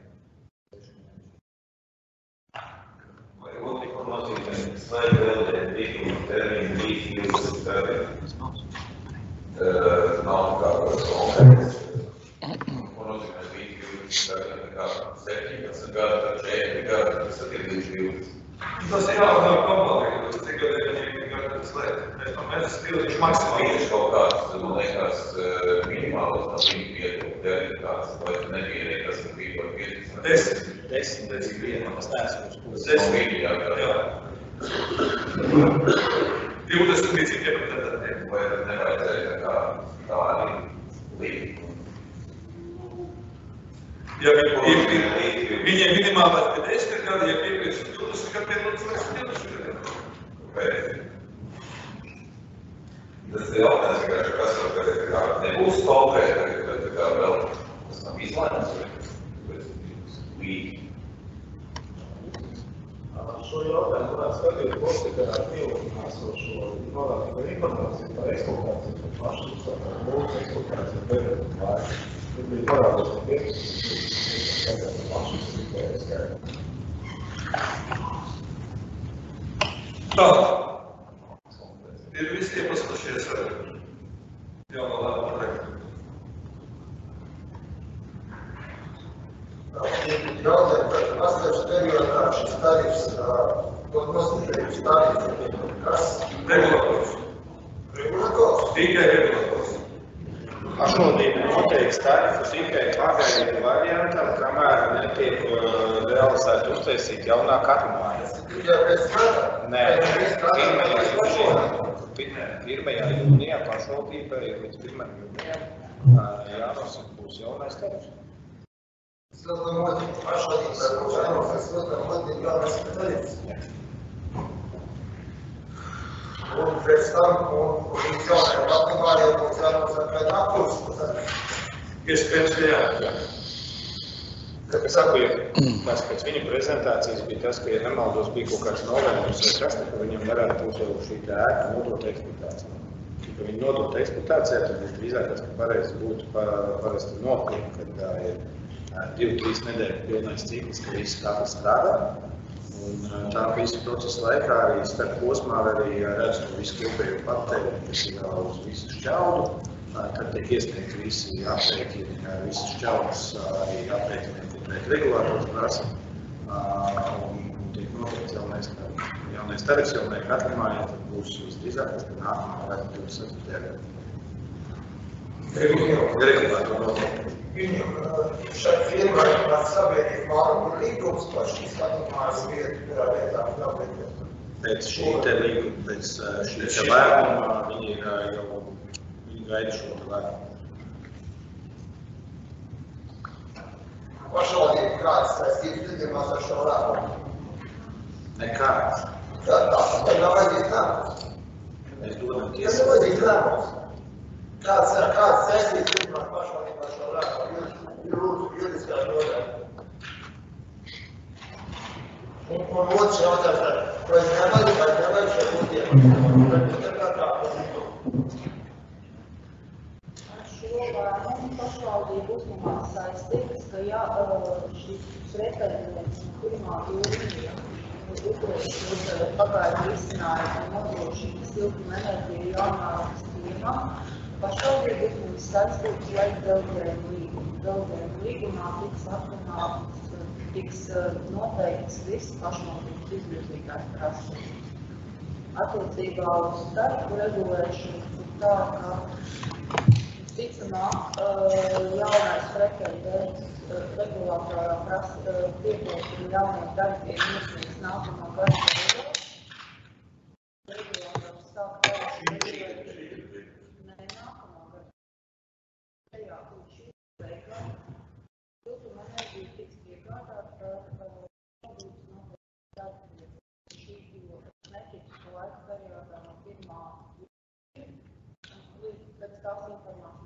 Vai otru nozīmē, slēgt vēlēt līguma termiņu trīs divdesmit termiņu? Nav kā konkrēts. Ko nozīmē trīs divdesmit termiņu? Kā septiņpadsmit gadi, tad četri gadi, tas ir līdz divdesmit. Tas ir jāuzdara kompānija, tas cik gadiem viņi gadu slēgt. Mēs no mēs spildiņš maksimāli. Viņš kaut kāds, man liekas, minimālis no viņa pietūk termiņās, vai tu nebija nekas, ka bija par pietūk? Desmit. Desmit, desmit, viena, tas neesmu uz puses. Desmit. Jā, jā. divdesmit bija cik jau tad. Vai nevajadzēja tā kā tā arī līdzi? Ja viņiem minimālais bija desmit gadi, ja piekrītas divdesmit gadi, piekrītas divdesmit gadi. Pēc. Tas ir jautājums, ka kas var, ka nebūs konkrēti, bet kā vēl tas nav izlēmums, vai līdzi. Šo jautājumu varētu skatīt postikā pielikuma esošo norādību informāciju par eksploatāciju, par pašu uzsākā mūsu eksploatāciju pēdējā laikā. Tur bija parādos no piecdesmit pašu uzsākā skaitā. Tā. Ir visi iepastušies ar jauno lēmumu projektu. Jautājums, ka pastāvs periodā šis tarifs, ko nozīmējums tarifs, kas? Regulators. Regulators? Tikai regulators. Pašvaldība noteikti tarifus tikai pagaidu variantam, kamēr netiek realizēta uztaisīt jaunā katumāja. Tikai pēc gada? Nē, pirmajā jūnijā, pirmajā jūnijā pašvaldībai līdz pirmajam jūnijam jānosaka būs jaunais tarifs. Es domāju, ka pašvaldībai būs jānosaka, es domāju, ka jānosaka tarifs. Un pēc tam, un līdz jaunajā katumājā būs jānosaka vai nākurs tarifs. Iespējams, ka jā. Es saku, ja tas pēc viņa prezentācijas bija tas, ka, ja nemaldos, bija kaut kāds novērtums vai kas, ka viņam varētu būt jau šī tā ēka nodot eksploatācijā. Ja viņi nodot eksploatācijā, tad visdrīzākās, ka pareizi būtu parasti nopirkt, kad ir divi, trīs nedēļu pilnais cikls, ka visi katrs strādā. Un tā visu procesu laikā arī starp posmā arī redz, ka visu kopējo patēri, kas ir uz visu šķaudu, tad tiek iesniegti visi aprēķini, visas šķaudas arī aprēķiniem, tiek regulātors prasa, un tiek noteikts jaunais tarifs. Jaunais tarifs jaunai katumājai, tad būs visdrīzākais, ka nākamā varētu divdesmit septītajā gadā. Regulātori noteikti. Viņam šai firmai ar sabiedrību māru līgums par šīs katumājas vietu, kurā vietā jāpēc. Pēc šī te līguma, pēc šī te lēmuma, viņi jau viņi gaida šo te lēmumu. Pašvaldība kādas saistības gadījumās ar šo lēmumu? Nekāds. Tā, tā, tā nav vajadzīgs lēmums. Mēs dodam Tas ir vajadzīgs lēmums. Kāds, kāds saistības pirmā pašvaldībā šo lēmumu ir lūdzu juridiskā nodaļa. Un, un otrs jautājums, vai nevajag, vai nevajag šeit būtiem? Vai tā kā tā? Šo lēmumu pašvaldību uzņemās saistības, ka jā, šis referendums pirmā jūnija uzlūkot pagaidu risinājumu un nodrošina siltuma enerģiju jaunākas ciemā, pašvaldību uzņemas saistības, lai delģējumu līgumu. Delģējumu līgumā tiks atrunāts, tiks noteikts viss pašvaldības izvirzītās prasības. Attiecībā uz tarifu regulēšanu tā, ka ticamāk, jaunais pretendents regulātorā prasa piekļūt jauniem tarifiem iesniegs nākamā gada beigās. Regulātors sāk tarifu regulēt ne nākamā gada tajā līdz šī beigām. Siltuma enerģija tiks piegādāta par valdības noteikti tarifiem. Šī netiks pa laika periodā no pirmā līdz pēc tās informācijas.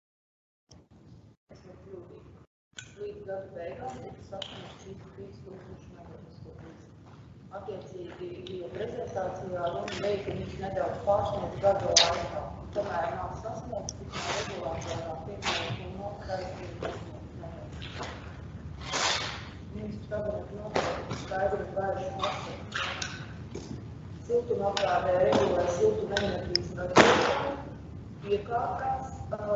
Līdz gada beigām tiks sasniegts šīs trīs tūkstoši megavatus. Attiecīgi, jo prezentācijā runa bija, ka viņš nedaudz pārsniedz gada laikā. Tomēr nav sasniegts, tik no regulātorā pirmajā un noskaidrību nesniegts. Ministrs tagad noteikti skaidri vairs nosaka. Siltumapgādē regulē siltuma enerģijas ražošanu, iekārtas,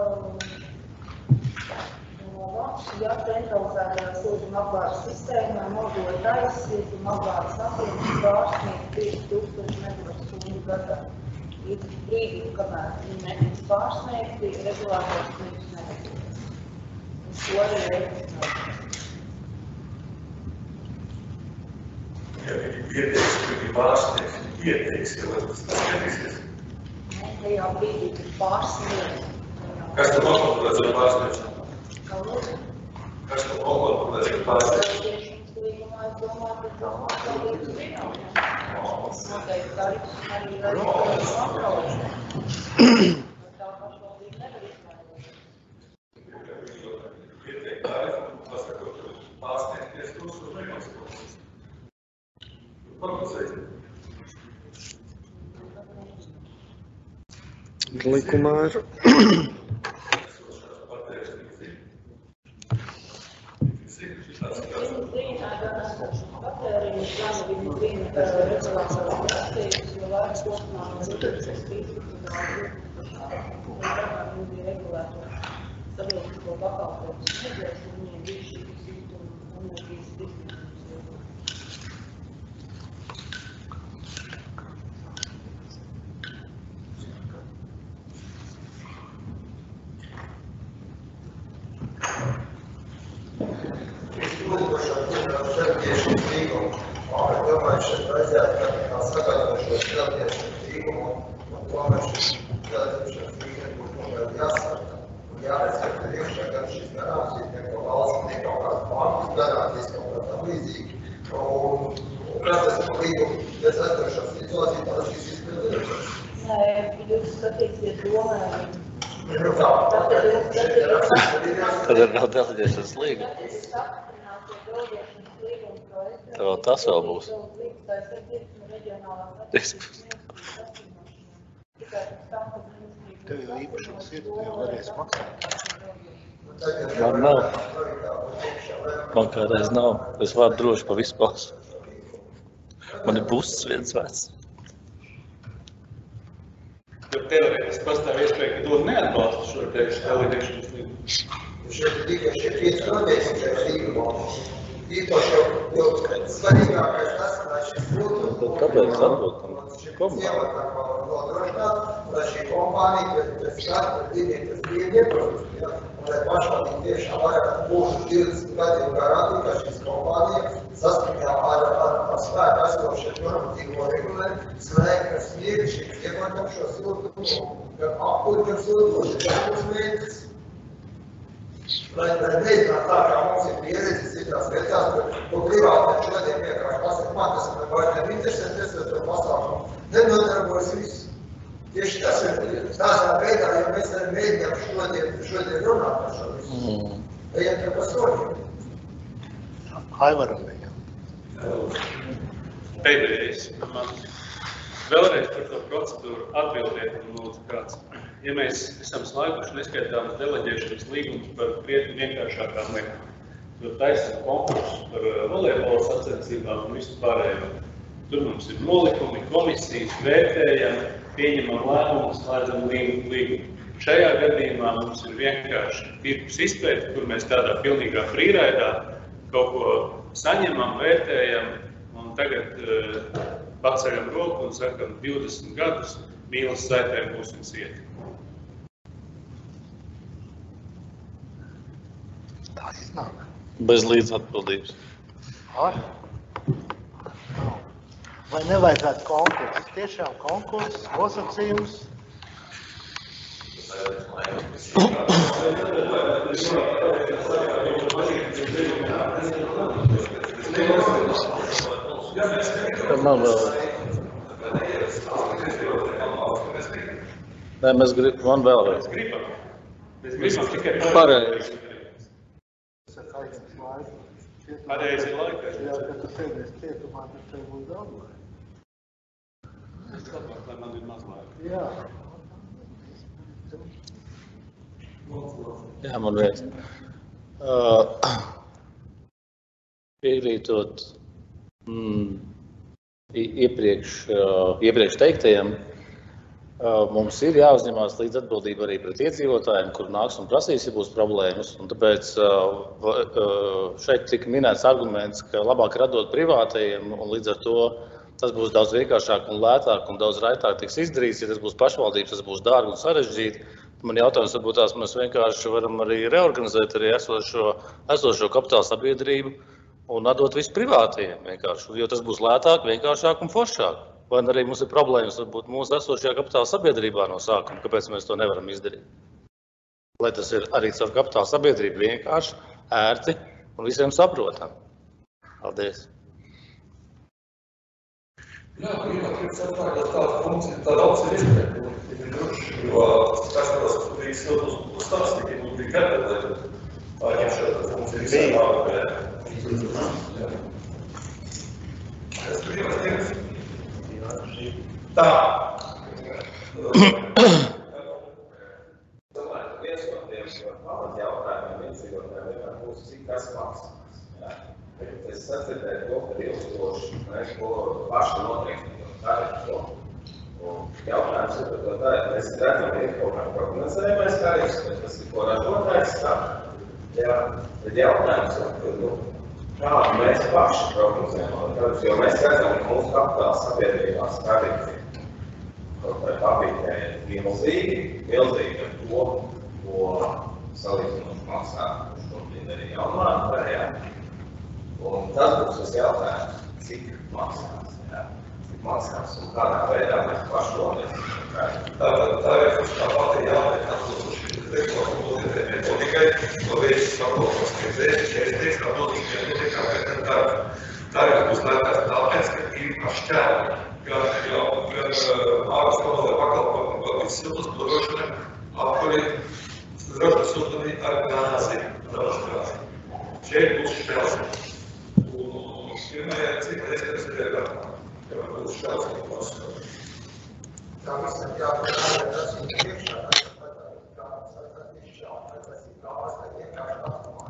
ja centralizētajā siltuma apgādes sistēmā modula taisa siltuma apgādes apjoms pārsniedz trīs tūkstoši megavatstundu gadā. Līdz brīdim, kamēr viņi netiks pārsniegti, regulātors viņus nedarbojas. Un to arī reiķināt. Ja viņi pieteiks, ka viņi pārsniegs, viņi pieteiks, ka tas nedarīsies. Ne, tajā brīdī, kad pārsniedz. Kas tam nokontrolēs ar pārsniegšanu? Kas to nokontrolēs ar pārsniegšanu? Līgumā es domāju, ka tā pārsniegums vienotnē. Es noteikti tarifus arī arī kontrolēšanu. Tā pašvaldība nevar izmērot. Pieteikt tarifu un pasakot, ka pārsniegties tūkstoši megavatus. Prognozēt. Likumā ir patēriņu plānu viņu brīna regulātoru prasības, jo vairs kopumā no divtūkstoš trīspadsmitā gada viņi bija regulātori sabiedrisko pakalpojumu sniedzējs, un viņiem bija šī siltuma enerģijas distribūcijas ieguve. Šeit vajadzētu kā sagatavošos strādiešanas līgumu, un tomēr šis strādiešanas līgums būs tomēr jāsaka un jārespektē iekšā gan šīs garantijas, gan no valsts, gan kaut kāds bankas garantijas, kaut kā tam līdzīgi. Un, un kas tas ir līgums, ja sastošās situācija, tad šīs izpildīšanas? Nē, jūs skatīsiet domē. Nu tā, šeit ir rakstīts. Tad ir nav deleģēšanas līguma. Tad vēl tas vēl būs. Tev jau īpašums ir, tu jau varēs maksāt. Man nav. Man kādreiz nav. Es varu droši pa visu pasu. Man ir buss viens vecs. Bet teorētiski pastāv iespēja, ka to neatbalsta šo deleģēšanas līgumu. Šeit ir tikai šie pieci noteikumi šajā līgumā. Īpaši jau svarīgākais tas, lai šis būtu Kāpēc atbūtam? nodrošināt, lai šī kompānija pēc katra diviem tas bija ieprotams, un lai pašvaldība tiešām varētu būšu divdesmit gadiem garantīt, ka šīs kompānija saskaņā ar, ar, ar spēku esošiem normatīvo regulējumu slēgt ar sniegu šīs ieprotams šo siltumu, gan apkuri, gan siltumu, gan uz mērķis. Lai mēģināt tā, kā mums ir pieredze citās vietās, bet to privātiem šodien vienkārši pasaka, man tas man vairs nav interesanti, es ar to pasākumu nenodarbojas viss. Tieši tas ir tādā veidā, ja mēs arī mēģinām šodien, šodien runāt par šo visu. Mm. Ejam te pa soļiem. Aivaram viņam. Pēdējais man vēlreiz par to procedūru atbildiet un lūdzu kāds. Ja mēs esam slēguši neskaitāmas deleģēšanas līgumus par krietni vienkāršākām lietām, tad taisam konkursus par volejbola sacensībām un visu pārējo. Tur mums ir nolikumi, komisijas, vērtējam, pieņemam lēmumus, slēdzam līgumu. Šajā gadījumā mums ir vienkārši tirgus izpēte, kur mēs tādā pilnīgā frīraidā kaut ko saņemam, vērtējam un tagad uh, paceļam roku un sakam divdesmit gadus mīlas saitēm būsim cieti. Tā iznāk. Bez līdzatbildības. Ar? Vai nevajadzētu konkursus? Tiešām konkursus, nosacījums? Man vēl. Nē, mēs gribam, man vēl vēl. Mēs gribam tikai pareizi. Pareizi laikā. Jā, kad tu sēdies cietumā, tad tev būs daudz laika. Es labāk, lai man ir maz laika. Jā. Jā, man viens. Uh, piekrītot mm, iepriekš, uh, iepriekš teiktajiem, uh, mums ir jāuzņemās līdz atbildība arī pret iedzīvotājiem, kur nāks un prasīs, ja būs problēmas. Un tāpēc uh, uh, šeit tika minēts arguments, ka labāk radot privātajiem, un līdz ar to tas būs daudz vienkāršāk un lētāk un daudz raitāk tiks izdarīts. Ja tas būs pašvaldības, tas būs dārgi un sarežģīti. Man jautājums, varbūt tās mēs vienkārši varam arī reorganizēt arī esošo, esošo kapitāla sabiedrību un atdot visu privātajiem vienkārši, jo tas būs lētāk, vienkāršāk un foršāk. Vai arī mums ir problēmas varbūt mūsu esošajā kapitāla sabiedrībā no sākuma, kāpēc mēs to nevaram izdarīt. Lai tas ir arī caur kapitāla sabiedrību vienkārši, ērti un visiem saprotam. Paldies! Jā, privātības atkārtot tāda funkcija, tāda opcija izpēta, jo skatos, ka bija siltus uzstāsts, tikai būtu bija gada, lai pārņemšana funkcija visā nākotnē. Es brīvās dienas. Tā. Domāju, ka viens no tiem pamat jautājumiem iedzīvotājiem vienmēr būs, cik kas maksās. Es sadzirdēju to, ka ilgstoši mēs ko paši noteikti tarifu. Jautājums ir par to tarifu. Mēs redzam, ir kaut kā prognozējumais tarifs, bet tas ir ko ražotājs saka. Jā, bet jautājums ir, kā mēs paši prognozējam tarifus, jo mēs redzam, ka mūsu kapitāla sabiedrībās tarifi kaut vai papītēji milzīgi, milzīgi ar to, ko salīdzinoši maksā šobrīd arī jaunmātājā. Un tas būs tas jautājums, cik maksās, jā, cik maksās un kādā veidā mēs paši domāsim. Tātad tarifus tā pati jāliek atbilstoši metodikai, ko veids saprotas, ka veids, ja es teicu, ka metodikai metodikā vērtēt tarifu. Tarifs būs lētāks tāpēc, ka ir pašķēli, gan ārus komunālajā pakalpojumu, gan līdz siltus drošinām, apkurīt, droši siltumī ar gāzi, droši. Šeit būs šķēls. Pirmajā cik reizes ir iegatā, ka var būt šķelsīgi paskatīt. Tā visam jāpārāk tas ir priekšā, kā saka, izšķelt, tas ir kāds, ka vienkārši atsumā,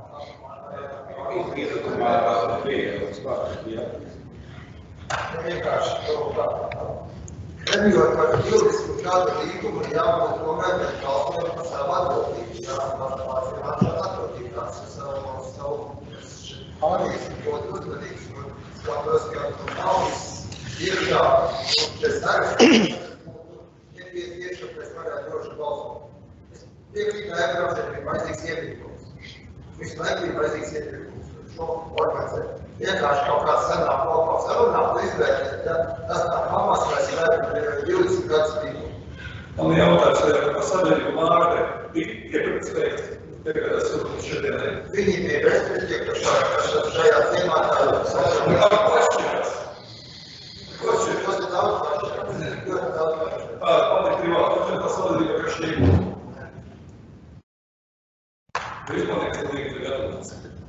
vienkārši to tā. Lemjot par divdesmit gadu līgumu, jābūt tomēr pēc kalpiem par savu atbildību, jāpārāk ir atbildību, tās ir savu pārējais, ļoti uzmanīgs. Skatos, ka naudas ir jā, un šis tarifs nepieciešams, mēs varētu droši balsot. Es piekrītu, ka Eiropai ir vajadzīgs iepirkums. Visu laiku ir vajadzīgs iepirkums. Šo organizēt. Vienkārši kaut kāds senāk kopā sarunāt, izvērtēt, ja tas tā mammas vai spēku divdesmit gadus līgumu. Man jautājums ir, ka sabiedrība Mārte bija iepirkums veikt. Tagad es Viņi bija respektīvi, ka šajā ciemā tādas atšķirās. Ko šī ļoti daudz atšķirās? Ļoti daudz atšķirās. Tā, palika privāti, tas valdība, ka šī vispār nekadīgi ir gatavs.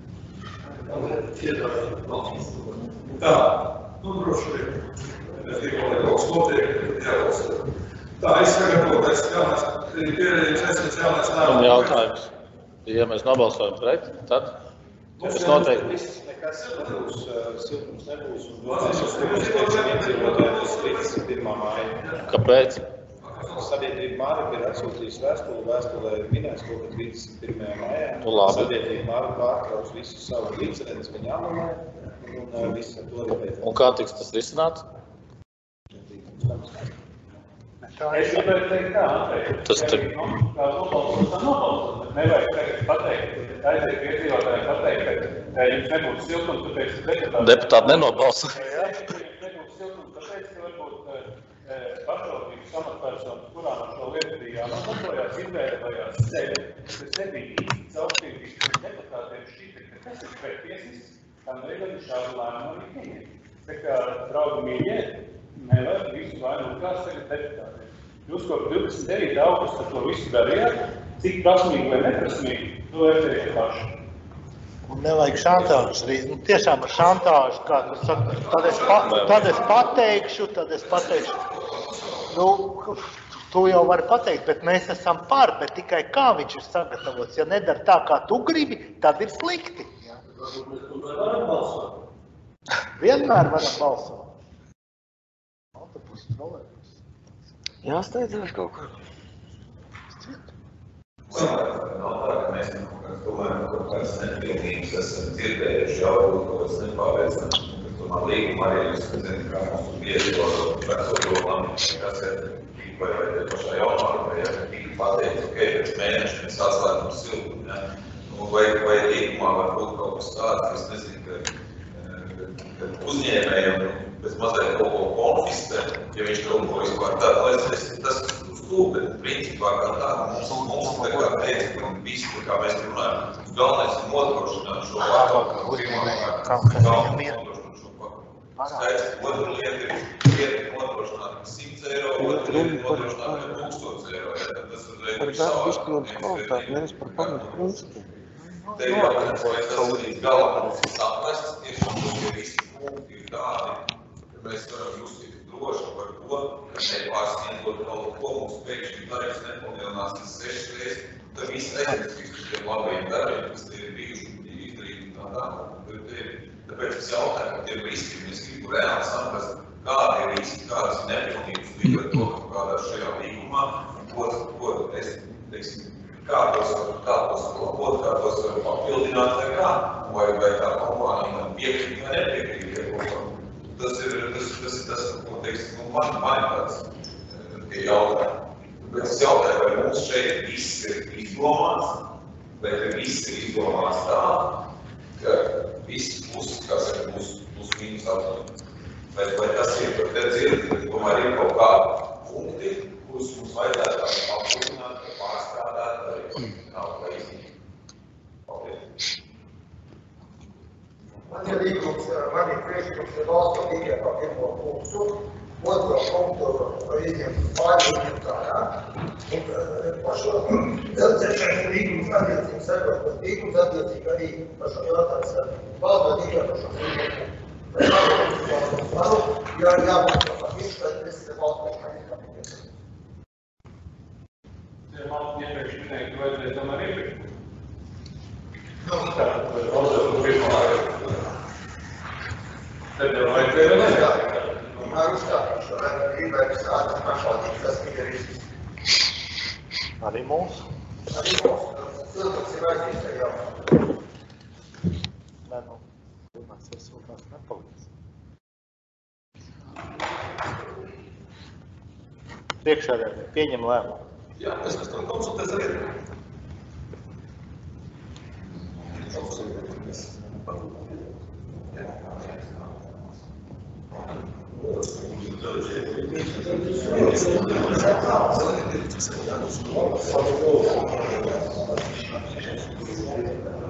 Tā, nu droši vien. Es tikai lai kaut kas notiek, jābalsta. Tā, es sagatavotais jaunais, pieredzējums esams jaunais nāvā. Un jautājums. Ja mēs nobalsojam pret, tad tas noteikti. Viss nekas nebūs, siltums nebūs un domāsim, ka mums teiksim iedzīvotājiem būs līdz pirmā māja. Kāpēc? Sabiedrība Marka ir atsūtījusi vēstuli, vēstulē ir minēts to, ka trīsdesmit pirmajā mājā. Nu, labi. Sabiedrība Marka pārtraus visu savu līdzredzi, viņa anulē un viss ar to arī pēc. Un kā tiks tas risināts? Es gribēju teikt tā, Andrej, Tas te... kā nobalsot, tā nobalsot, bet nevajag tagad pateikt, aiziet iedzīvotājiem pateikt, ka jums nebūtu siltums, tāpēc deputāti... Deputāti nenobalsa. Ja jums nebūtu siltums, tāpēc, ka varbūt pašvaldības amatpersonas, kurām ar šo lietu bija jānobalsojās, izvēlējās sevi, kas nebija īsti caurspīdīgs, un deputātiem šķita, ka tas ir prettiesisks, tam negadījumi šādu lēmumu arī pieņemt. Tā kā, draugi mīļie, nevajag visu vainu kā tagad deputātiem. Jūs kopš divdesmit devītā augusta to visu darījāt, cik prasmīgi vai neprasmīgi, to vērtējiet paši. Un nevajag šantāžu arī, nu tiešām ar šantāžu, kā tu saka, tad es, pa, tad es pateikšu, tad es pateikšu. Nu, tu jau vari pateikt, bet mēs esam par, bet tikai kā viņš ir sagatavots. Ja nedara tā, kā tu gribi, tad ir slikti. Ja? Vienmēr varam balsot. Autobusu trolēbus. Jāsteidzās kaut kur. Nav tā, ka mēs tomēr kaut kādas nepilnības esam dzirdējuši jau, kaut kādas nepārliecinājumus, ka tomēr līguma arī jūs zināt, kā mums bieži to veco domām, kas ir vai vai te pašā jaunā, vai ja tika pateicis, ok, pēc mēneša mēs atslēgam siltumu, ja? Vai, vai līgumā var būt kaut kas tāds, es nezinu, ka, ka uzņēmējiem pēc mazliet kaut ko konfistē, ja viņš kaut ko vispār tādu, lai es tas stūp, bet principā kā tā, mums, mums tā kā teica, ka visi, kā mēs runājam, galvenais ir nodrošināt šo vārdu, skaidrs, otra lieta ir vieta nodrošināt simts eiro, otra lieta nodrošināt tūkstotis eiro, ja tas ir darbu izpildes kvalitāti, nevis par pamatu principu. Te ir jautājums, vai tas līdz galam mums ir saprast, tiešām mums ir visi punkti ir tādi, ka mēs varam justies droši par to, ka nepārsniedot kaut ko mums pēkšņi tarifs nepalielināsies sešas reizes, tad viss aizmirsīs par tiem labajiem darbiem, kas te ir bijuši un bija izdarīti un tā tā. Tāpēc es jautāju par tiem riskiem, es gribu reāli saprast, kādi ir riski, kādas ir nepilnības līdz ar to, kādā šajā līgumā, ko, ko es, teiksim, kā tos var, kā tos var labot, kā tos var papildināt vai kā, vai, vai kā kompānija man piekrīt vai nepiekrīt. Tas ir tas, tas, tas ko teiksim, nu, man, man tāds tie jautājumi. Bet es jautāju, vai mums šeit viss ir izdomāts, vai viss ir izdomāts tā, ka viss būs, kā saka, būs, būs mīnus aptuveni. Vai, vai tas ir, ka te dzirdi, ka tomēr ir kaut kādi punkti, kurus mums vajadzētu apstiprināt, pārstrādāt, vai nav vai iznīt. Paldies. Man ir līgums, man ir priekšlikums, ir valsts tikai par pirmo punktu, otro punktu var izņemt pārējiem tā, jā. Un par šo dzelzceļa līgumus attiecīgi sekot, bet līgums attiecīgi arī par šo jautājums valsts tikai par šo līgumu. Bet man jā, jābūt par visu, tad es ir valsts tikai. Ja man iepriekš minēja, ka vajadzēja tomēr iepriekš. Nu, tā, valsts pirmā. Tad jau vajadzēja nezāk. Ar uzstātīšu, vai gribētu stāstīt pašvaldības, tas ir risks. Arī mūsu. Arī mūsu. Cilvēks ir vajadzīgs ar jautājumu. Nē, nu, domāts, es sūtās nepalīdz. Priekšādēļ pieņem lēmumu. Jā, es mēs tam konsultēs arī. Thank you.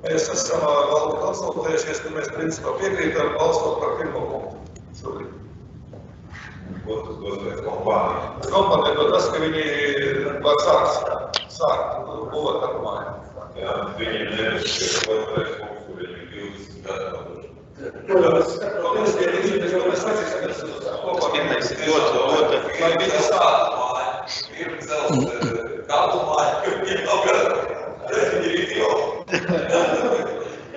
Mēs esam valdi konsultējušies, ka mēs principā piekrītam balsot par pirmo punktu šobrīd. Ko tas dos pēc kompānija? Kompānija to tas, ka viņi var sākt, sākt būvēt ar māju. Jā, viņiem nevis, ka otrais punkts, kur viņi divdesmit gadu. Tas pirmais ir ļoti, ļoti. Lai viņi sāk. Ir cels kādu māju, ka viņiem nav gadu. Viņi ir idioti.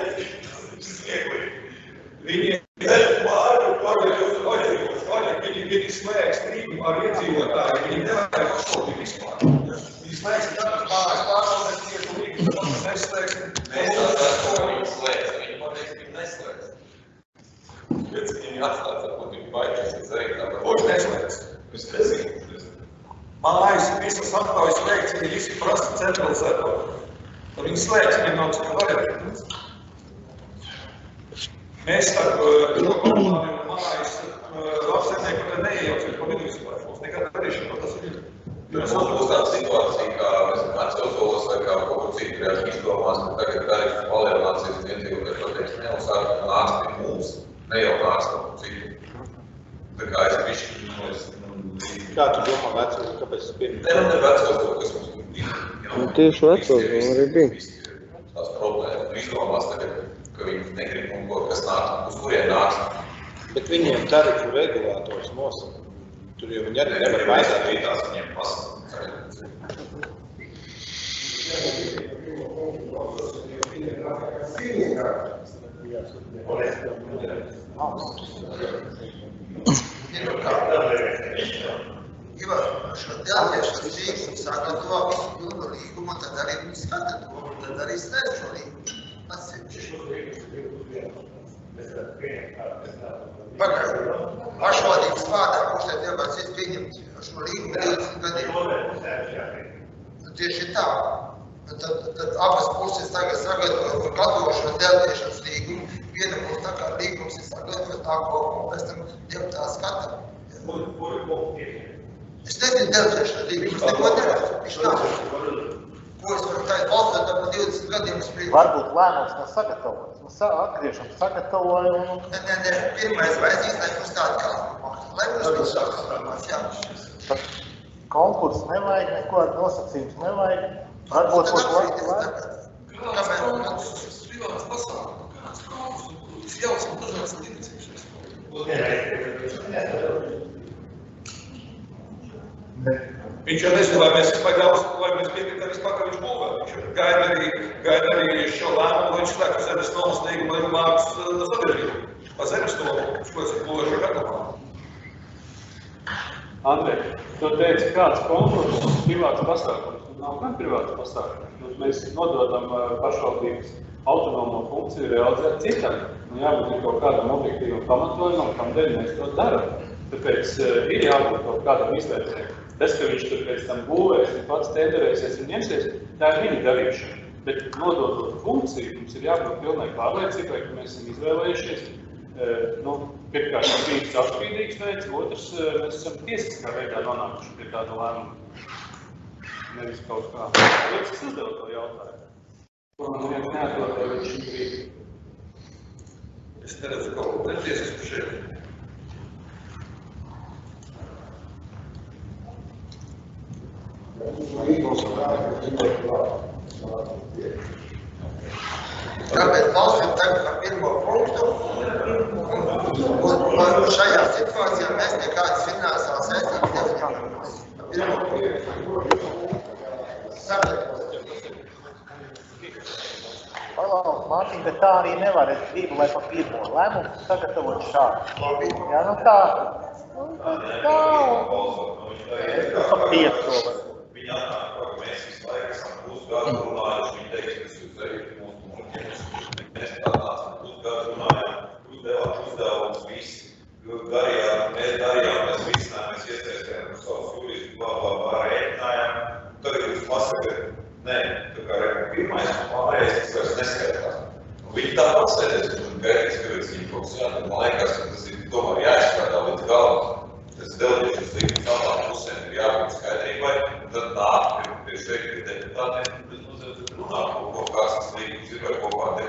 Viņi ir māju, pagaļos un oļģos. Viņi, viņi slēgs trīm ar iedzīvotāju. Viņi nevajag pašvaldību vispār. Viņi slēgs katras mājas pārstāvēs, tieši līdzi, un neslēgs. Mēs tās esam, viņi slēgs. Viņi pateiks, ka viņi neslēgs. Pēc viņi atstāt, varbūt viņi baidās, ka zēgtā. Kurš neslēgs? Es nezinu. Mājas visas aptaujas veikts, viņi visi prasa centralizēto. Un viņi slēgs, viņiem nav cik varianti. Mēs ar šo kompāniju un mājas apsaimnieku te neiejaucam pa vidu vispār. Mums nekāda darīšana, tas ir. Mums būs tāda situācija, kā mēs Vecauzolos vai kā kaut kur citur, ja izdomās, ka tagad darīšana palielināsies un iedzīvotāji pateiks, neuzsāk, ka nāc pie mums, ne jau nāc kaut kur citur. Tā kā es bišķi, nu, es... Kā tu domā Vecauzolos, kāpēc tu pirmi? Ne, ne Vecauzolos, kas mums bija. Nu, tieši Vecauzolos arī bija. Tās problēmas. Nu, izdomās tagad, ka viņi negrib un kaut kas nāk, uz kurien nāks. Bet viņiem tarifu regulātors nosaka. Tur jau viņi arī nevar vairāk. Tās viņiem pasaka. Ivar, šo delģēšanas līgumu sagatavo visu pilnu līgumu, tad arī viņi skata to, un tad arī slēdz šo līgumu. Pagaidām, pašvaldības vārdā, kurš tad iebācīs pieņemt šo līgumu divdesmit gadiem. Tieši tā. Tad, tad abas puses tagad sagatavo gatavošos delģēšanas līgumu. Viena būs tā kā līgums ir sagatavot nāko, un pēc tam deputāti skata. Es nezinu delģēšanas līgumu, es neko neredzu. Viņš nav. Ko es varu teikt, balsot par divdesmit gadiem uz priekšu? Varbūt lēmums nav sagatavots. Mēs atgriežam sagatavoju un... Nē, nē, nē, pirmais vajadzīs, lai mums tāda kā. Lai mums bija sagatavās, jā. Konkurss nevajag, neko ar nosacījums nevajag. Varbūt būs lēmums. Kāds privāts pasākums, kāds konkurss, tas jaucam dažādas līdzekļus. Viņš jau nezinu, vai mēs vispār ļaus, vai mēs piekrītam vispār, ka viņš būvē. Viņš gaida arī, gaida arī šo lēmumu, lai viņš slēgtu zemes nomas līgumu ar Mārkas sabiedrību. Par zemes nomu, ko es būvēšu ar gatavā. Andrej, tu teici, kāds konkurss, privāts pasākums. Nav gan privāts pasākums. Mēs nododam pašvaldības autonomo funkciju realizēt citam. Jābūt kaut kādam objektīvam pamatojumam, kam dēļ mēs to darām. Tāpēc ir jābūt kaut kādam izvērtējumam. Tas, ka viņš tur pēc tam būvēs, un pats tenderēsies un ņemsies, tā ir viņa darīšana. Bet nododot funkciju, mums ir jābūt pilnai pārliecībai, ka mēs esam izvēlējušies. Nu, pirmkārt, tas ir caurspīdīgs veids, otrs, mēs esam tiesiskā veidā nonākuši pie tāda lēmuma. Nevis kaut kā. Kāpēc es uzdevu to jautājumu? Ko man viens neatbildēja līdz šim brīdim? Es neredzu kaut ko netiesisku šeit. Tāpēc balsam tagad par pirmo punktu, un šajā situācijā mēs nekādas finansiālas saistības neuzņemam. Pirmo punktu. Palau, Mārtiņ, bet tā arī nevar. Es gribu, lai pa pirmo lēmumu sagatavot šādu. Jā, nu tā. Tā. Es pa pieto. Viņi atnāk, ka mēs visu laiku esam pusgadu runājuši, viņi teiks, ka jūs darīt mūsu mūķienes. Mēs atnācam pusgadu runājām, uzdevām uzdevumus, visi darījām, mēs darījām, mēs risinājām, mēs iesaistījām ar savus juristu, blā, blā, blā, rēķinājām. Tagad jūs pasaka, nē, tā kā rēķinājām pirmais, pārējais, kas vairs neskaitās. Viņi tā pats sēdēs, un gaidīs, kāpēc viņi kaut kas jādara. Man liekas, ka tas ir tomēr jāizstrādā līdz galam. Tas delģēšanas līgums abām pusēm ir jābūt skaidrībai, un tad nāk pie šeit pie deputātiem, un tas nozīmē, ka runā kaut ko, kāds tas līgums ir, vai kaut kāda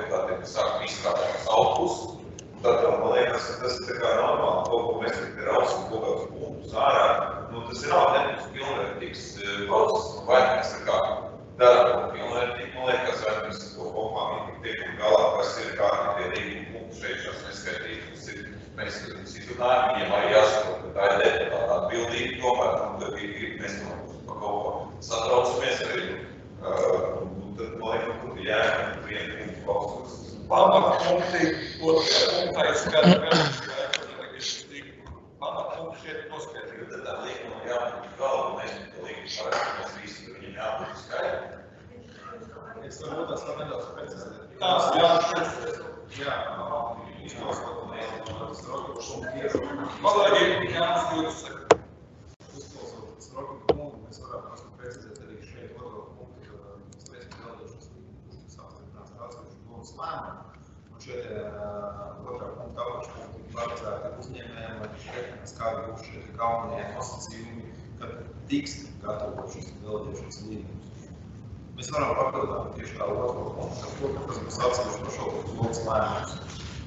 mēs sākam izstrādāt autobusu. Tad, man liekas, tas ir tā kā normāli, kaut ko mēs tik rausim, kaut kādus punktus ārā. Nu, tas ir nav nebūs pilnvērtīgs process, vai mēs tā kā darām pilnvērtīgi, man liekas, vai mēs to kopā tiekam galā, kas ir kādi tie divi punkti šeit šās neskaitītas ir. Mēs situācijām viņiem arī jāsaprot, ka tā ir deputāta atbildība tomēr, un tad ir mēs par kaut ko satraucamies arī. Tad, man liekas, tur ir jāņem vienu punktu klausos. Pamatpunkti, otrajā punktā ir skatu vēlams, ka pamatpunkti šeit ir noskaidrīgi. Tad tā liekuma jābūt galvu, mēs to liekumu parasti, mēs visi tur viņam jābūt skaidri. Es varu tās vēl nedaudz precizēt. Tās jāprecizēt. Jā, izklausot, mēs Strokiņu kungu. Kolēģi, Jānis Jūras saka. Izklausot Strokiņu kungu, mēs varam paskatīt precizēt arī šeit otro punktu, kad stresa dalīšanas līgumus apstiprinās atsevišķu domas lēmumu. Un šeit otrā punkta apakšpunkti ir paredzēti uzņēmējiem, lai šeit kādi būs šeit galvenie nosacījumi, kad tiks gatavot šis dalīšanas līgumus. Mēs varam papildināt tieši tā otro punktu, ar to, ka tas būs atsevišķi pašvaldības domas lēmums.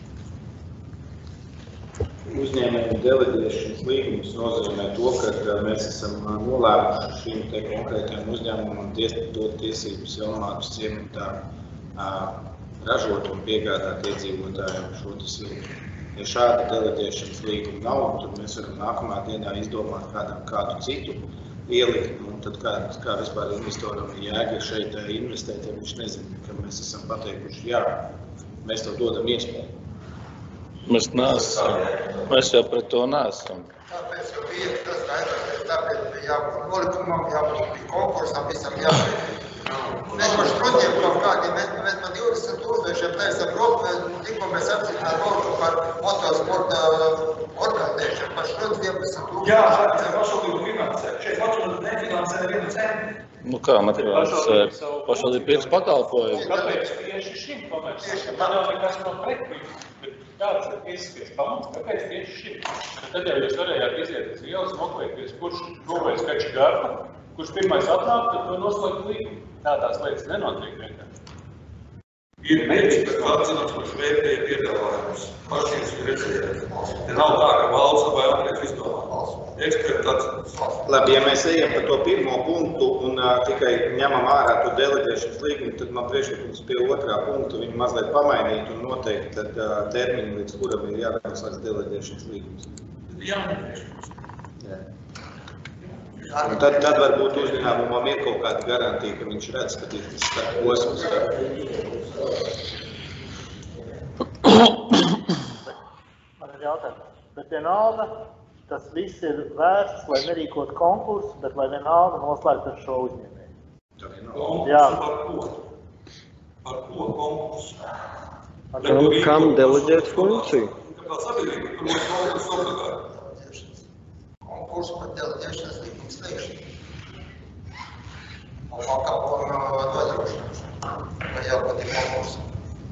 Uzņēmēju deleģēšanas līgums nozīmē to, ka mēs esam nolēmuši šīm te konkrētajām uzņēmumam dot tiesības Jaunmāras ciematā ražot un piegādāt iedzīvotājiem šo siltu. Ja šāda deleģēšanas līguma nav, tad mēs varam nākamā dienā izdomāt kādam kādu citu ielikt, un tad kā, kā vispār investoram ir jēga šeit investēt, ja viņš nezina, ka mēs esam pateikuši, jā, mēs tev dodam iespēju. Mēs neesam, mēs jau pret to neesam. Tāpēc, ka bija tas gaidās, tāpēc bija jābūt nolikumam, jābūt konkursam, visam jābūt. Mēs par štrudiem kaut kādi, mēs, mēs par divdesmit tūkstošiem taisam roku, mēs tikko mēs apstiprinām roku par motosporta organizēšanu, par štrudiem divdesmit tūkstošiem. Jā, šādi ir pašvaldību finansē. Šeit pašvaldību nefinansē nevienu centu. Nu kā nefinansē? Pašvaldību pirms pakalpojumu. Kāpēc tieši šim komerciālam? Man jau nekas nav pret viņu, bet kāds ir tiesiskais pamats, kāpēc tieši šim? Tad jau jūs varējāt iziet uz ielas un meklēties, kurš būvēs kaču gardu, kurš pirmais atnāk, tad to noslēgt līgumu. Tādās lietas nenotiek vienkārši. Ir nevis atzinums, kurš vērtēja piedāvājumus. Pašības ir redzējāt. Te nav tā, ka valsts vai apkārt izdomā. Eksperti atzinums. Labi, ja mēs ejam par to pirmo punktu un uh, tikai ņemam ārā to deleģēšanas līgumu, tad man priekšlikums pie otrā punkta viņu mazliet pamainīt un noteikt tad, uh, termiņu, līdz kuram ir jānoslēdz deleģēšanas līgums. Jā, priekšlikums. Jā. Un tad, tad varbūt uzņēmumam ir kaut kāda garantija, ka viņš redz, ka ir tas starp posms. Man ir jautājums, bet vienalga, tas viss ir vērsts, lai nerīkot konkursu, bet lai vienalga noslēgt ar šo uzņēmēju. Jā. Par ko? Par ko konkursu? Kam, kam deleģēt funkciju? Kāpēc sabiedrība, kur mums konkursu obligāti? Konkursu par deleģēšanas līgumu slēgšanu. Un pakalpojumu nodrošināšanu. Vai jābūt ir konkursu?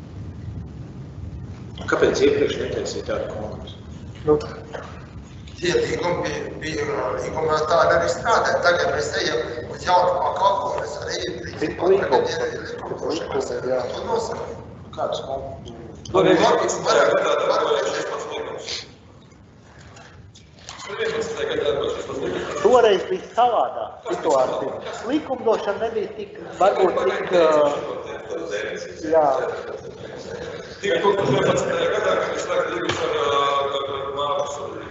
Kāpēc iepriekš netaisīja tādu konkursu? Nu, tie līgumi bija, bija līgumā tādi arī strādāja. Tagad mēs ejam uz jaunu pakalpojumu, mēs arī principā tagad ir likumdošanas, to nosaka. Kāds konkursu? Arī konkursu varētu gadāt darboties pats līgums. Toreiz bija savādāk situācija. Likumdošana nebija tik, varbūt tik, uh, jā. Tik vienpadsmitajā gadā, kad es slēgtu līgumus ar, ar Māras sabiedrību.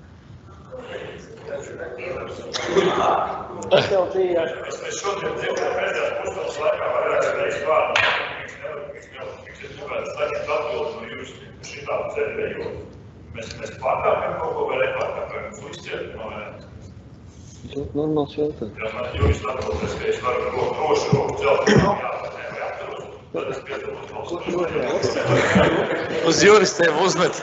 Tas jau bija. Mēs šodien dzīvojam pēdējās pusstundas laikā vairākas reizes vārdu. Es gribētu saņemt atbildi no jūs šitādu ceļu ejot. Mēs, mēs pārkāpjam kaut ko vai nepārkāpjam, mums uzķert no vienas. Normāls jautājums. Ja man jūs atbildes, ka es varu to droši roku celt, jāpatē vai atturos, tad es piedalos balsot. Uz juristiem uzmet.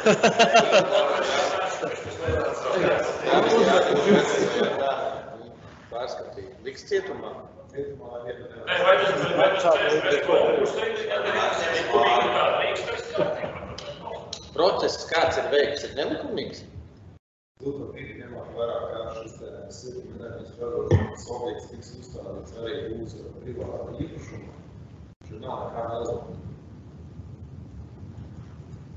Pārskatīt. Liks cietumā? Nē, vai tas vai tas ceļš pēc konkursu teikt, ja nelikumīgi tāda līgas pēc kārtībā? Process, kāds ir veikts, ir nelikumīgs? Lūdzu, brīdī ņemot vērā, kā šis siltuma enerģijas ražošanas objekts tiks uzstādīts arī uz privātu īpašumu, šeit nav nekā neuzmanība.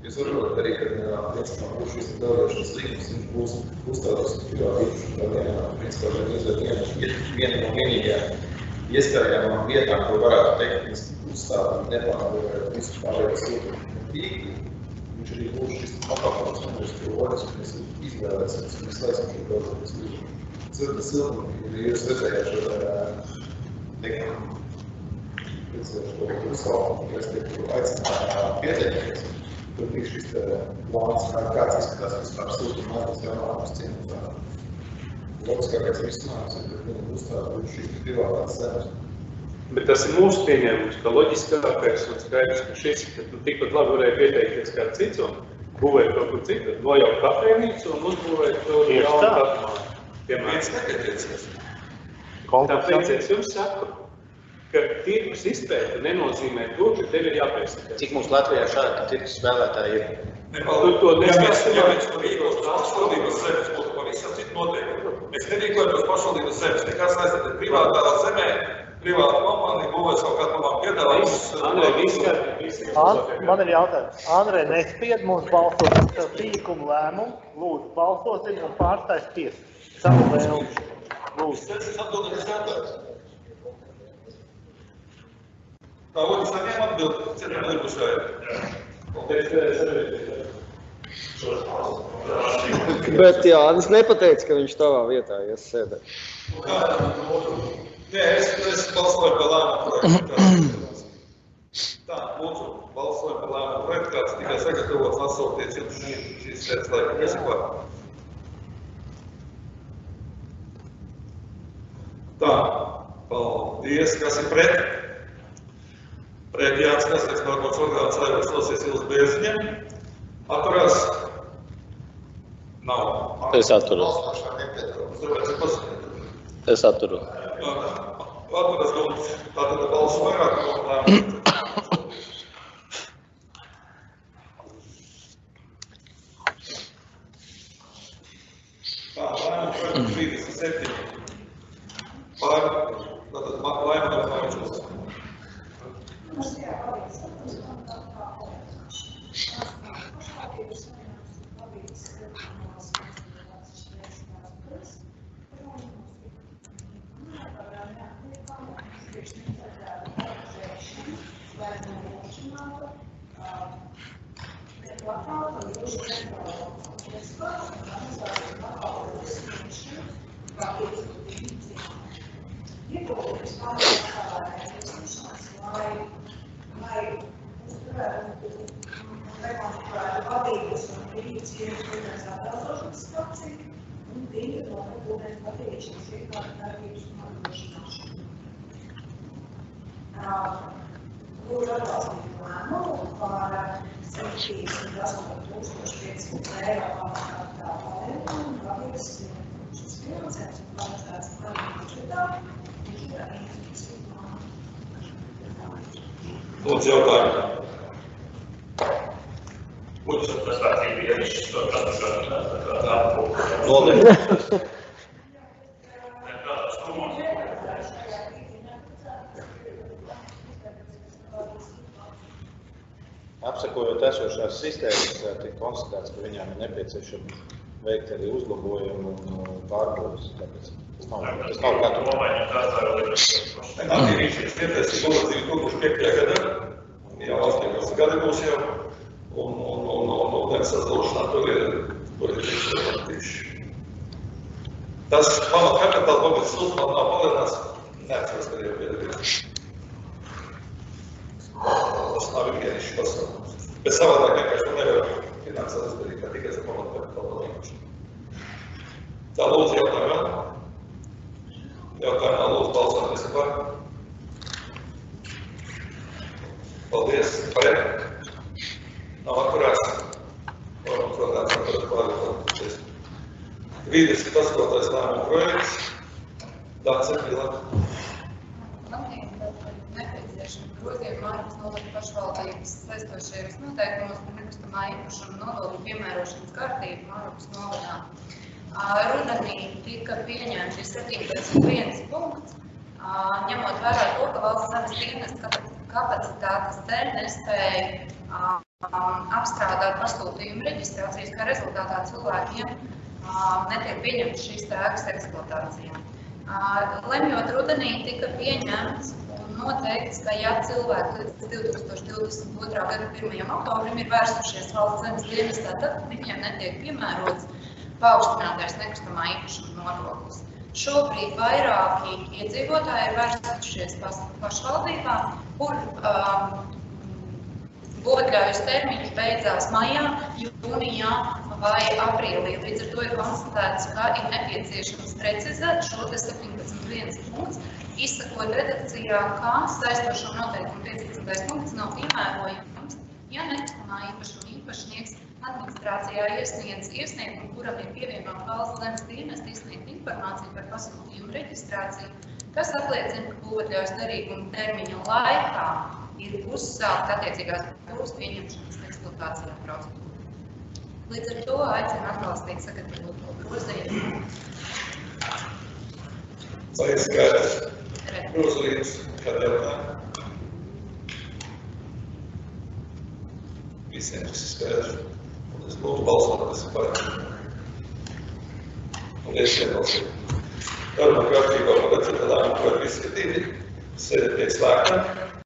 Jūs varat arī, ka viens no šīs delegēšanas līgums būs uzstādās privātu īpašumu vienā, principā, viena, viena no vienīgajām iespējamām vietām, ko varētu teikt, ka mēs uzstādām nepārvarēt visu pārējās ūdeni tīkli. Viņš arī būs šis pakalpojums, un mēs to otrs, ka mēs izvēlēsim, un mēs lēsim šo delegēšanas līgumu. Cilta siltumi, ja jūs redzējāt šo nekam, redzējāt šo uzvalku, ja es teiktu aicināt pieteikties, tur tik šis plāns, kāds izskatās vispār siltuma mājas jaunākas cienums. Logiskākais risinājums ir, ka viņam uzstādīt šīs privātās zemes. Bet tas ir mūsu pieņēmums, ka loģiskākais un skaidrs, ka šis, ka tu tikpat labi varēja pieteikties kā cits un būvēt kaut kur citu, nojaukt kafejnīcu un uzbūvēt tur jaunu katmānu. Piemēram, tāpēc es jums saku, ka tirgus izpēta nenozīmē to, ka tev ir jāpēsakās. Cik mums Latvijā šādi tirgus spēlētāji ir? Tu to neskaidrs, ja mēs rīkos pašvaldības zemes, būtu pavisam citu noteikumu. Mēs nerīkojamies pašvaldības zemes, nekās aizstāties privātā zemē, privāta kompānija būvē savu katmānu piedāvājumus. Andrej, visi Man ir jautājums. Andrej, nespied mums balsot par tīkumu lēmumu. Lūdzu, balsosim un pārstāj spiest. Savu vēlmu. Lūdzu. Es atbildēju, es jautājums. Tā otrs saņēma atbildi, citam līgušajā. Bet Jānis nepateica, ka viņš tavā vietā ies sēdē. Nē, es, es balsoju par lēmumu projektu. Tā, lūdzu, balsoju par lēmumu projektu, kāds tikai sagatavots atsauties jums šīs sēdes laika. Nesipār. Tā, paldies, kas ir pret? Pret Jānis Kasnieks, nākotnes orgāns Saimnes nosies Ilis Bērziņam. Atturās? Nav. Es atturos. Es atturos. Atturas domas. Tātad balsu vairāk no lēmumu. Tā, lēmumu projektu trīsdesmit septiņi. Pār, tātad lēmumu apmaiņus. Lūdzu atbalstīt lēmumu par simt trīsdesmit astoņi tūkstoši piecsimt eiro pārkārtā palējumu, vadības šis finansējums un paredzēts plānu budžetā, budžetā investīciju plānu. Lūdzu, jautājumu. Budžeta prestācija bija viņš to prasīšanu tā Noteikti. Apsakojot esošās sistēmas, tika konstatēts, ka viņām ir nepieciešama veikt arī uzlabojumu un pārbaudas. Tāpēc tas nav, tas nav katru. Nākamie rīcības tiesības nodzīvi tūkstoš piektajā gadā, jau astoņdesmit gadi būs jau, un, un, un, un, un nesazaušanā tur ir, tur ir tieši. Tas pamat kapitāla mobilis uzmanā nav palielinās, neatceros, ka jau piedalījās. Tas nav ikdienišķi pasākums. Bet savādāk vienkārši to nevar finansēt izdarīt, kā tikai za pamat kapitāla palīdzību. Tā lūdzu jautājumā. Jautājumā lūdzu balsot vispār. Paldies. Pret. Nav atturēts. Varbūt varētu atturēt pārējot. trīsdesmit astotais lēmumu projekts. Dācis Emīla. Grozījuma Mārkas novada pašvaldības saistošajos noteikumos par nekustamā īpašuma nodokļu piemērošanas kārtību Mārkas novadā. Rudenī tika pieņemti septiņdesmit viens punkts, ņemot vērā to, ka valsts zemes dienesta kapacitātes dēļ nespēja apstrādāt pasūtījumu reģistrācijas, kā rezultātā cilvēkiem netiek pieņemts šīs ēkas eksploatācijā. Lemjot rudenī tika pieņemts un noteikts, ka ja cilvēki līdz divi tūkstoši divdesmit otrā gada pirmajam oktobrim ir vērsušies valsts zemes dienestā, tad viņiem netiek piemērots paaugstinātais nekustamā īpašuma nodoklis. Šobrīd vairāki iedzīvotāji ir vērsušies pašvaldībā, kur um, būvatļaujas termiņš beidzās maijā, jūnijā vai aprīlī. Līdz ar to ir konstatēts, ka ir nepieciešams precizēt šo septiņpadsmit viens punkts, izsakot redakcijā, kā saistošo noteikumu piecpadsmitais punkts nav piemērojams, ja nekustamā īpašuma īpašnieks administrācijā iesniedz iesniegumu, kuram ir pievienot valsts zemes dienesta izsniegt informāciju par pasūtījumu reģistrāciju, kas apliecina, ka būvatļaujas derīguma termiņa laikā ir uzsākt attiecīgās būvs pieņemšanas eksploatācijā procedūru. Līdz ar to aicinu atbalstīt sagatavoto grozījumu. Vai ir skaidrs? Grozījums, kādā jautājumā? Visiem tas ir skaidrs. Un es būtu balsot, kas ir par. Paldies, vienbalsīt. Darba kārtībā par decimta lēmumu var izskatīt. Sēde tiek slēgta.